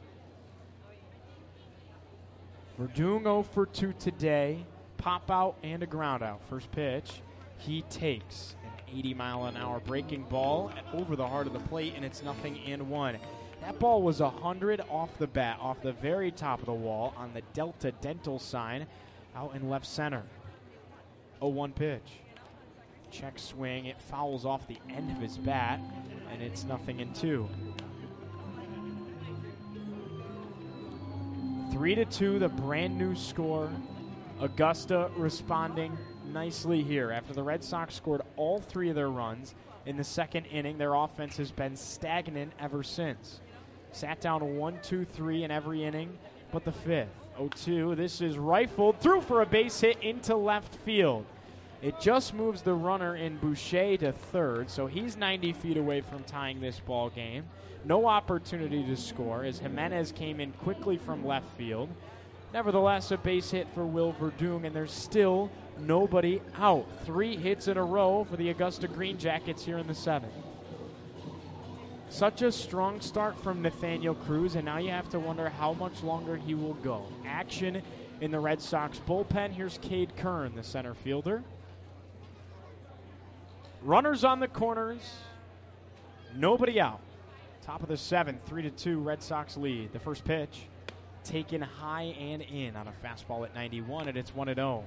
Verdun oh for two today. Pop out and a ground out. First pitch, he takes an eighty mile an hour breaking ball over the heart of the plate, and it's nothing and one. That ball was one hundred off the bat, off the very top of the wall on the Delta Dental sign out in left center. oh one pitch. Check swing. It fouls off the end of his bat, and it's nothing and two. Three to two, the brand new score. Augusta responding nicely here. After the Red Sox scored all three of their runs in the second inning, their offense has been stagnant ever since. Sat down one, two, three in every inning but the fifth. oh two, this is rifled through for a base hit into left field. It just moves the runner in Boucher to third, so he's ninety feet away from tying this ball game. No opportunity to score as Jimenez came in quickly from left field. Nevertheless, a base hit for Will Verdun, and there's still nobody out. Three hits in a row for the Augusta Green Jackets here in the seventh. Such a strong start from Nathaniel Cruz, and now you have to wonder how much longer he will go. Action in the Red Sox bullpen. Here's Cade Kern, the center fielder. Runners on the corners. Nobody out. Top of the seventh, three to two, Red Sox lead. The first pitch taken high and in on a fastball at ninety-one, and it's one and oh.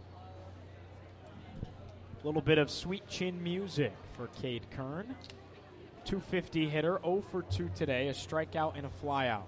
A little bit of sweet chin music for Cade Kern. two fifty hitter, oh for two today, a strikeout and a flyout.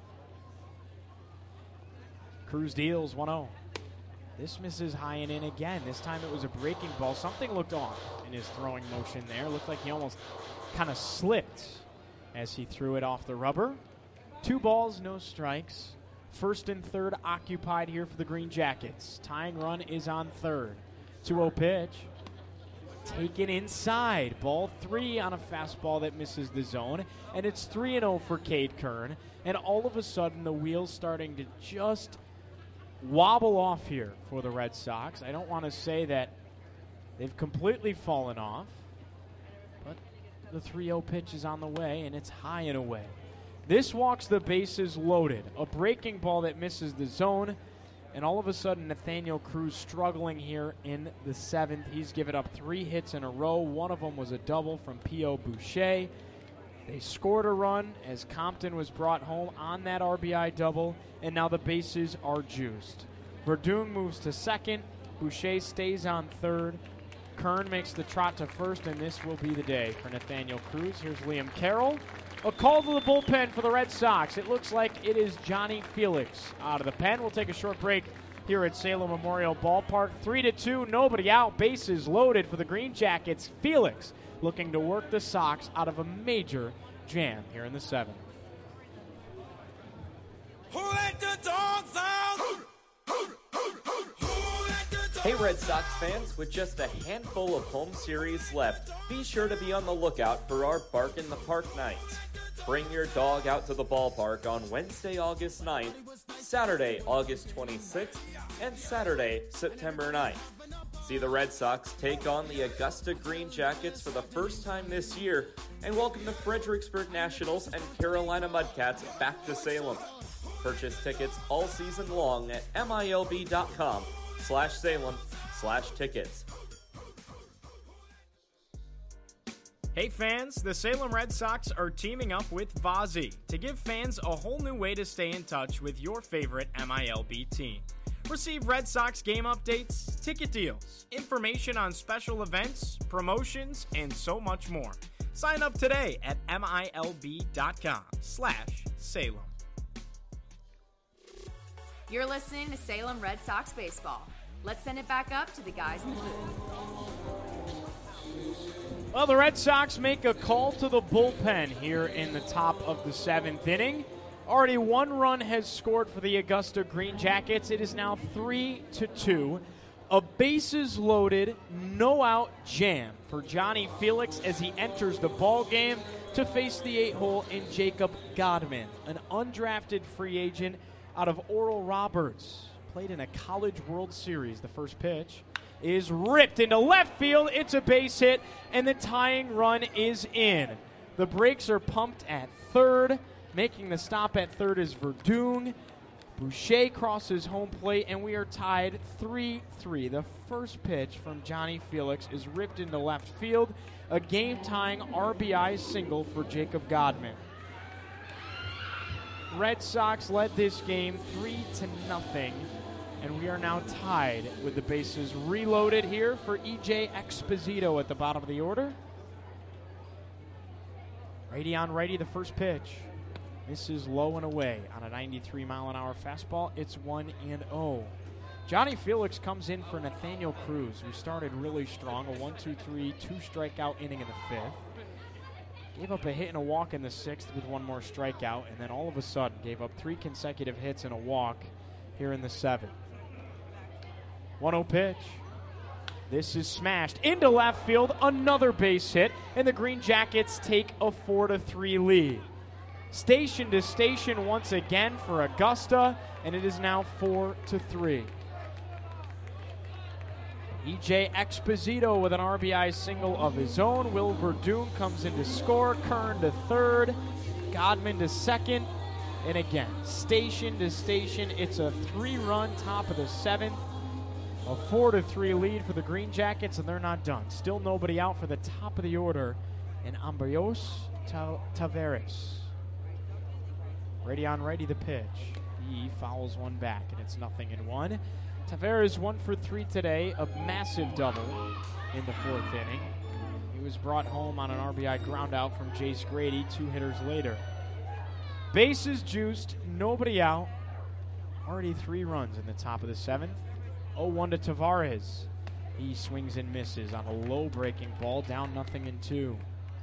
Cruz deals one oh. This misses high and in again. This time it was a breaking ball. Something looked off in his throwing motion there. Looked like he almost kind of slipped as he threw it off the rubber. Two balls, no strikes. First and third occupied here for the Green Jackets. Tying run is on third. two oh pitch. Taken inside. Ball three on a fastball that misses the zone. And it's three and oh for Cade Kern. And all of a sudden the wheels starting to just wobble off here for the Red Sox. I don't want to say that they've completely fallen off, but the three oh pitch is on the way, and it's high and away. This walks the bases loaded. A breaking ball that misses the zone, and all of a sudden Nathaniel Cruz struggling here in the seventh. He's given up three hits in a row. One of them was a double from P O Boucher. They scored a run as Compton was brought home on that R B I double, and now the bases are juiced. Verdun moves to second. Boucher stays on third. Kern makes the trot to first, and this will be the day for Nathaniel Cruz. Here's Liam Carroll. A call to the bullpen for the Red Sox. It looks like it is Johnny Felix out of the pen. We'll take a short break here at Salem Memorial Ballpark. Three to two, nobody out, bases loaded for the Green Jackets. Felix looking to work the Sox out of a major jam here in the seventh. Who let the dogs out? Hey Red Sox fans, with just a handful of home series left, be sure to be on the lookout for our Bark in the Park night. Bring your dog out to the ballpark on Wednesday, August ninth, Saturday, August twenty-sixth, and Saturday, September ninth. See the Red Sox take on the Augusta Green Jackets for the first time this year and welcome the Fredericksburg Nationals and Carolina Mudcats back to Salem. Purchase tickets all season long at milb.com slash Salem slash tickets. Hey fans, the Salem Red Sox are teaming up with Vazi to give fans a whole new way to stay in touch with your favorite M I L B team. Receive Red Sox game updates, ticket deals, information on special events, promotions, and so much more. Sign up today at milb.com slash Salem. You're listening to Salem Red Sox baseball. Let's send it back up to the guys in the booth. Well, the Red Sox make a call to the bullpen here in the top of the seventh inning. Already one run has scored for the Augusta Green Jackets. It is now three to two. A bases loaded, no out jam for Johnny Felix as he enters the ball game to face the eight-hole in Jacob Godman, an undrafted free agent out of Oral Roberts. Played in a College World Series. The first pitch is ripped into left field. It's a base hit, and the tying run is in. The brakes are pumped at third. Making the stop at third is Verdun. Boucher crosses home plate, and we are tied three three. The first pitch from Johnny Felix is ripped into left field. A game-tying R B I single for Jacob Godman. Red Sox led this game three to nothing, and we are now tied with the bases reloaded here for E J Exposito at the bottom of the order. Righty on righty, the first pitch. This is low and away on a ninety-three mile an hour fastball. It's one and oh. Johnny Felix comes in for Nathaniel Cruz, who started really strong. A one two three, two strikeout inning in the fifth. Gave up a hit and a walk in the sixth with one more strikeout, and then all of a sudden gave up three consecutive hits and a walk here in the seventh. one oh pitch. This is smashed into left field. Another base hit, and the Green Jackets take a four to three lead. Station to station once again for Augusta, and it is now four to three. E J Exposito with an R B I single of his own. Will Verdun comes in to score. Kern to third. Godman to second. And again, station to station, it's a three-run top of the seventh. A four to three lead for the Green Jackets, and they're not done. Still nobody out for the top of the order. And Ambrios Taveras. Ready on righty the pitch. He fouls one back, and it's nothing in one. Taveras one for three today, a massive double in the fourth inning. He was brought home on an R B I ground out from Jace Grady two hitters later. Bases juiced, nobody out. Already three runs in the top of the seventh. oh one to Tavares. He swings and misses on a low breaking ball, down nothing in two.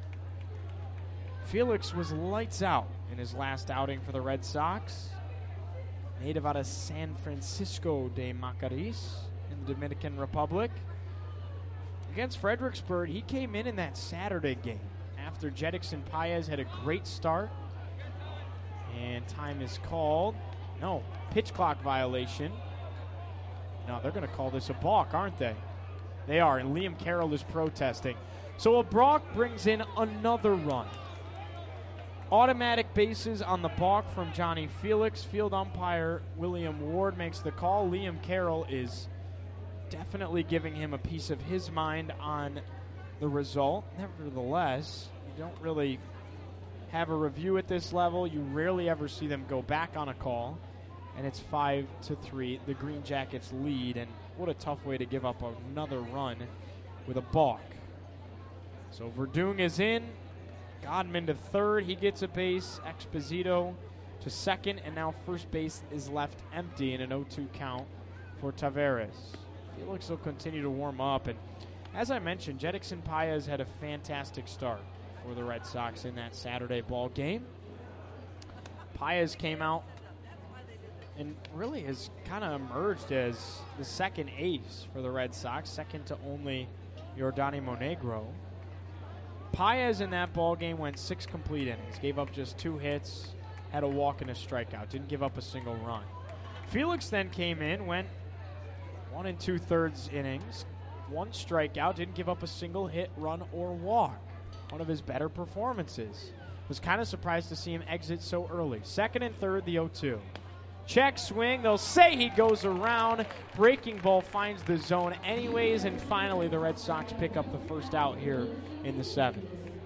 Felix was lights out in his last outing for the Red Sox. Native out of San Francisco de Macorís in the Dominican Republic. Against Fredericksburg, he came in in that Saturday game after Jedrickson Paez had a great start. And time is called. No, pitch clock violation. No, they're going to call this a balk, aren't they? They are, and Liam Carroll is protesting. So a balk brings in another run. Automatic bases on the balk from Johnny Felix. Field umpire William Ward makes the call. Liam Carroll is definitely giving him a piece of his mind on the result. Nevertheless, you don't really have a review at this level. You rarely ever see them go back on a call. And it's five to three. The Green Jackets lead, and what a tough way to give up another run with a balk. So Verdung is in. Godman to third. He gets a base. Exposito to second. And now first base is left empty in an oh two count for Taveras. Felix will continue to warm up. And as I mentioned, Jedrickson Paez had a fantastic start for the Red Sox in that Saturday ball game. Paez came out and really has kind of emerged as the second ace for the Red Sox, second to only Yordany Monegro. Paez in that ball game went six complete innings, gave up just two hits, had a walk and a strikeout, didn't give up a single run. Felix then came in, went one and two-thirds innings, one strikeout, didn't give up a single hit, run, or walk. One of his better performances. Was kind of surprised to see him exit so early. Second and third, the oh two. Check swing. They'll say he goes around. Breaking ball finds the zone anyways, and finally the Red Sox pick up the first out here in the seventh.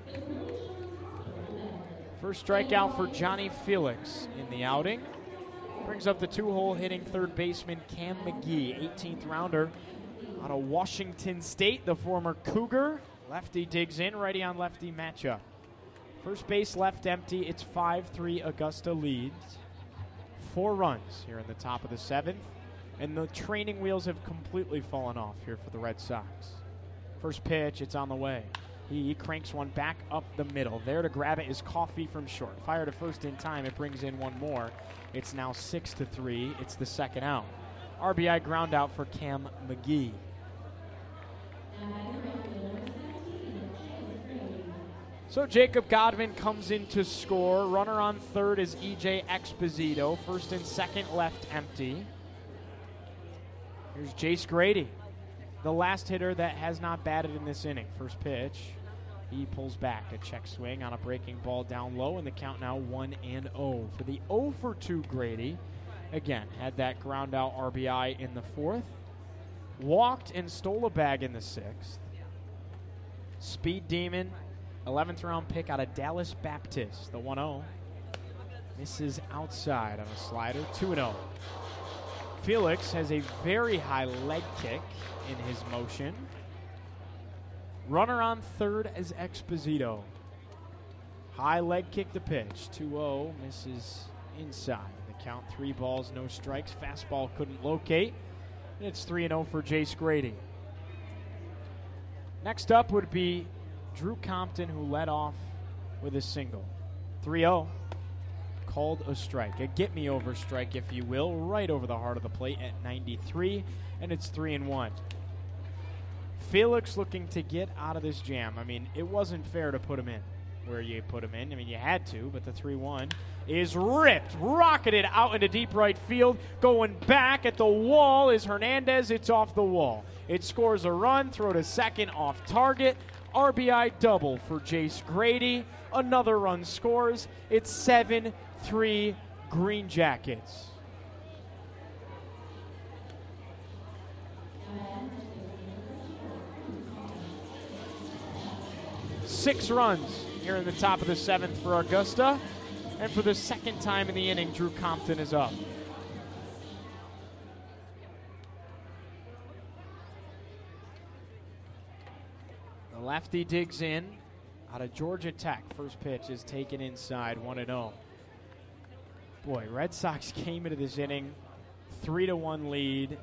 First strikeout for Johnny Felix in the outing. Brings up the two-hole hitting third baseman Cam McGee, eighteenth rounder out of Washington State, the former Cougar. Lefty digs in, righty on lefty matchup. First base left empty. It's five three. Augusta leads. Four runs here in the top of the seventh. And the training wheels have completely fallen off here for the Red Sox. First pitch, it's on the way. He cranks one back up the middle. There to grab it is Coffey from short. Fire to first in time. It brings in one more. It's now six to three. It's the second out. R B I ground out for Cam McGee. So Jacob Godwin comes in to score. Runner on third is E J Exposito. First and second left empty. Here's Jace Grady, the last hitter that has not batted in this inning. First pitch, he pulls back. A check swing on a breaking ball down low, and the count now one and oh. For the oh for two Grady, again, had that ground out R B I in the fourth. Walked and stole a bag in the sixth. Speed Demon, eleventh round pick out of Dallas Baptist, the one oh. Misses outside on a slider, two and oh. Felix has a very high leg kick in his motion. Runner on third is Exposito. High leg kick the pitch, two oh, misses inside. The count, three balls, no strikes. Fastball couldn't locate. And it's three and oh for Jace Grady. Next up would be Drew Compton, who led off with a single. three oh. Called a strike. A get-me-over strike, if you will, right over the heart of the plate at ninety-three, and it's three and one. Felix looking to get out of this jam. I mean, it wasn't fair to put him in where you put him in. I mean, you had to, but the three one is ripped, rocketed out into deep right field. Going back at the wall is Hernandez. It's off the wall. It scores a run, throw to second off target. R B I double for Jace Grady. Another run scores. It's seven three Green Jackets. Six runs here in the top of the seventh for Augusta. And for the second time in the inning, Drew Compton is up. The lefty digs in out of Georgia Tech. First pitch is taken inside, one and oh. Boy, Red Sox came into this inning, three to one lead.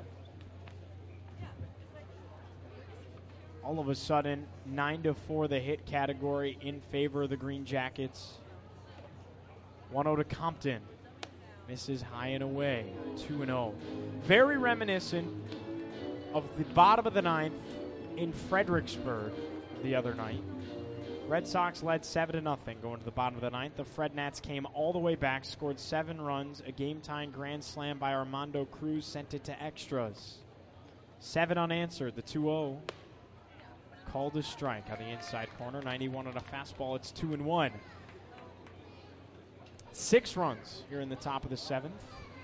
All of a sudden, nine to four the hit category in favor of the Green Jackets. one oh to Compton. Misses high and away, two and oh. Very reminiscent of the bottom of the ninth in Fredericksburg the other night. Red Sox led seven to nothing going to the bottom of the ninth. The Fred Nats came all the way back, scored seven runs. A game-tying grand slam by Armando Cruz sent it to extras. Seven unanswered, the two oh. Called a strike on the inside corner, ninety-one on a fastball. It's two and one. Six runs here in the top of the seventh.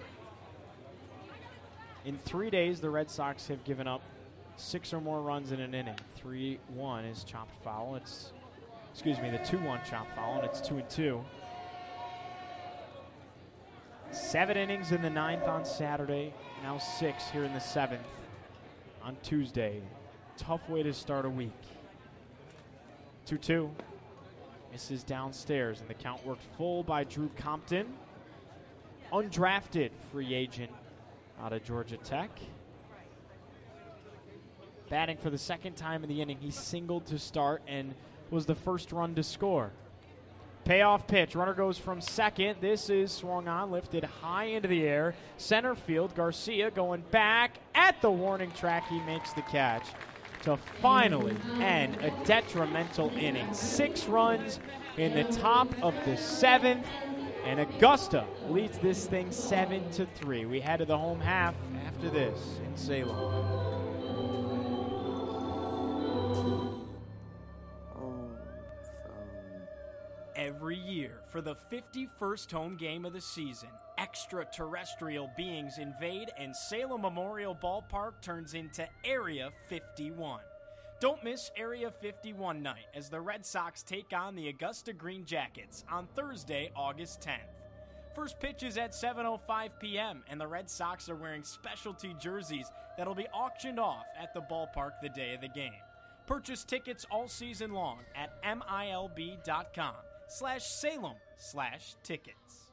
In three days, the Red Sox have given up six or more runs in an inning. three one is chopped foul. It's Excuse me, the two one chop foul, and it's two and two. Seven innings in the ninth on Saturday, now six here in the seventh on Tuesday. Tough way to start a week. two two. Misses downstairs, and the count worked full by Drew Compton. Undrafted free agent out of Georgia Tech. Batting for the second time in the inning. He singled to start and was the first run to score. Payoff pitch. Runner goes from second. This is swung on, lifted high into the air. Center field. Garcia going back at the warning track. He makes the catch to finally end a detrimental inning. Six runs in the top of the seventh, and Augusta leads this thing seven to three. We head to the home half after this in Salem. Every year, for the fifty-first home game of the season, extraterrestrial beings invade and Salem Memorial Ballpark turns into Area fifty-one. Don't miss Area fifty-one night as the Red Sox take on the Augusta Green Jackets on Thursday, August tenth. First pitch is at seven oh five p.m., and the Red Sox are wearing specialty jerseys that'll be auctioned off at the ballpark the day of the game. Purchase tickets all season long at milb.com slash Salem slash tickets.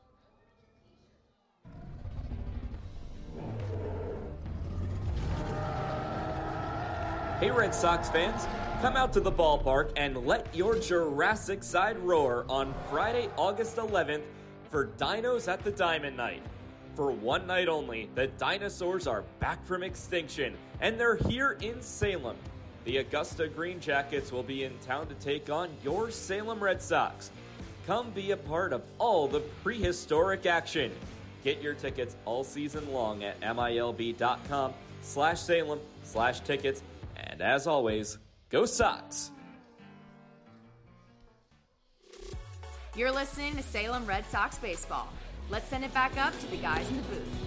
Hey Red Sox fans, come out to the ballpark and let your Jurassic side roar on Friday, August eleventh for Dinos at the Diamond Night. For one night only, the dinosaurs are back from extinction, and they're here in Salem. The Augusta Green Jackets will be in town to take on your Salem Red Sox. Come be a part of all the prehistoric action. Get your tickets all season long at milb.com slash Salem slash tickets. And as always, go Sox! You're listening to Salem Red Sox baseball. Let's send it back up to the guys in the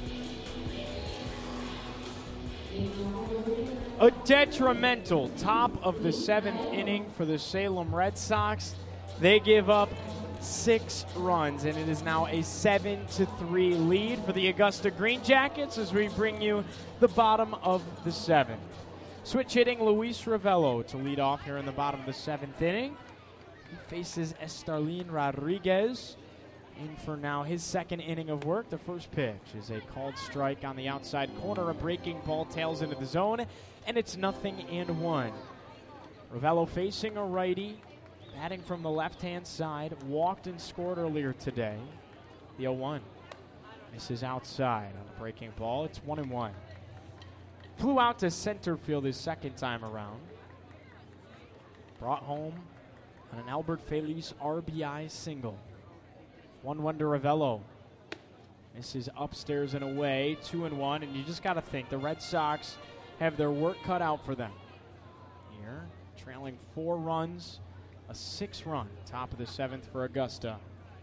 booth. A detrimental top of the seventh inning for the Salem Red Sox. They give up six runs, and it is now a seven to three lead for the Augusta Green Jackets as we bring you the bottom of the seventh. Switch hitting Luis Ravello to lead off here in the bottom of the seventh inning. He faces Estarlin Rodriguez in for now his second inning of work. The first pitch is a called strike on the outside corner. A breaking ball tails into the zone, and it's nothing and one. Ravello facing a righty, batting from the left-hand side. Walked and scored earlier today. The oh one misses outside on the breaking ball. It's one and one. Flew out to center field his second time around. Brought home on an Albert Feliz R B I single. one one to Ravello. Misses upstairs and away. Two and one, and you just got to think the Red Sox have their work cut out for them. Here, trailing four runs, a six-run top of the seventh for Augusta.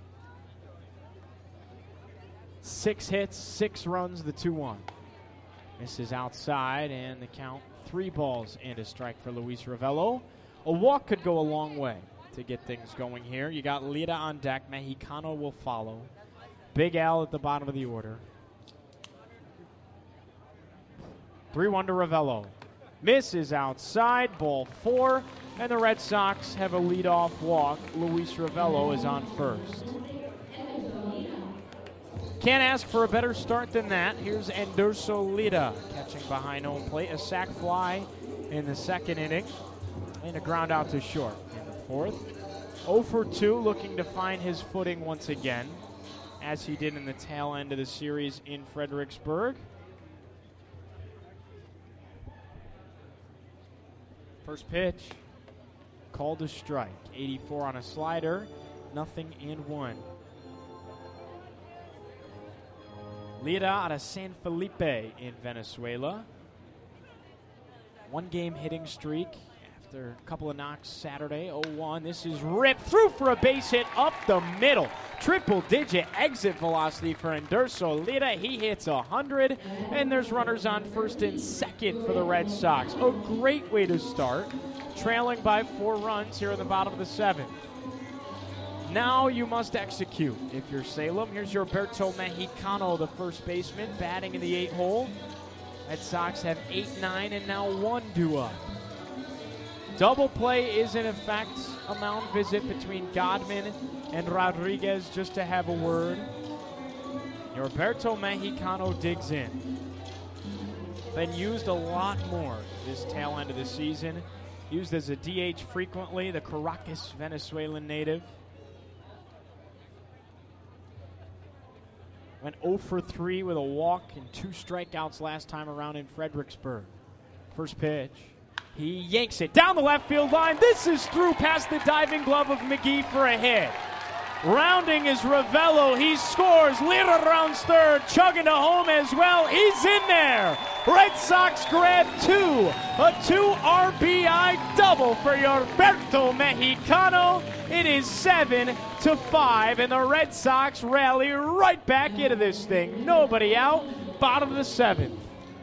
Six hits, six runs, the two one. Misses outside, and the count three balls and a strike for Luis Ravello. A walk could go a long way to get things going here. You got Lira on deck. Mexicano will follow. Big Al at the bottom of the order. three one to Ravello. Misses outside, ball four, and the Red Sox have a leadoff walk. Luis Ravello is on first. Can't ask for a better start than that. Here's Enderso Lira catching behind home plate. A sac fly in the second inning, and a ground out to short in the fourth. oh for two, looking to find his footing once again, as he did in the tail end of the series in Fredericksburg. First pitch, called a strike. eighty-four on a slider, nothing and one. Lira out of San Felipe in Venezuela. One game hitting streak after a couple of knocks Saturday. oh one. This is ripped through for a base hit up the middle. Triple digit exit velocity for Enderso Lira. He hits one hundred, and there's runners on first and second for the Red Sox. A great way to start, trailing by four runs here in the bottom of the seventh. Now you must execute. If you're Salem, here's your Berto Mexicano, the first baseman, batting in the eight hole. Red Sox have eight, nine, and now one due up. Double play is in effect. A mound visit between Godman and Rodriguez just to have a word. Roberto Mexicano digs in. Been used a lot more this tail end of the season. Used as a D H frequently, the Caracas Venezuelan native. Went oh for three with a walk and two strikeouts last time around in Fredericksburg. First pitch. He yanks it down the left field line. This is through past the diving glove of McGee for a hit. Rounding is Ravello. He scores. Lira rounds third. Chugging to home as well. He's in there. Red Sox grab two. A two R B I double for Roberto Mexicano. It is seven to five, and the Red Sox rally right back into this thing. Nobody out. Bottom of the seventh.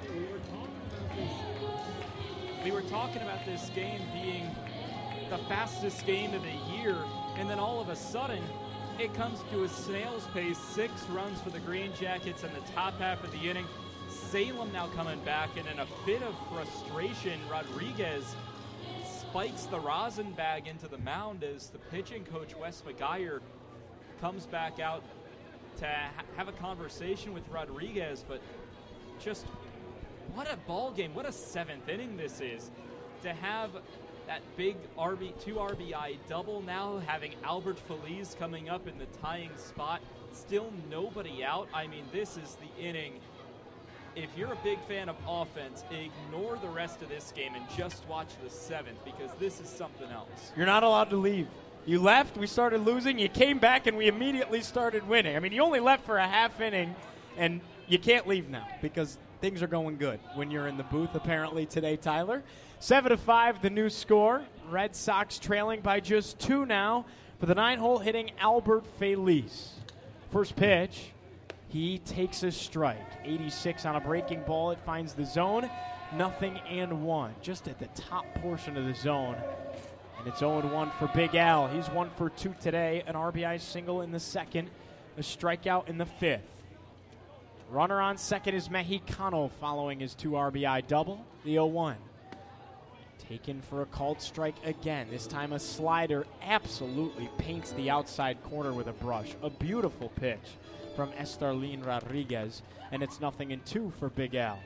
We were talking about this game being the fastest game of the year, and then all of a sudden, it comes to a snail's pace. Six runs for the Green Jackets in the top half of the inning. Salem now coming back, and in a fit of frustration, Rodriguez spikes the rosin bag into the mound as the pitching coach, Wes McGuire, comes back out to ha- have a conversation with Rodriguez. But just what a ball game, what a seventh inning this is. To have that big R B, two R B I double, now having Albert Feliz coming up in the tying spot, still nobody out. I mean, this is the inning. If you're a big fan of offense, ignore the rest of this game and just watch the seventh, because this is something else. You're not allowed to leave. You left, we started losing, you came back, and we immediately started winning. I mean, you only left for a half inning, and you can't leave now because things are going good when you're in the booth, apparently, today, Tyler. Seven to five, the new score. Red Sox trailing by just two now for the nine-hole hitting Albert Feliz. First pitch, he takes a strike. eighty-six on a breaking ball. It finds the zone. Nothing and one. Just at the top portion of the zone. And it's oh and one for Big Al. He's one for two today. An R B I single in the second. A strikeout in the fifth. Runner on second is Mexicano following his two R B I double. The oh one. Taken for a called strike again. This time a slider absolutely paints the outside corner with a brush. A beautiful pitch from Estarlin Rodriguez, and it's nothing and two for Big Al.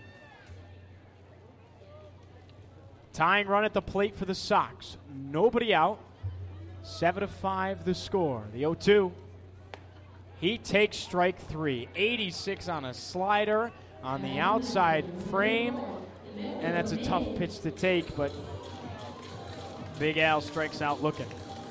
Tying run at the plate for the Sox. Nobody out. Seven to five the score. The oh two. He takes strike three. eighty-six on a slider on the outside frame. And that's a tough pitch to take, but Big Al strikes out looking.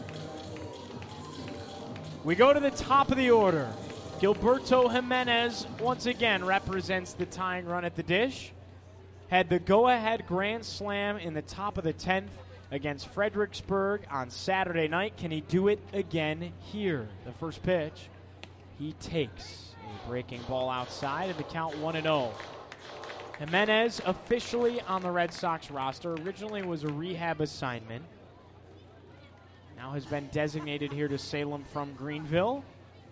We go to the top of the order. Gilberto Jimenez once again represents the tying run at the dish. Had the go-ahead grand slam in the top of the tenth against Fredericksburg on Saturday night. Can he do it again here? The first pitch, he takes a breaking ball outside, and the count one and oh. Jimenez officially on the Red Sox roster. Originally was a rehab assignment. Now has been designated here to Salem from Greenville.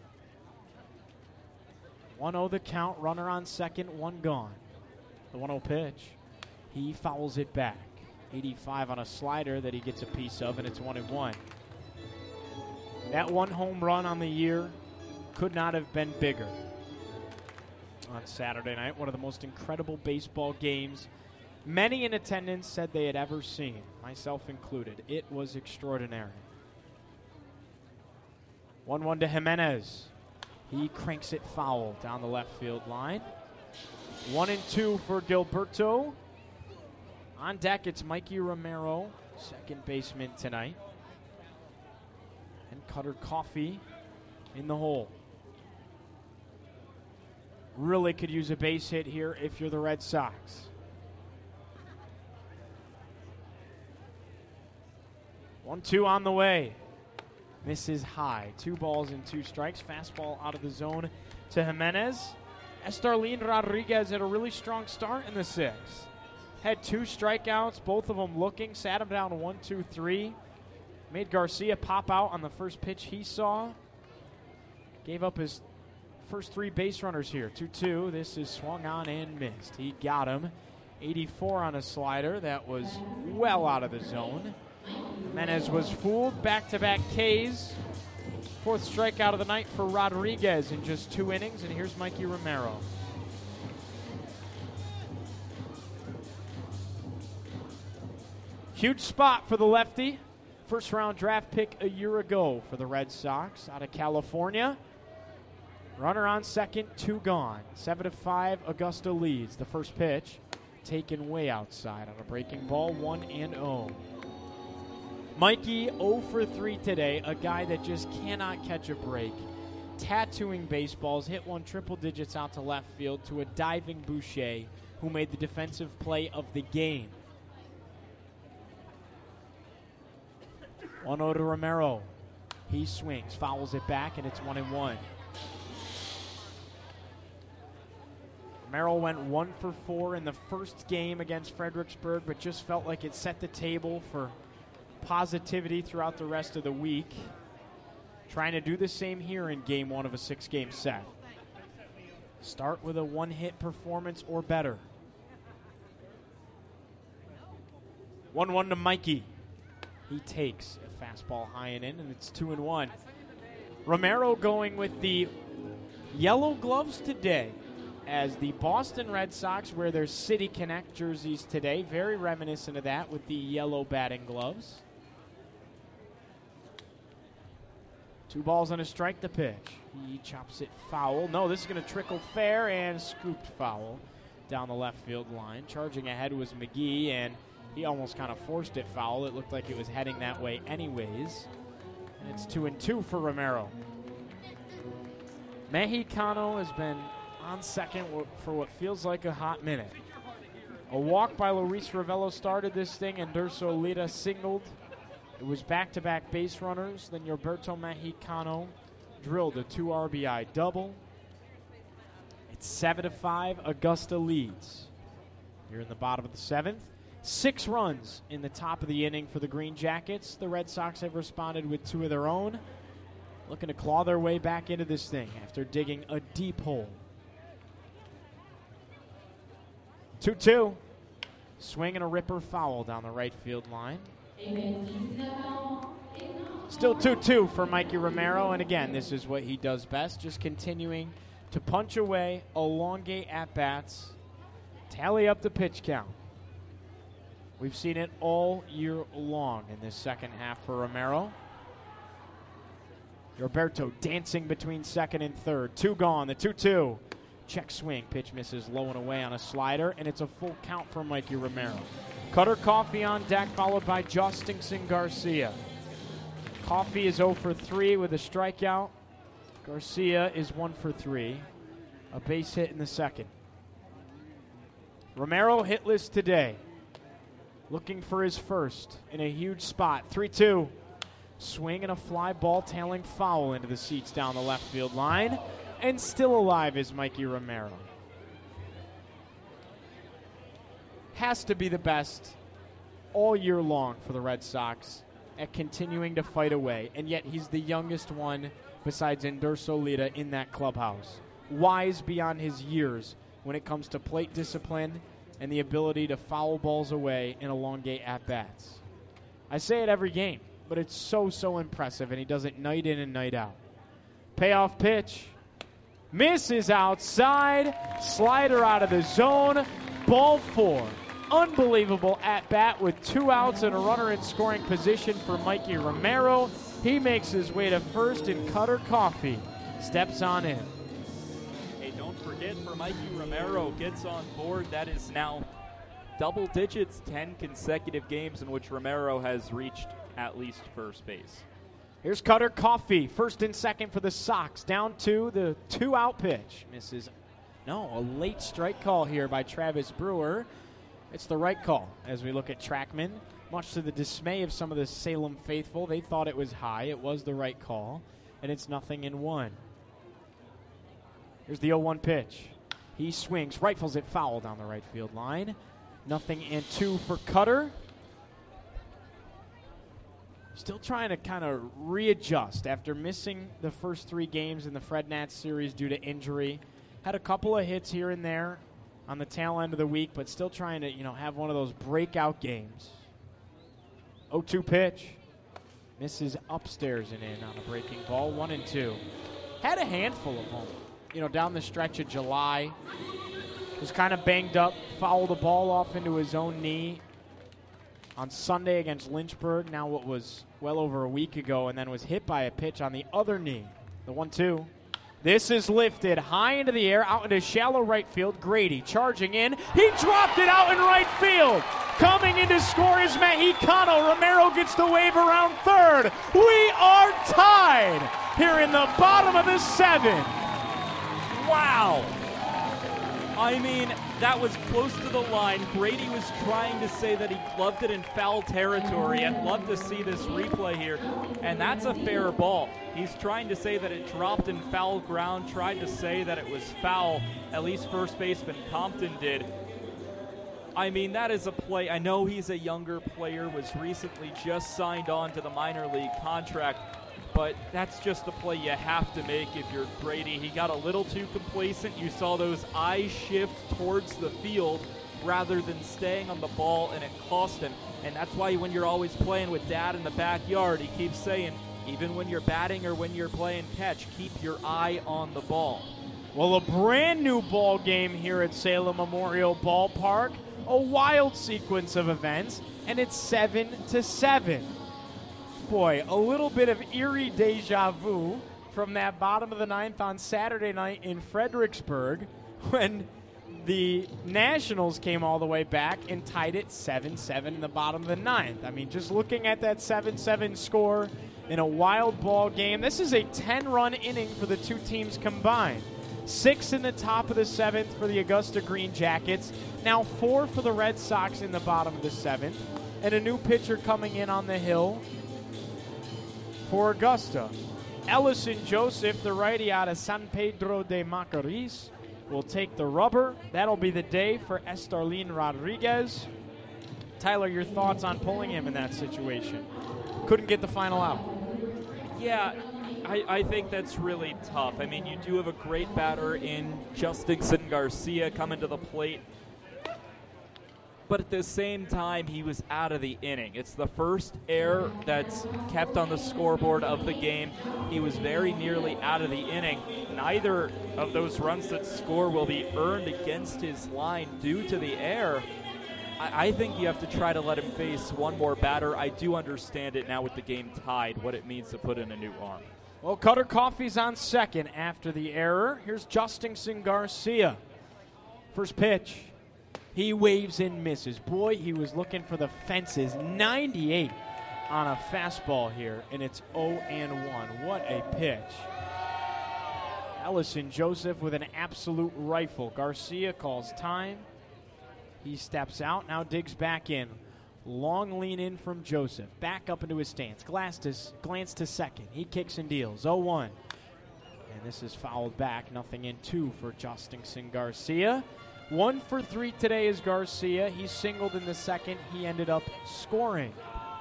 one oh the count, runner on second, one gone. The one oh pitch. He fouls it back. eighty-five on a slider that he gets a piece of, and it's one and one. That one home run on the year could not have been bigger. On Saturday night, one of the most incredible baseball games many in attendance said they had ever seen, myself included. It was extraordinary. one one to Jimenez. He cranks it foul down the left field line. One and two for Gilberto. On deck, it's Mikey Romero, second baseman tonight. And Cutter Coffey in the hole. Really could use a base hit here if you're the Red Sox. one two on the way. Misses high. Two balls and two strikes. Fastball out of the zone to Jimenez. Estarlin Rodriguez had a really strong start in the sixth. Had two strikeouts, both of them looking. Sat him down one, two, three. Made Garcia pop out on the first pitch he saw. Gave up his first three base runners here. two two. This is swung on and missed. He got him. eighty-four on a slider. That was well out of the zone. Jimenez was fooled. Back-to-back Ks. Fourth strikeout of the night for Rodriguez in just two innings, and here's Mikey Romero. Huge spot for the lefty. First round draft pick a year ago for the Red Sox out of California. Runner on second, two gone. Seven to five, Augusta leads. The first pitch taken way outside on a breaking ball, one and oh. Mikey oh for three today, a guy that just cannot catch a break. Tattooing baseballs, hit one triple digits out to left field to a diving Boucher who made the defensive play of the game. one oh to Romero. He swings, fouls it back, and it's one and one. Romero went one for four in the first game against Fredericksburg, but just felt like it set the table for positivity throughout the rest of the week. Trying to do the same here in game one of a six-game set. Start with a one-hit performance or better. one one to Mikey. He takes a fastball high and in, and it's two and one. Romero going with the yellow gloves today, as the Boston Red Sox wear their City Connect jerseys today. Very reminiscent of that with the yellow batting gloves. Two balls and a strike to pitch. He chops it foul. No, this is going to trickle fair and scooped foul down the left field line. Charging ahead was McGee, and he almost kind of forced it foul. It looked like it was heading that way anyways. And it's two and two for Romero. Mexicano has been on second for what feels like a hot minute. A walk by Luis Ravello started this thing, and Durso Lita singled. It was back-to-back base runners. Then Roberto Mexicano drilled a two R B I double. It's seven to five. Augusta leads. Here in the bottom of the seventh. Six runs in the top of the inning for the Green Jackets. The Red Sox have responded with two of their own, looking to claw their way back into this thing after digging a deep hole. two two. Swing and a ripper foul down the right field line. Still two two for Mikey Romero, and again, this is what he does best, just continuing to punch away, elongate at-bats, tally up the pitch count. We've seen it all year long in this second half for Romero. Roberto dancing between second and third. Two gone, the two two. Check swing, pitch misses low and away on a slider, and it's a full count for Mikey Romero. Cutter Coffee on deck, followed by Justinson Garcia. Coffee is oh for three with a strikeout. Garcia is one for three. A base hit in the second. Romero hitless today. Looking for his first in a huge spot. three two. Swing and a fly ball tailing foul into the seats down the left field line. And still alive is Mikey Romero. Has to be the best all year long for the Red Sox at continuing to fight away. And yet he's the youngest one besides Endurso Lita in that clubhouse. Wise beyond his years when it comes to plate discipline and the ability to foul balls away and elongate at-bats. I say it every game, but it's so, so impressive, and he does it night in and night out. Payoff pitch. Misses outside. Slider out of the zone. Ball four. Unbelievable at-bat with two outs and a runner in scoring position for Mikey Romero. He makes his way to first, and Cutter Coffee steps on in. Forget for Mikey Romero gets on board. That is now double digits, ten consecutive games in which Romero has reached at least first base. Here's Cutter Coffee, first and second for the Sox. Down to the two-out pitch. Misses. No, a late strike call here by Travis Brewer. It's the right call as we look at Trackman. Much to the dismay of some of the Salem faithful, they thought it was high. It was the right call, and it's nothing in one. Here's the oh one pitch. He swings, rifles it foul down the right field line. Nothing and two for Cutter. Still trying to kind of readjust after missing the first three games in the Fred Nats series due to injury. Had a couple of hits here and there on the tail end of the week, but still trying to, you know, have one of those breakout games. oh two pitch. Misses upstairs and in on a breaking ball. One and two. Had a handful of them, you know, down the stretch of July. Was kind of banged up. Fouled the ball off into his own knee on Sunday against Lynchburg. Now what was well over a week ago, and then was hit by a pitch on the other knee. The one two. This is lifted high into the air, out into shallow right field. Grady charging in. He dropped it out in right field. Coming in to score is Mexicano. Romero gets the wave around third. We are tied here in the bottom of the seventh. Wow. I mean, that was close to the line. Grady was trying to say that he gloved it in foul territory. I'd love to see this replay here. And that's a fair ball. He's trying to say that it dropped in foul ground, tried to say that it was foul. At least first baseman Compton did. I mean, that is a play. I know he's a younger player, was recently just signed on to the minor league contract. But that's just a play you have to make if you're Grady. He got a little too complacent. You saw those eyes shift towards the field rather than staying on the ball, and it cost him. And that's why when you're always playing with Dad in the backyard, he keeps saying, even when you're batting or when you're playing catch, keep your eye on the ball. Well, a brand new ball game here at Salem Memorial Ballpark. A wild sequence of events, and it's seven to seven. Boy, a little bit of eerie deja vu from that bottom of the ninth on Saturday night in Fredericksburg when the Nationals came all the way back and tied it seven seven in the bottom of the ninth. I mean, just looking at that seven seven score in a wild ball game, this is a ten-run inning for the two teams combined. Six in the top of the seventh for the Augusta Green Jackets. Now four for the Red Sox in the bottom of the seventh. And a new pitcher coming in on the hill for Augusta. Ellison Joseph, the righty out of San Pedro de Macorís, will take the rubber. That'll be the day for Estarlin Rodriguez. Tyler, your thoughts on pulling him in that situation? Couldn't get the final out. Yeah, I, I think that's really tough. I mean, you do have a great batter in Justin Garcia coming to the plate. But at the same time, he was out of the inning. It's the first error that's kept on the scoreboard of the game. He was very nearly out of the inning. Neither of those runs that score will be earned against his line due to the error. I, I think you have to try to let him face one more batter. I do understand it now with the game tied, what it means to put in a new arm. Well, Cutter Coffey's on second after the error. Here's Justin Garcia. First pitch. He waves and misses. Boy, he was looking for the fences. ninety-eight on a fastball here, and it's oh and one. What a pitch. Ellison Joseph with an absolute rifle. Garcia calls time. He steps out, now digs back in. Long lean in from Joseph. Back up into his stance. Glass to, glance to second. He kicks and deals. oh one. And this is fouled back. Nothing in two for Justin Garcia. One for three today is Garcia. He singled in the second. He ended up scoring.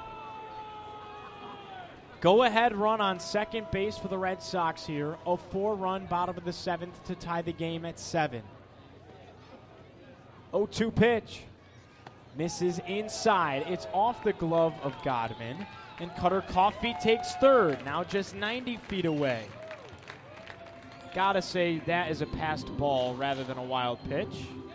Go-ahead run on second base for the Red Sox here. A four-run bottom of the seventh to tie the game at seven. oh two pitch. Misses inside. It's off the glove of Godman. And Cutter Coffey takes third. Now just ninety feet away. Gotta say that is a passed ball rather than a wild pitch.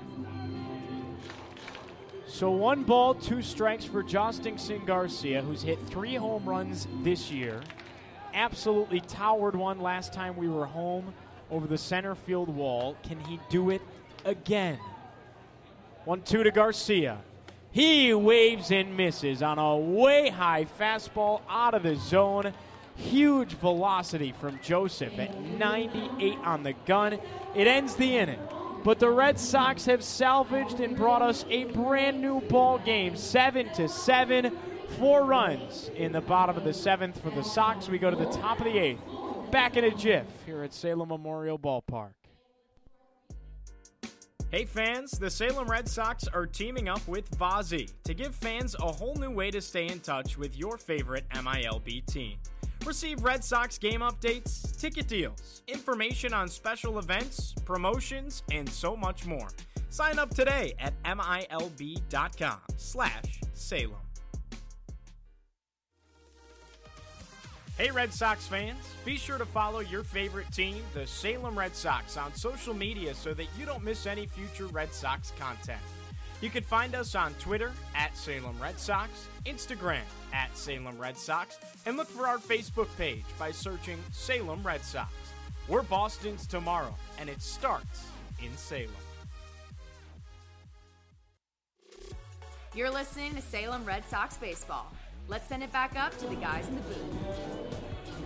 So one ball, two strikes for Justin Garcia, who's hit three home runs this year. Absolutely towered one last time we were home over the center field wall. Can he do it again? one two to Garcia. He waves and misses on a way high fastball out of the zone. Huge velocity from Joseph at ninety-eight on the gun. It ends the inning. But the Red Sox have salvaged and brought us a brand new ball game. Seven to seven. Four runs in the bottom of the seventh for the Sox. We go to the top of the eighth. Back in a jiff here at Salem Memorial Ballpark. Hey fans, the Salem Red Sox are teaming up with Vazi to give fans a whole new way to stay in touch with your favorite M I L B team. Receive Red Sox game updates, ticket deals, information on special events, promotions, and so much more. Sign up today at milb.com slash Salem. Hey Red Sox fans, be sure to follow your favorite team, the Salem Red Sox, on social media so that you don't miss any future Red Sox content. You can find us on Twitter at Salem Red Sox, Instagram at Salem Red Sox, and look for our Facebook page by searching Salem Red Sox. We're Boston's tomorrow, and it starts in Salem. You're listening to Salem Red Sox baseball. Let's send it back up to the guys in the booth.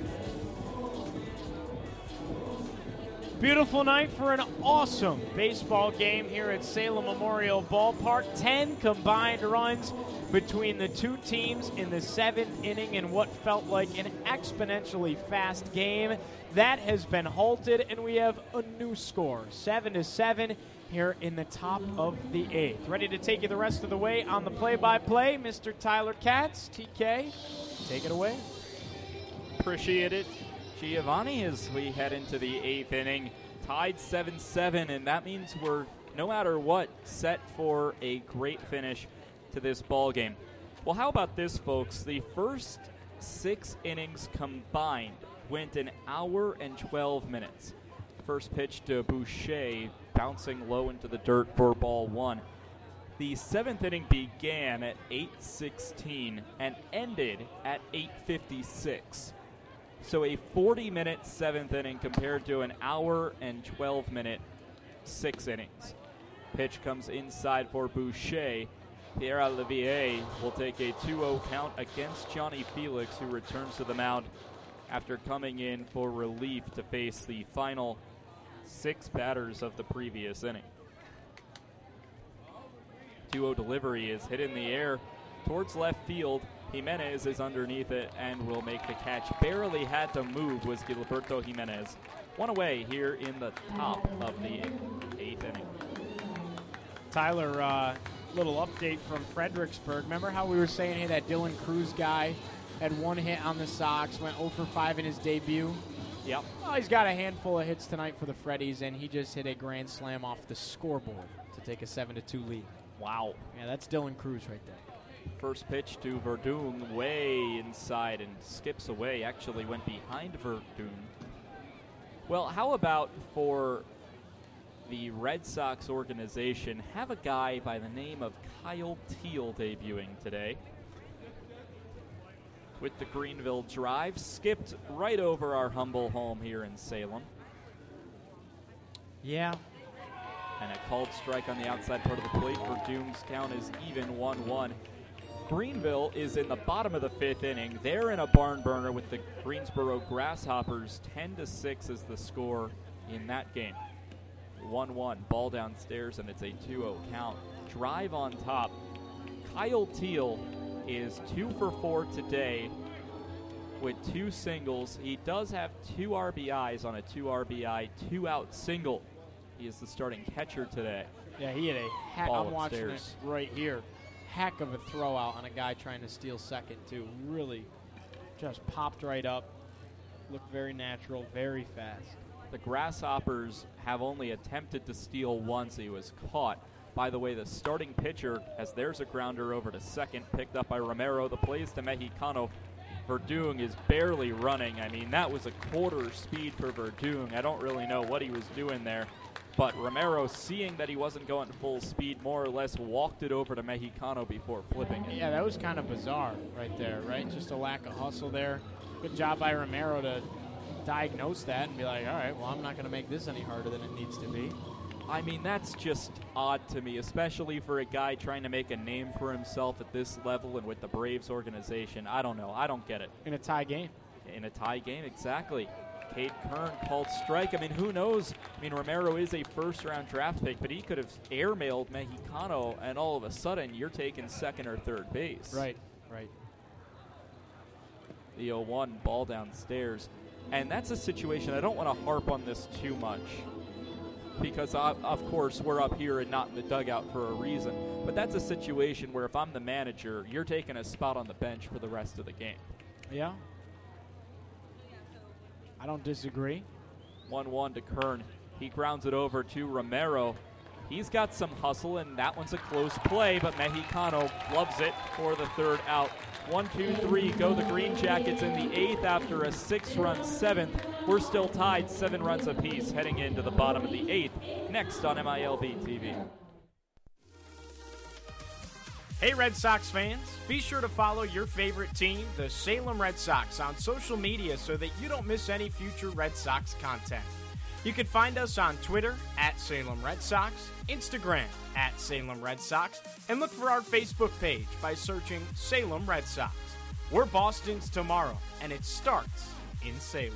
Beautiful night for an awesome baseball game here at Salem Memorial Ballpark. Ten combined runs between the two teams in the seventh inning in what felt like an exponentially fast game. That has been halted, and we have a new score, seven to seven here in the top of the eighth. Ready to take you the rest of the way on the play-by-play, Mister Tyler Katz. T K, take it away. Appreciate it, Giovanni, as we head into the eighth inning. Tied seven seven, and that means we're, no matter what, set for a great finish to this ball game. Well, how about this, folks? The first six innings combined went an hour and twelve minutes. First pitch to Boucher, bouncing low into the dirt for ball one. The seventh inning began at eight sixteen and ended at eight fifty-six. So a forty-minute seventh inning compared to an hour and twelve-minute six innings. Pitch comes inside for Boucher. Pierre Olivier will take a two oh count against Johnny Felix, who returns to the mound after coming in for relief to face the final six batters of the previous inning. two oh delivery is hit in the air towards left field. Jimenez is underneath it and will make the catch. Barely had to move was Gilberto Jimenez. One away here in the top of the eighth inning. Tyler, uh, little update from Fredericksburg. Remember how we were saying, hey, that Dylan Cruz guy had one hit on the Sox, went oh for five in his debut? Yep. Well, he's got a handful of hits tonight for the Freddies, and he just hit a grand slam off the scoreboard to take a seven to two lead. Wow. Yeah, that's Dylan Cruz right there. First pitch to Verdun, way inside and skips away. Actually went behind Verdun. Well, how about for the Red Sox organization, have a guy by the name of Kyle Teel debuting today. With the Greenville drive, skipped right over our humble home here in Salem. Yeah. And a called strike on the outside part of the plate. Verdun's count is even one one. Greenville is in the bottom of the fifth inning. They're in a barn burner with the Greensboro Grasshoppers. ten to six is the score in that game. one one, ball downstairs, and it's a two oh count. Drive on top. Kyle Teel is two for four today with two singles. He does have two R B Is on a two R B I, two-out single. He is the starting catcher today. Yeah, he had a heck. Ball I'm watching it upstairs. right here. Heck of a throw out on a guy trying to steal second, too. Really just popped right up. Looked very natural, very fast. The Grasshoppers have only attempted to steal once. He was caught. By the way, the starting pitcher, as there's a grounder over to second, picked up by Romero. The plays to Mexicano. Verdun is barely running. I mean, that was a quarter speed for Verdun. I don't really know what he was doing there. But Romero, seeing that he wasn't going full speed, more or less walked it over to Mexicano before flipping it. Yeah, that was kind of bizarre right there, right? Just a lack of hustle there. Good job by Romero to diagnose that and be like, all right, well, I'm not going to make this any harder than it needs to be. I mean, that's just odd to me, especially for a guy trying to make a name for himself at this level and with the Braves organization. I don't know. I don't get it. In a tie game. In a tie game, exactly. Cade Kern called strike. I mean, who knows? I mean, Romero is a first-round draft pick, but he could have airmailed Mexicano, and all of a sudden, you're taking second or third base. Right, right. The oh one, ball downstairs. And that's a situation, I don't want to harp on this too much, because, uh, of course, we're up here and not in the dugout for a reason. But that's a situation where if I'm the manager, you're taking a spot on the bench for the rest of the game. Yeah. I don't disagree. one one to Kern. He grounds it over to Romero, He's got some hustle, and that one's a close play, but Mexicano loves it for the third out. One, two, three, go the Green Jackets in the eighth after a six-run seventh. We're still tied seven runs apiece heading into the bottom of the eighth. Next on M I L B T V. Hey Red Sox fans, be sure to follow your favorite team, the Salem Red Sox, on social media so that you don't miss any future Red Sox content. You can find us on Twitter at Salem Red Sox, Instagram at Salem Red Sox, and look for our Facebook page by searching Salem Red Sox. We're Boston's tomorrow, and it starts in Salem.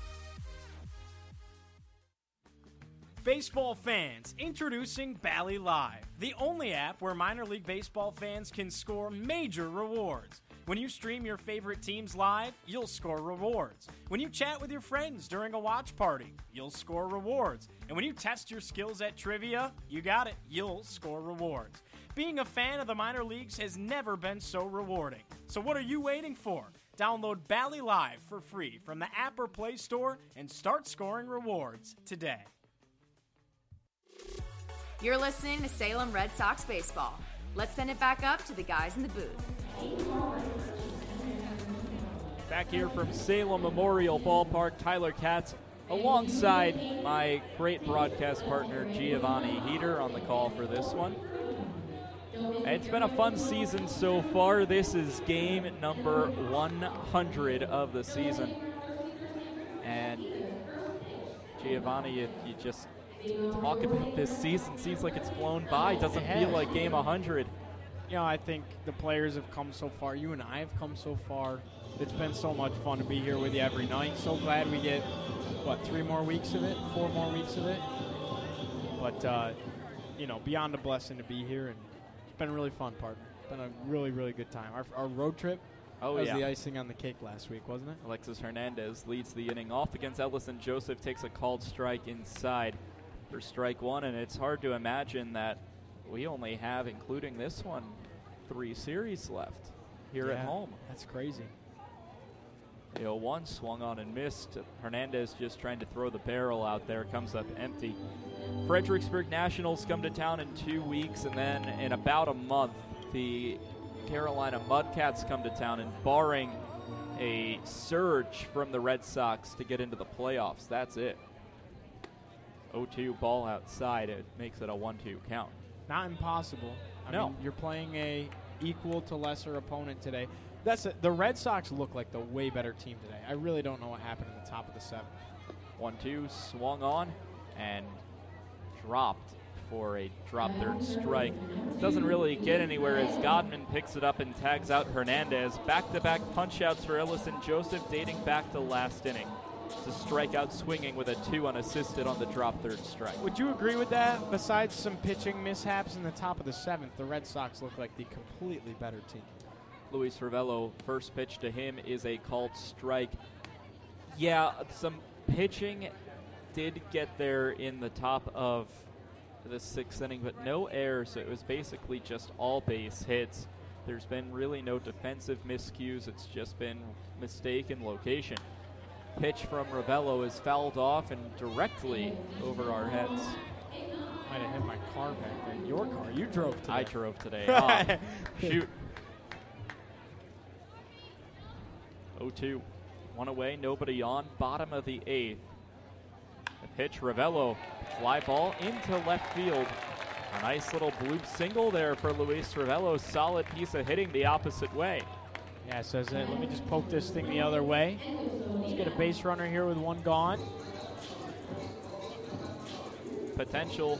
Baseball fans, introducing Bally Live, the only app where minor league baseball fans can score major rewards. When you stream your favorite teams live, you'll score rewards. When you chat with your friends during a watch party, you'll score rewards. And when you test your skills at trivia, you got it, you'll score rewards. Being a fan of the minor leagues has never been so rewarding. So what are you waiting for? Download Bally Live for free from the app or Play Store and start scoring rewards today. You're listening to Salem Red Sox baseball. Let's send it back up to the guys in the booth. Back here from Salem Memorial Ballpark, Tyler Katz alongside my great broadcast partner Giovanni Heater on the call for this one. It's been a fun season so far. This is game number one hundred of the season. And Giovanni, you, you just talk about this season. Seems like it's flown by. Doesn't feel like game one hundred. You know, I think the players have come so far. You and I have come so far. It's been so much fun to be here with you every night. So glad we get, what, three more weeks of it? Four more weeks of it? But, uh, you know, beyond a blessing to be here. And it's been really fun, partner. It's been a really, really good time. Our, our road trip oh, was yeah. the icing on the cake last week, wasn't it? Alexis Hernandez leads the inning off against Ellison Joseph, takes a called strike inside for strike one, and it's hard to imagine that we only have, including this one, three series left here yeah, at home. That's crazy. The oh one swung on and missed. Hernandez just trying to throw the barrel out there, comes up empty. Fredericksburg Nationals come to town in two weeks, and then in about a month, the Carolina Mudcats come to town, and barring a surge from the Red Sox to get into the playoffs, that's it. oh two ball outside, it makes it a one two count. Not impossible. I no. mean, you're playing a equal to lesser opponent today. That's a, the Red Sox look like the way better team today. I really don't know what happened in the top of the seventh. one two swung on and dropped for a drop third strike. Doesn't really get anywhere as Godman picks it up and tags out Hernandez. Back-to-back punch-outs for Ellison Joseph dating back to last inning. To strike out swinging with a two unassisted on the drop third strike. Would you agree with that? Besides some pitching mishaps in the top of the seventh, the Red Sox look like the completely better team. Luis Ravello, first pitch to him is a called strike. Yeah, some pitching did get there in the top of the sixth inning, but no errors. So it was basically just all base hits. There's been really no defensive miscues. It's just been mistake and location. Pitch from Ravello is fouled off and directly over our heads. Might have hit my car back then. Your car. You drove today. I drove today. Oh, shoot. oh two. One away, nobody on. Bottom of the eighth. The pitch, Ravello. Fly ball into left field. A nice little bloop single there for Luis Ravello. Solid piece of hitting the opposite way. Yeah, says so let me just poke this thing the other way. Let's get a base runner here with one gone. Potential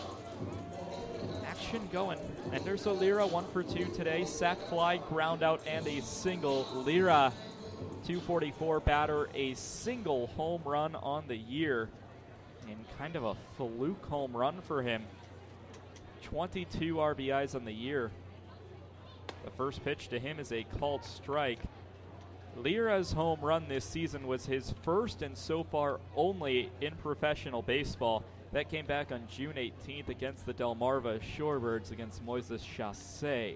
action going. Ender Lira, one for two today. Sac fly, ground out, and a single. Lira, two forty-four batter, a single home run on the year. And kind of a fluke home run for him. twenty-two R B Is on the year. The first pitch to him is a called strike. Lira's home run this season was his first and so far only in professional baseball. That came back on June eighteenth against the Delmarva Shorebirds against Moises Chassé.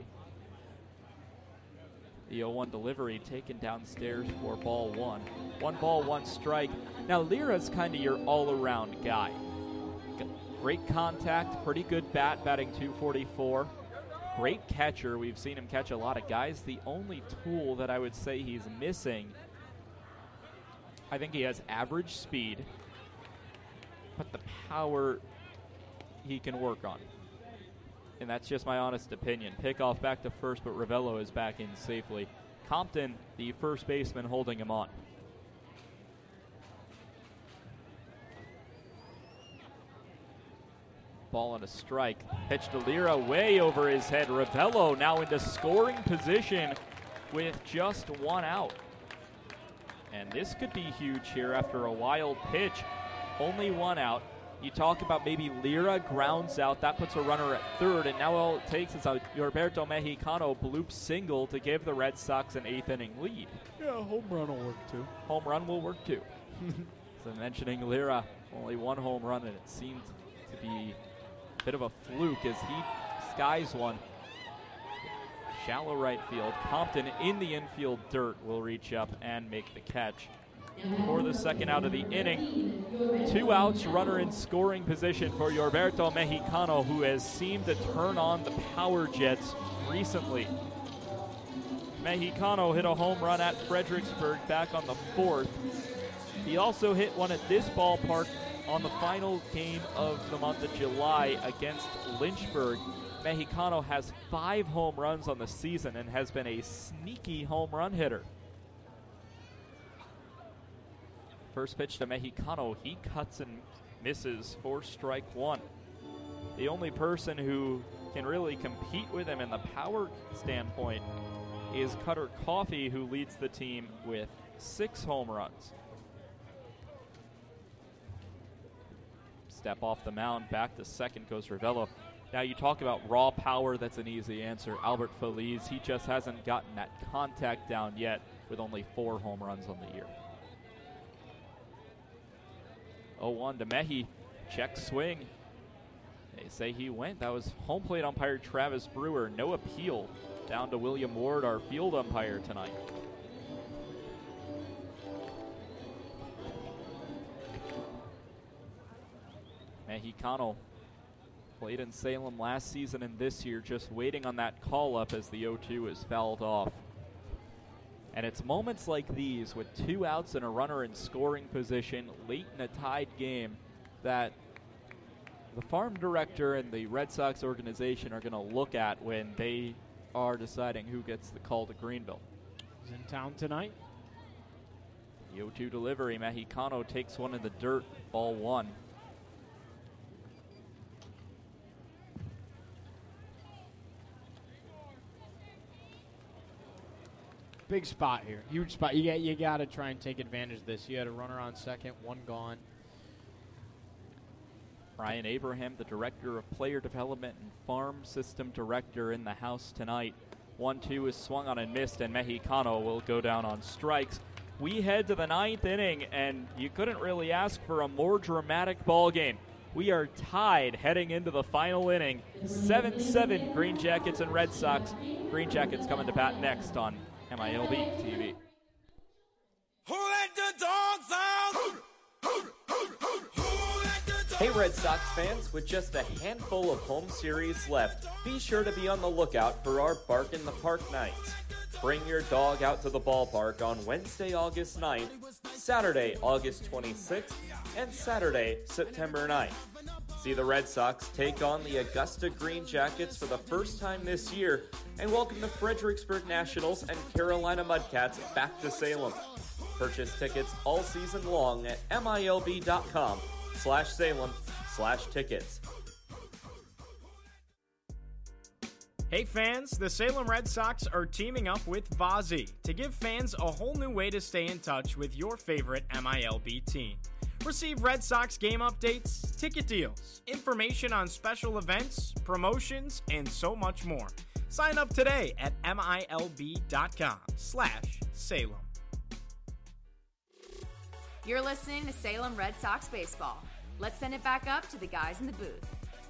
The oh one delivery taken downstairs for ball one. One ball, one strike. Now Lira's kind of your all-around guy. Great contact, pretty good bat, batting two forty-four. Great catcher. We've seen him catch a lot of guys. The only tool that I would say he's missing, I think he has average speed, but the power he can work on. And that's just my honest opinion. Pickoff back to first, but Ravello is back in safely. Compton, the first baseman, holding him on. Ball on a strike. Pitch to Lira, way over his head. Ravello now into scoring position with just one out. And this could be huge here after a wild pitch. Only one out. You talk about maybe Lira grounds out. That puts a runner at third. And now all it takes is a Yorberto Mexicano bloop single to give the Red Sox an eighth inning lead. Yeah, home run will work too. Home run will work too. So mentioning Lira, only one home run, and it seemed to be a bit of a fluke as he skies one. Shallow right field. Compton in the infield dirt will reach up and make the catch for the second out of the inning. Two outs, runner in scoring position for Yorberto Mexicano, who has seemed to turn on the power jets recently. Mexicano hit a home run at Fredericksburg back on the fourth. He also hit one at this ballpark on the final game of the month of July against Lynchburg. Mexicano has five home runs on the season and has been a sneaky home run hitter. First pitch to Mexicano, he cuts and misses for strike one. The only person who can really compete with him in the power standpoint is Cutter Coffey, who leads the team with six home runs. Step off the mound, back to second goes Ravello. Now you talk about raw power, that's an easy answer. Albert Feliz, he just hasn't gotten that contact down yet with only four home runs on the year. oh one to Mehi, check swing. They say he went. That was home plate umpire Travis Brewer. No appeal. Down to William Ward, our field umpire tonight. Mexicano played in Salem last season and this year, just waiting on that call up as the oh two is fouled off. And it's moments like these with two outs and a runner in scoring position late in a tied game that the farm director and the Red Sox organization are going to look at when they are deciding who gets the call to Greenville. He's in town tonight. The oh two delivery, Mexicano takes one in the dirt, ball one. Big spot here. Huge spot. You got, you got to try and take advantage of this. You had a runner on second, one gone. Brian Abraham, the Director of Player Development and Farm System Director in the house tonight. one two is swung on and missed, and Mexicano will go down on strikes. We head to the ninth inning, and you couldn't really ask for a more dramatic ball game. We are tied heading into the final inning. seven seven Green Jackets and Red Sox. Green Jackets coming to bat next on M I L B T V. Who let the dogs out? Hey Red Sox fans, with just a handful of home series left, be sure to be on the lookout for our Bark in the Park nights. Bring your dog out to the ballpark on Wednesday, August ninth, Saturday, August twenty-sixth, and Saturday, September ninth. See the Red Sox take on the Augusta Green Jackets for the first time this year and welcome the Fredericksburg Nationals and Carolina Mudcats back to Salem. Purchase tickets all season long at milb.com slash Salem slash tickets. Hey fans, the Salem Red Sox are teaming up with Vazi to give fans a whole new way to stay in touch with your favorite M I L B team. Receive Red Sox game updates, ticket deals, information on special events, promotions, and so much more. Sign up today at milb.com slash Salem. You're listening to Salem Red Sox baseball. Let's send it back up to the guys in the booth.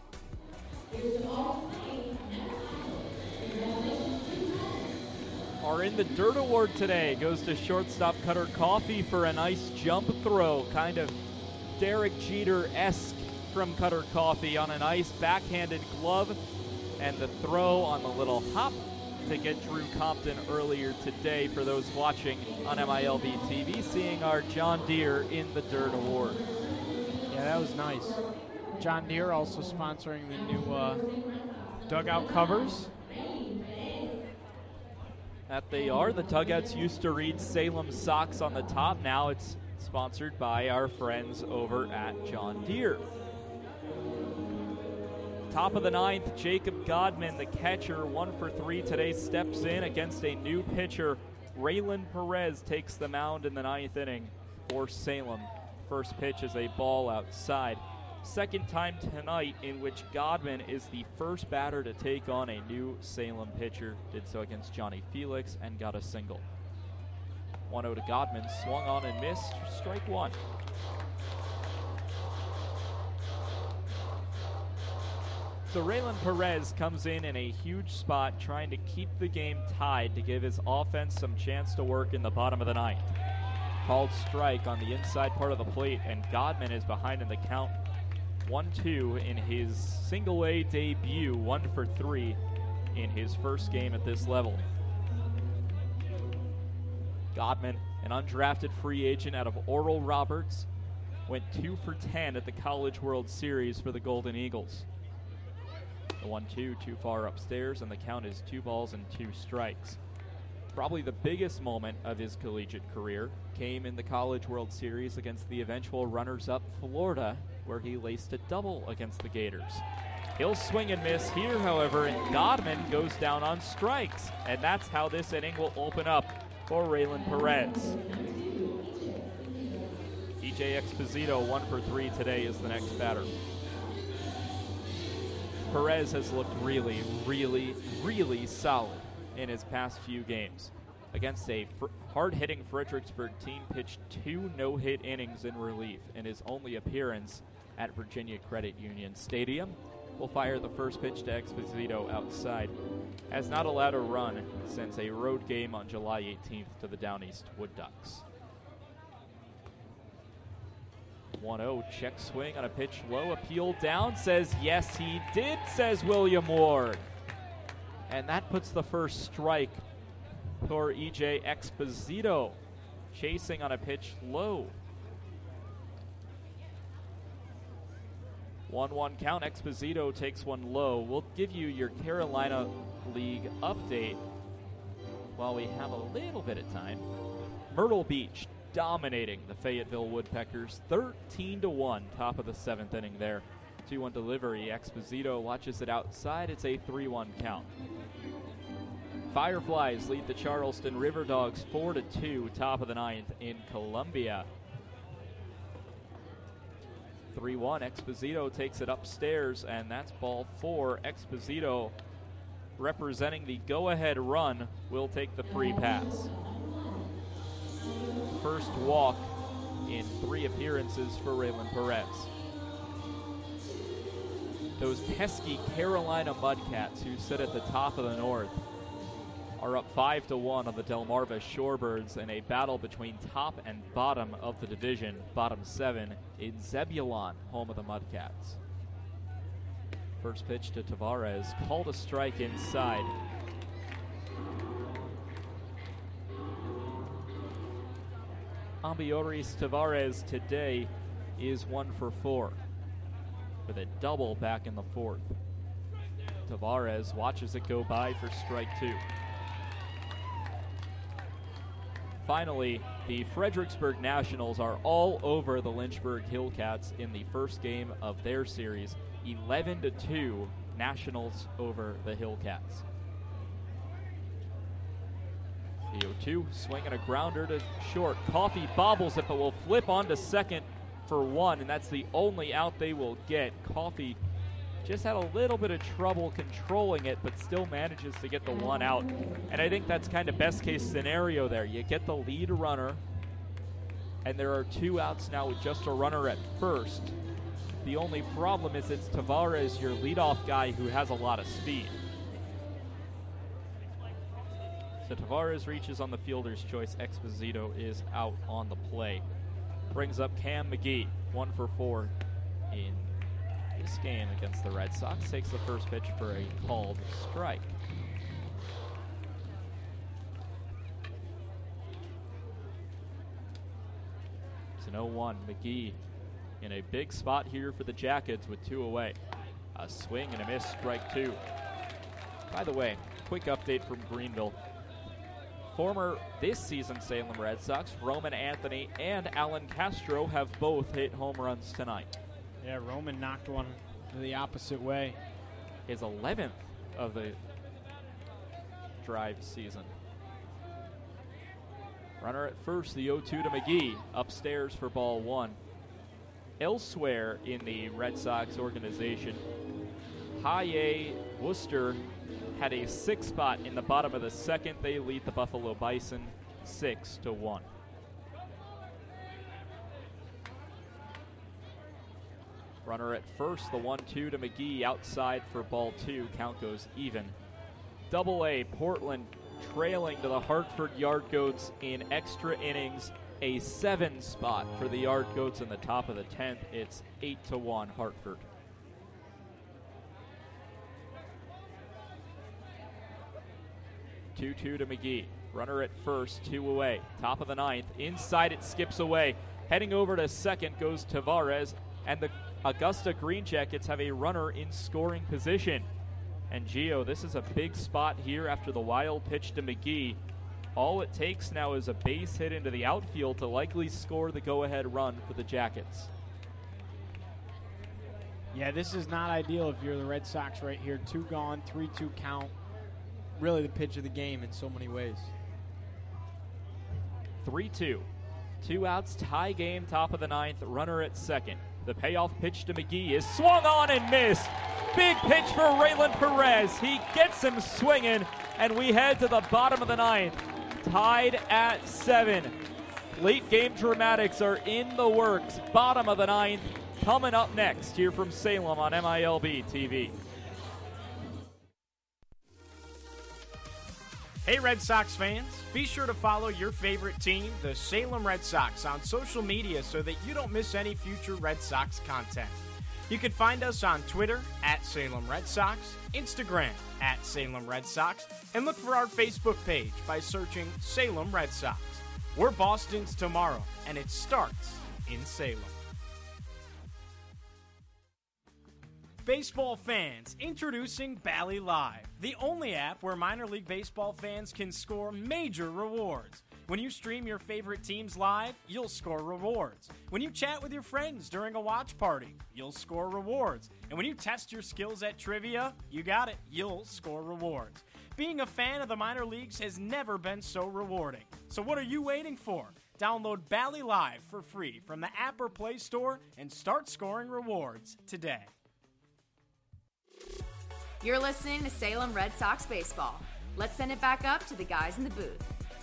Our In the Dirt award today goes to shortstop Cutter Coffey for a nice jump throw, kind of Derek Jeter-esque from Cutter Coffee on a nice backhanded glove, and the throw on the little hop to get Drew Compton earlier today for those watching on M I L B T V, seeing our John Deere in the Dirt Award. Yeah, that was nice. John Deere also sponsoring the new uh, dugout covers. That they are. The dugouts used to read Salem Socks on the top. Now it's sponsored by our friends over at John Deere. Top of the ninth, Jacob Godman, the catcher, one for three today, steps in against a new pitcher. Raylan Perez takes the mound in the ninth inning for Salem. First pitch is a ball outside. Second time tonight in which Godman is the first batter to take on a new Salem pitcher. Did so against Johnny Felix and got a single. one oh to Godman, swung on and missed, strike one. So Raylan Perez comes in in a huge spot, trying to keep the game tied to give his offense some chance to work in the bottom of the ninth. Called strike on the inside part of the plate, and Godman is behind in the count. one two in his single-A debut, one for three in his first game at this level. Godman, an undrafted free agent out of Oral Roberts, went two for ten at the College World Series for the Golden Eagles. The one two too far upstairs, and the count is two balls and two strikes. Probably the biggest moment of his collegiate career came in the College World Series against the eventual runners-up Florida, where he laced a double against the Gators. He'll swing and miss here, however, and Godman goes down on strikes. And that's how this inning will open up for Raylan Perez. E J Exposito, one for three today, is the next batter. Perez has looked really, really, really solid in his past few games. Against a fr- hard-hitting Fredericksburg team, pitched two no-hit innings in relief in his only appearance at Virginia Credit Union Stadium. Will fire the first pitch to Exposito outside. Has not allowed a run since a road game on July eighteenth to the Down East Wood Ducks. one oh, check swing on a pitch low, appeal down, says yes he did, says William Ward. And that puts the first strike for E J Exposito, chasing on a pitch low. one one count, Exposito takes one low. We'll give you your Carolina League update while we have a little bit of time. Myrtle Beach dominating the Fayetteville Woodpeckers, thirteen to one, top of the seventh inning there. two one delivery, Exposito watches it outside, it's a three one count. Fireflies lead the Charleston River Dogs four to two, top of the ninth in Columbia. three one, Exposito takes it upstairs, and that's ball four. Exposito, representing the go-ahead run, will take the free pass. First walk in three appearances for Raylan Perez. Those pesky Carolina Mudcats, who sit at the top of the North, are up five to one on the Delmarva Shorebirds in a battle between top and bottom of the division, bottom seven, in Zebulon, home of the Mudcats. First pitch to Tavares, called a strike inside. Ambioris Tavares today is one for four, with a double back in the fourth. Tavares watches it go by for strike two. Finally, the Fredericksburg Nationals are all over the Lynchburg Hillcats in the first game of their series. eleven to two, Nationals over the Hillcats. The oh two, swinging a grounder to short. Coffee bobbles it, but will flip onto second for one, and that's the only out they will get. Coffee just had a little bit of trouble controlling it, but still manages to get the one out. And I think that's kind of best case scenario there. You get the lead runner, and there are two outs now with just a runner at first. The only problem is it's Tavares, your leadoff guy, who has a lot of speed. So Tavares reaches on the fielder's choice. Exposito is out on the play. Brings up Cam McGee, one for four in this game against the Red Sox. Takes the first pitch for a called strike. It's an oh one. McGee in a big spot here for the Jackets with two away. A swing and a miss, strike two. By the way, quick update from Greenville. Former this season Salem Red Sox, Roman Anthony and Alan Castro have both hit home runs tonight. Yeah, Roman knocked one the opposite way. His eleventh of the drive season. Runner at first, the oh two to McGee, upstairs for ball one. Elsewhere in the Red Sox organization, High A Worcester had a six spot in the bottom of the second. They lead the Buffalo Bison six to one. Runner at first, the one two to McGee, outside for ball two. Count goes even. Double A, Portland trailing to the Hartford Yard Goats in extra innings. A seven spot for the Yard Goats in the top of the tenth. It's eight to one Hartford. two two to McGee. Runner at first, two away. Top of the ninth. Inside it skips away. Heading over to second goes Tavares, and the Augusta Green Jackets have a runner in scoring position. And Gio, this is a big spot here after the wild pitch to McGee. All it takes now is a base hit into the outfield to likely score the go-ahead run for the Jackets. Yeah, this is not ideal if you're the Red Sox right here. Two gone, three two count. Really the pitch of the game in so many ways. three two. Two outs, tie game, top of the ninth, runner at second. The payoff pitch to McGee is swung on and missed. Big pitch for Raylan Perez. He gets him swinging, and we head to the bottom of the ninth, tied at seven. Late game dramatics are in the works. Bottom of the ninth, coming up next here from Salem on M I L B T V. Hey Red Sox fans, be sure to follow your favorite team, the Salem Red Sox, on social media so that you don't miss any future Red Sox content. You can find us on Twitter at Salem Red Sox, Instagram at Salem Red Sox, and look for our Facebook page by searching Salem Red Sox. We're Boston's tomorrow, and it starts in Salem. Baseball fans, introducing Bally Live, the only app where minor league baseball fans can score major rewards. When you stream your favorite teams live, you'll score rewards. When you chat with your friends during a watch party, you'll score rewards. And when you test your skills at trivia, you got it, you'll score rewards. Being a fan of the minor leagues has never been so rewarding. So what are you waiting for? Download Bally Live for free from the app or Play Store and start scoring rewards today. You're listening to Salem Red Sox baseball. Let's send it back up to the guys in the booth.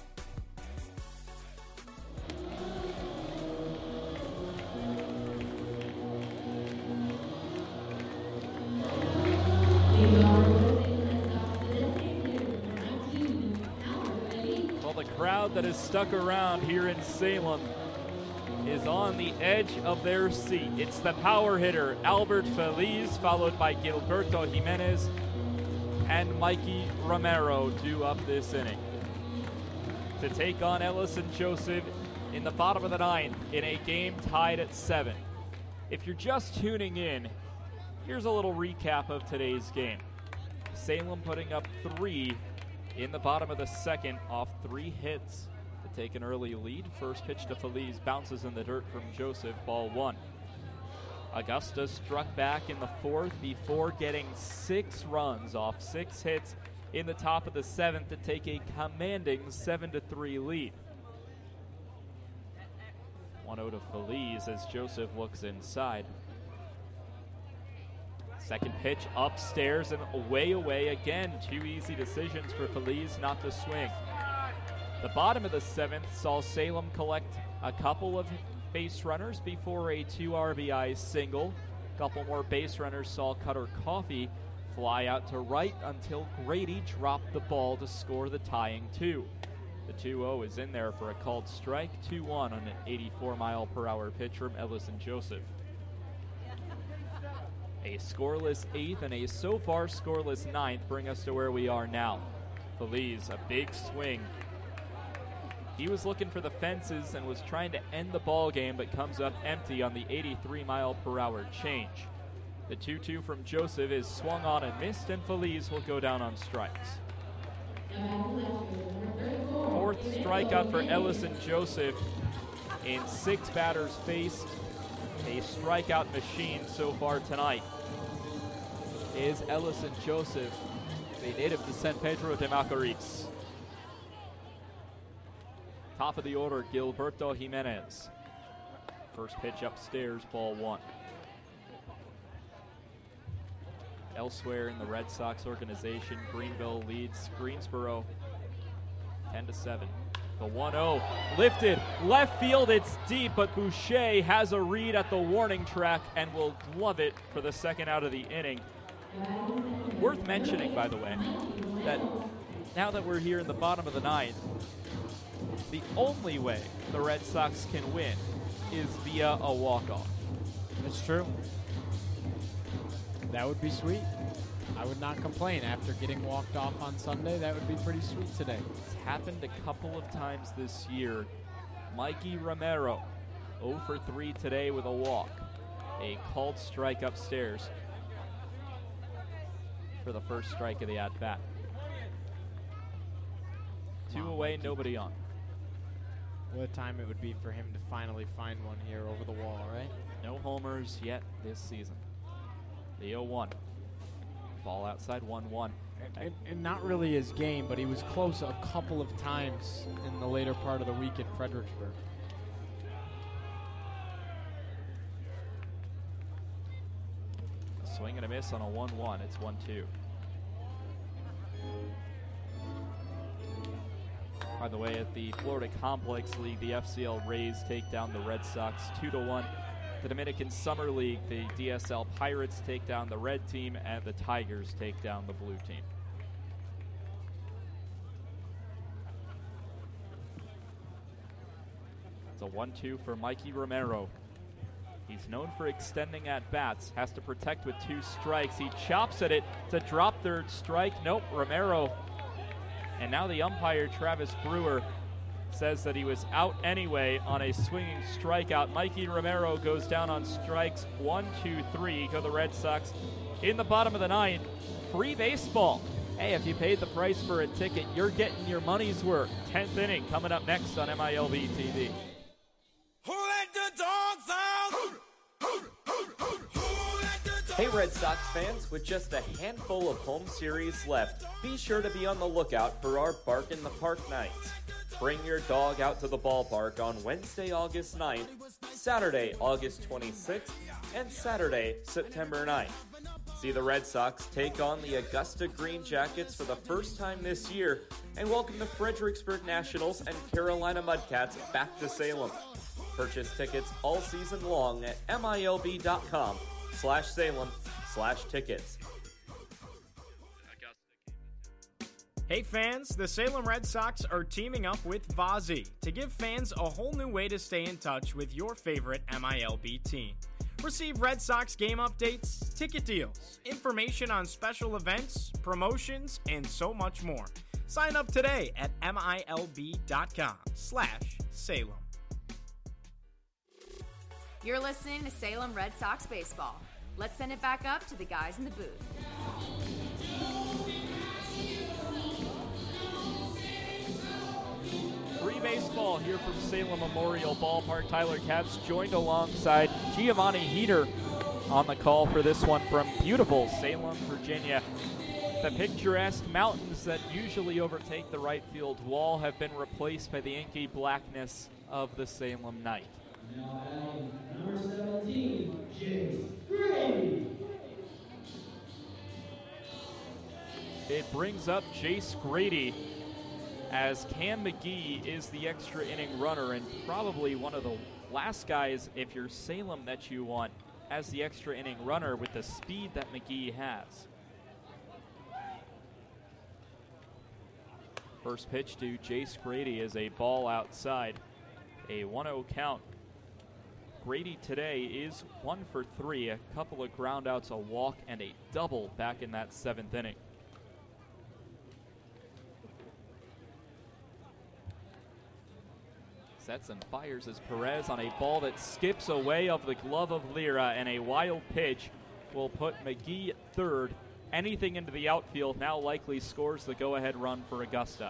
Well, the crowd that is stuck around here in Salem is on the edge of their seat. It's the power hitter, Albert Feliz, followed by Gilberto Jimenez and Mikey Romero due up this inning to take on Ellison Joseph in the bottom of the ninth in a game tied at seven. If you're just tuning in, here's a little recap of today's game. Salem putting up three in the bottom of the second off three hits to take an early lead. First pitch to Feliz bounces in the dirt from Joseph, ball one. Augusta struck back in the fourth before getting six runs off six hits in the top of the seventh to take a commanding seven to three lead. one oh to Feliz as Joseph looks inside. Second pitch upstairs and way away again. Two easy decisions for Feliz not to swing. The bottom of the seventh saw Salem collect a couple of base runners before a two R B I single. A couple more base runners saw Cutter Coffee fly out to right until Grady dropped the ball to score the tying two. The two oh is in there for a called strike, two one on an eighty-four mile per hour pitch from Ellison Joseph. A scoreless eighth and a so far scoreless ninth bring us to where we are now. Feliz, a big swing. He was looking for the fences and was trying to end the ball game, but comes up empty on the eighty-three mile per hour change. The two two from Joseph is swung on and missed, and Feliz will go down on strikes. Fourth strikeout for Ellison Joseph in six batters faced. A strikeout machine so far tonight is Ellison Joseph, a native to San Pedro de Macorís. Top of the order, Gilberto Jimenez. First pitch upstairs, ball one. Elsewhere in the Red Sox organization, Greenville leads Greensboro ten to seven. The one oh lifted left field, it's deep, but Boucher has a read at the warning track and will glove it for the second out of the inning. Worth mentioning, by the way, that now that we're here in the bottom of the ninth, the only way the Red Sox can win is via a walk-off. That's true. That would be sweet. I would not complain. After getting walked off on Sunday, that would be pretty sweet today. It's happened a couple of times this year. Mikey Romero, oh for three today with a walk. A called strike upstairs for the first strike of the at-bat. Two away, nobody on. What a time it would be for him to finally find one here over the wall, right? No homers yet this season. The oh one. Ball outside, one one. And, and not really his game, but he was close a couple of times in the later part of the week at Fredericksburg. A swing and a miss on a one one. It's one two. By the way, at the Florida Complex League, the F C L Rays take down the Red Sox two to one. The Dominican Summer League, the D S L Pirates take down the red team, and the Tigers take down the blue team. It's a one two for Mikey Romero. He's known for extending at bats, has to protect with two strikes. He chops at it to drop third strike. Nope, Romero. And now the umpire, Travis Brewer, says that he was out anyway on a swinging strikeout. Mikey Romero goes down on strikes. One, two, three. Go the Red Sox in the bottom of the ninth. Free baseball. Hey, if you paid the price for a ticket, you're getting your money's worth. tenth inning coming up next on M I L B T V. Who let the dogs out? Hey Red Sox fans, with just a handful of home series left, be sure to be on the lookout for our Bark in the Park nights. Bring your dog out to the ballpark on Wednesday, August ninth, Saturday, August twenty-sixth, and Saturday, September ninth. See the Red Sox take on the Augusta Green Jackets for the first time this year and welcome the Fredericksburg Nationals and Carolina Mudcats back to Salem. Purchase tickets all season long at milb.com slash Salem slash tickets. Hey fans, the Salem Red Sox are teaming up with Vazi to give fans a whole new way to stay in touch with your favorite M I L B team. Receive Red Sox game updates, ticket deals, information on special events, promotions, and so much more. Sign up today at milb.com slash Salem. You're listening to Salem Red Sox baseball. Let's send it back up to the guys in the booth. Free baseball here from Salem Memorial Ballpark. Tyler Katz joined alongside Giovanni Heater on the call for this one from beautiful Salem, Virginia. The picturesque mountains that usually overtake the right field wall have been replaced by the inky blackness of the Salem night. Number seventeen, Jace Grady. It brings up Jace Grady, as Cam McGee is the extra inning runner and probably one of the last guys, if you're Salem, that you want as the extra inning runner with the speed that McGee has. First pitch to Jace Grady is a ball outside. A one oh count. Grady today is one for three, a couple of ground outs, a walk, and a double back in that seventh inning. Sets and fires as Perez on a ball that skips away of the glove of Lira, and a wild pitch will put McGee at third. Anything into the outfield now likely scores the go-ahead run for Augusta.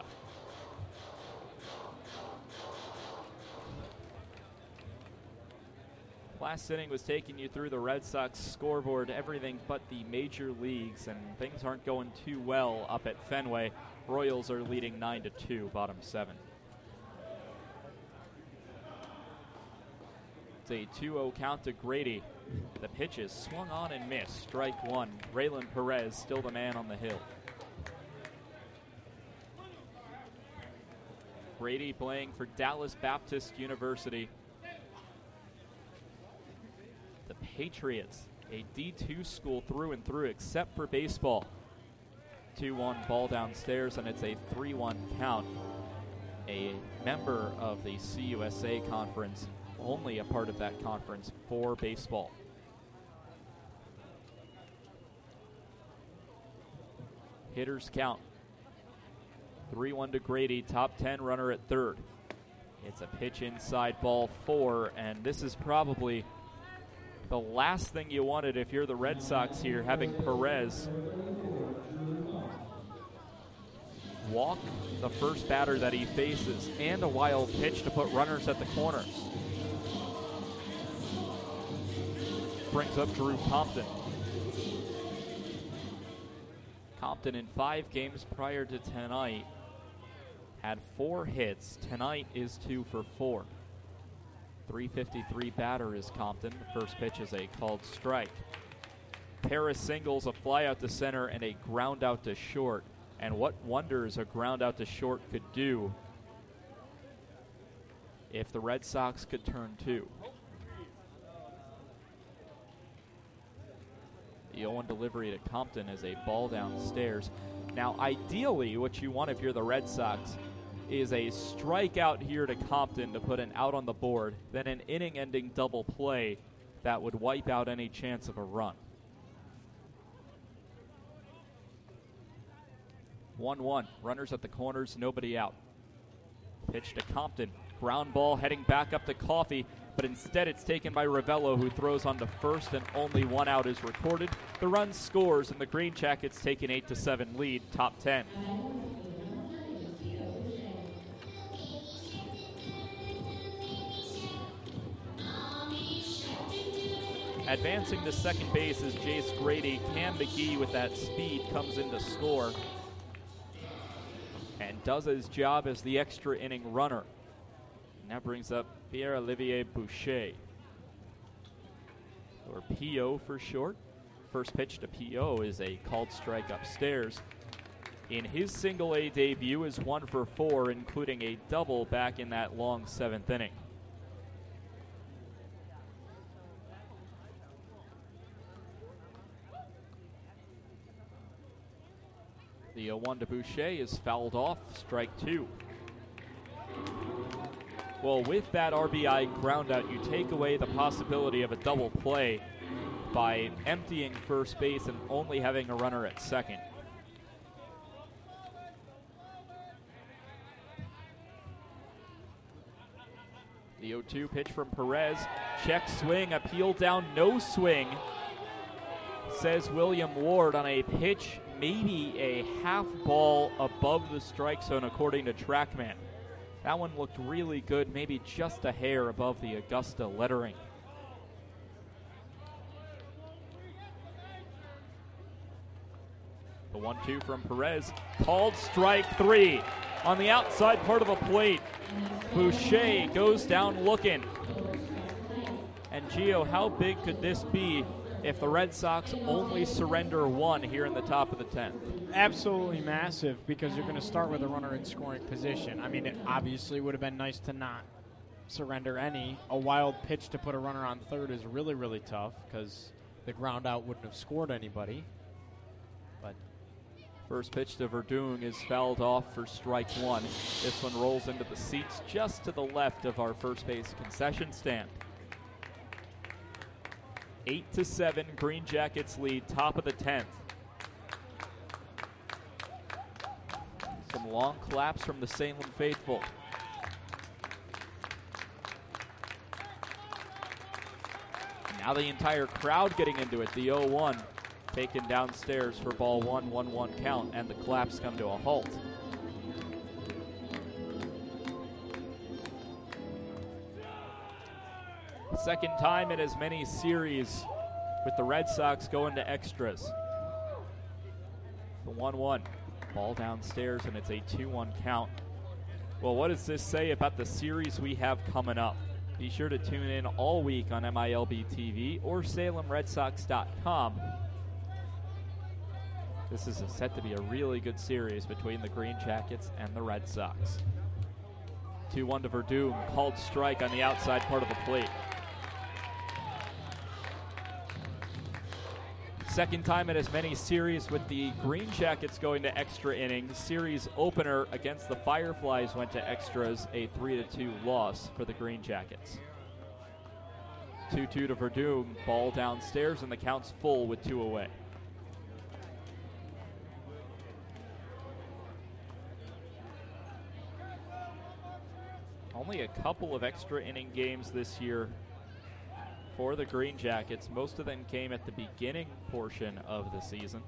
Last inning was taking you through the Red Sox scoreboard, everything but the major leagues, and things aren't going too well up at Fenway. Royals are leading nine to two, bottom seven. It's a two oh count to Grady. The pitch is swung on and missed. Strike one. Raylan Perez still the man on the hill. Grady playing for Dallas Baptist University. The Patriots, a D two school through and through, except for baseball. two one ball downstairs, and it's a three one count. A member of the C U S A conference, only a part of that conference for baseball. Hitters count. three one to Grady, top ten runner at third. It's a pitch inside, ball four, and this is probably the last thing you wanted if you're the Red Sox here, having Perez walk the first batter that he faces, and a wild pitch to put runners at the corners. Brings up Drew Compton. Compton in five games prior to tonight had four hits. Tonight is two for four. three fifty-three batter is Compton. The first pitch is a called strike. Pair of singles, a fly out to center, and a ground out to short. And what wonders a ground out to short could do if the Red Sox could turn two. The oh one delivery to Compton is a ball downstairs. Now, ideally, what you want if you're the Red Sox is a strikeout here to Compton to put an out on the board, then an inning-ending double play that would wipe out any chance of a run. one one, runners at the corners, nobody out. Pitch to Compton, ground ball heading back up to Coffey, but instead it's taken by Ravello, who throws on to first, and only one out is recorded. The run scores, and the Green Jackets take an eight to seven lead, top ten. Advancing to second base is Jace Grady. Cam McGee, with that speed, comes in to score and does his job as the extra inning runner. And that brings up Pierre-Olivier Boucher, or P O for short. First pitch to P O is a called strike upstairs. In his single-A debut is one for four, including a double back in that long seventh inning. The oh one to Boucher is fouled off, strike two. Well, with that R B I groundout, you take away the possibility of a double play by emptying first base and only having a runner at second. The oh two pitch from Perez, check swing, appeal down, no swing, says William Ward on a pitch maybe a half ball above the strike zone, according to TrackMan. That one looked really good, maybe just a hair above the Augusta lettering. The one two from Perez, called strike three. On the outside part of the plate, Boucher goes down looking. And Gio, how big could this be if the Red Sox only surrender one here in the top of the tenth? Absolutely massive, because you're going to start with a runner in scoring position. I mean, it obviously would have been nice to not surrender any. A wild pitch to put a runner on third is really, really tough, because the ground out wouldn't have scored anybody. But first pitch to Verdung is fouled off for strike one. This one rolls into the seats just to the left of our first base concession stand. Eight to seven, Green Jackets lead, top of the tenth. Some long claps from the Salem faithful. Now the entire crowd getting into it. The oh one taken downstairs for ball one, one one count, and the claps come to a halt. Second time in as many series with the Red Sox going to extras. The one one. Ball downstairs, and it's a two one count. Well, what does this say about the series we have coming up? Be sure to tune in all week on M I L B T V or Salem Red Sox dot com. This is set to be a really good series between the Green Jackets and the Red Sox. two one to Verdum, called strike on the outside part of the plate. Second time in as many series with the Green Jackets going to extra innings. Series opener against the Fireflies went to extras, a three to two loss for the Green Jackets. two two to Verdum, ball downstairs, and the count's full with two away. Only a couple of extra inning games this year for the Green Jackets. Most of them came at the beginning portion of the season.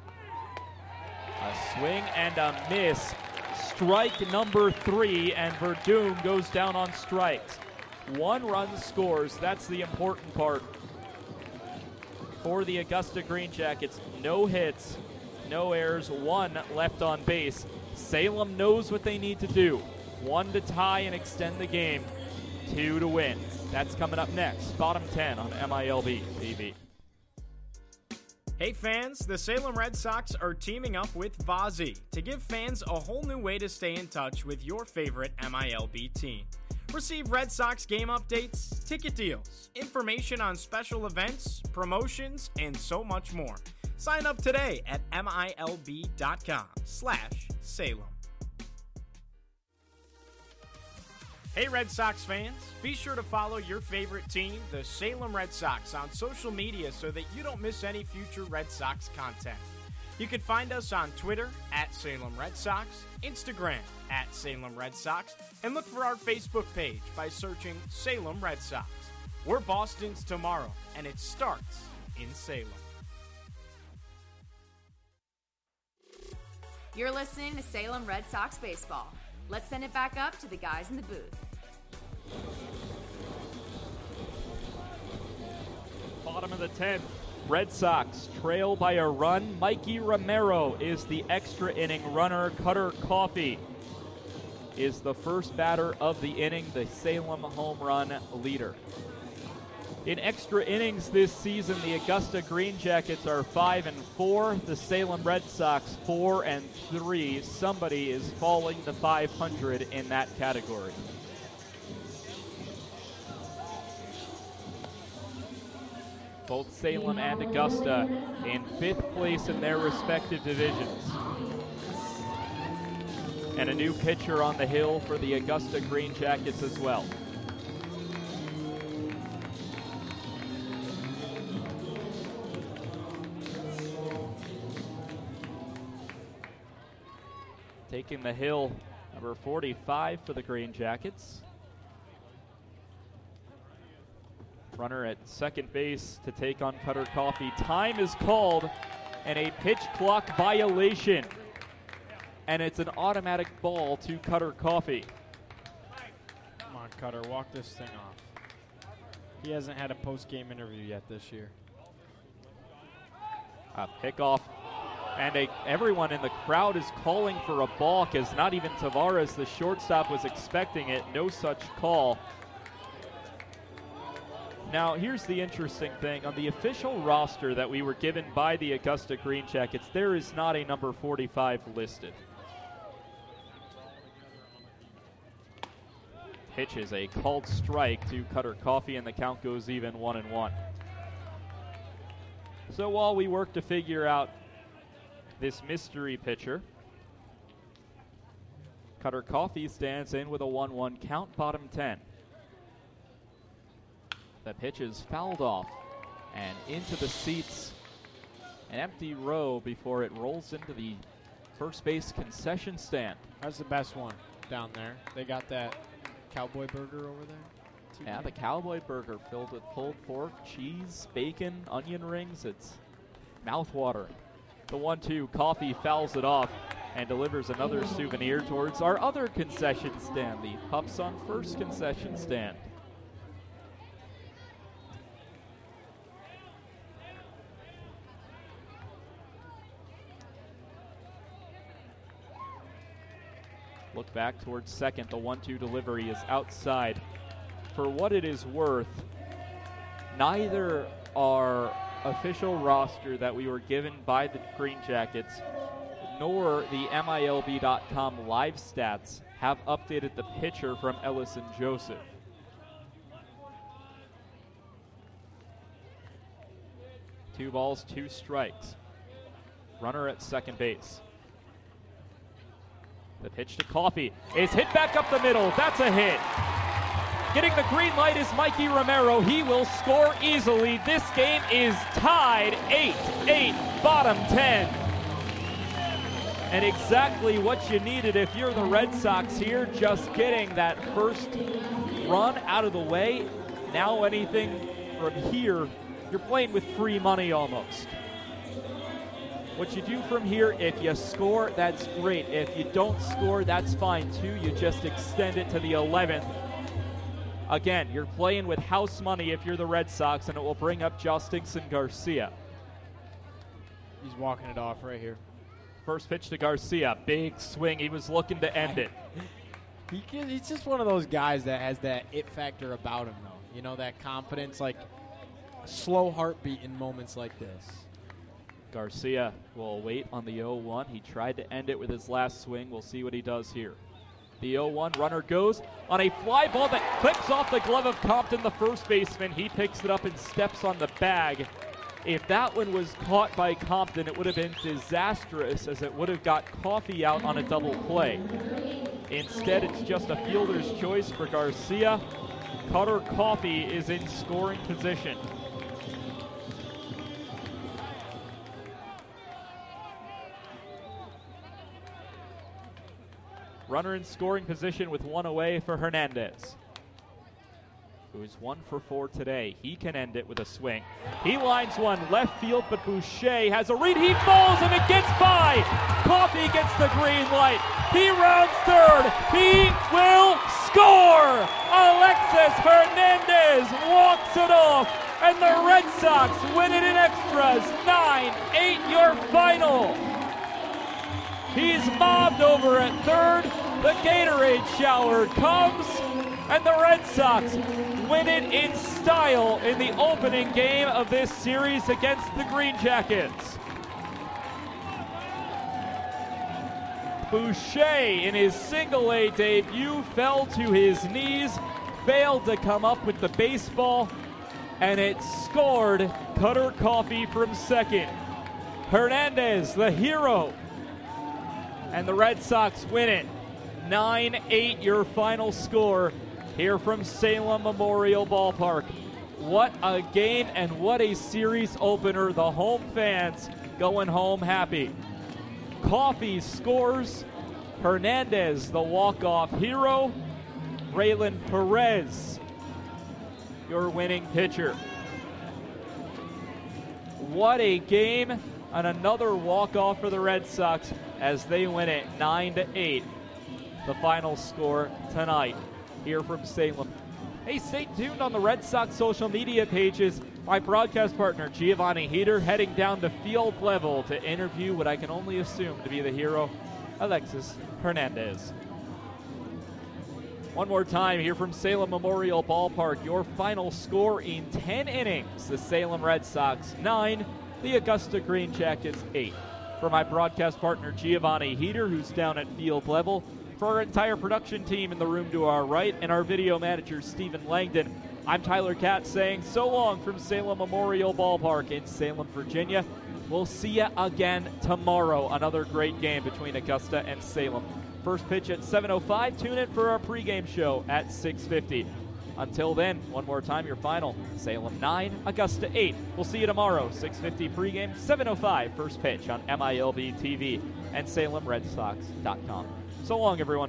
A swing and a miss. Strike number three, and Verdum goes down on strikes. One run scores. That's the important part for the Augusta Green Jackets. No hits, no errors, one left on base. Salem knows what they need to do. One to tie and extend the game. Two to win. That's coming up next. Bottom ten on M I L B T V. Hey fans, the Salem Red Sox are teaming up with Vozzy to give fans a whole new way to stay in touch with your favorite M I L B team. Receive Red Sox game updates, ticket deals, information on special events, promotions, and so much more. Sign up today at M I L B dot com slash Salem. Hey Red Sox fans, be sure to follow your favorite team, the Salem Red Sox, on social media so that you don't miss any future Red Sox content. You can find us on Twitter at Salem Red Sox, Instagram at Salem Red Sox, and look for our Facebook page by searching Salem Red Sox. We're Boston's tomorrow, and it starts in Salem. You're listening to Salem Red Sox baseball. Let's send it back up to the guys in the booth. Bottom of the tenth, Red Sox trail by a run. Mikey Romero is the extra inning runner. Cutter Coffee is the first batter of the inning, the Salem home run leader. In extra innings this season, the Augusta Green Jackets are five and four. The Salem Red Sox four and three. Somebody is falling to five hundred in that category. Both Salem and Augusta in fifth place in their respective divisions. And a new pitcher on the hill for the Augusta Green Jackets as well. Taking the hill, number forty-five for the Green Jackets. Runner at second base to take on Cutter Coffee. Time is called, and a pitch clock violation. And it's an automatic ball to Cutter Coffee. Come on, Cutter, walk this thing off. He hasn't had a post-game interview yet this year. A pickoff. And a, everyone in the crowd is calling for a balk, as not even Tavares, the shortstop, was expecting it. No such call. Now, here's the interesting thing. On the official roster that we were given by the Augusta Green Jackets, there is not a number forty-five listed. Pitch is a called strike to Cutter Coffee, and the count goes even one and one. So while we work to figure out this mystery pitcher, Cutter Coffee stands in with a one one count, bottom ten. The pitch is fouled off. And into the seats, an empty row before it rolls into the first base concession stand. That's the best one down there. They got that cowboy burger over there. Yeah, the cowboy burger filled with pulled pork, cheese, bacon, onion rings. It's mouth-watering. The one two, Coffee fouls it off and delivers another souvenir towards our other concession stand, the Pups on First concession stand. Look back towards second. The one two delivery is outside. For what it is worth, neither our official roster that we were given by the Green Jackets nor the M I L B dot com live stats have updated the pitcher from Ellison Joseph. Two balls, two strikes. Runner at second base. The pitch to Coffee is hit back up the middle. That's a hit. Getting the green light is Mikey Romero. He will score easily. This game is tied eight eight, bottom ten. And exactly what you needed if you're the Red Sox here, just getting that first run out of the way. Now anything from here, you're playing with free money almost. What you do from here, if you score, that's great. If you don't score, that's fine too. You just extend it to the eleventh. Again, you're playing with house money if you're the Red Sox, and it will bring up Justinson Garcia. He's walking it off right here. First pitch to Garcia. Big swing. He was looking to end it. He can, he's just one of those guys that has that it factor about him, though. You know, that confidence, like a slow heartbeat in moments like this. Garcia will wait on the oh one. He tried to end it with his last swing. We'll see what he does here. The oh one runner goes on a fly ball that clips off the glove of Compton, the first baseman. He picks it up and steps on the bag. If that one was caught by Compton, it would have been disastrous, as it would have got Coffee out on a double play. Instead, it's just a fielder's choice for Garcia. Cutter Coffee is in scoring position. Runner in scoring position with one away for Hernandez, who's one for four today. He can end it with a swing. He lines one left field, but Boucher has a read. He falls and it gets by. Coffee gets the green light. He rounds third. He will score. Alexis Hernandez walks it off, and the Red Sox win it in extras. nine eight your final. He's mobbed over at third. The Gatorade shower comes, and the Red Sox win it in style in the opening game of this series against the Green Jackets. Boucher, in his single-A debut, fell to his knees, failed to come up with the baseball, and it scored Cutter Coffee from second. Hernandez, the hero, and the Red Sox win it. nine eight your final score here from Salem Memorial Ballpark. What a game and what a series opener. The home fans going home happy. Coffee scores. Hernandez, the walk-off hero. Raylan Perez, your winning pitcher. What a game, and another walk-off for the Red Sox as they win it nine to eight. The final score tonight here from Salem. Hey, stay tuned on the Red Sox social media pages. My broadcast partner, Giovanni Heater, heading down to field level to interview what I can only assume to be the hero, Alexis Hernandez. One more time here from Salem Memorial Ballpark. Your final score in ten innings. The Salem Red Sox nine, the Augusta Green Jackets eight. For my broadcast partner, Giovanni Heater, who's down at field level, for our entire production team in the room to our right, and our video manager, Stephen Langdon, I'm Tyler Katz saying so long from Salem Memorial Ballpark in Salem, Virginia. We'll see you again tomorrow. Another great game between Augusta and Salem. First pitch at seven oh five. Tune in for our pregame show at six fifty. Until then, one more time, your final, Salem nine, Augusta eight. We'll see you tomorrow, six fifty pregame, seven oh five first pitch on M I L B T V and Salem Red Sox dot com. So long, everyone.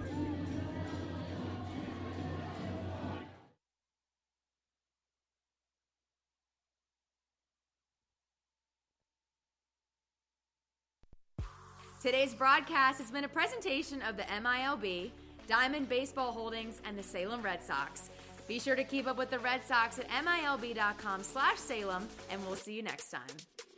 Today's broadcast has been a presentation of the M I L B, Diamond Baseball Holdings, and the Salem Red Sox. Be sure to keep up with the Red Sox at M I L B dot com slash Salem, and we'll see you next time.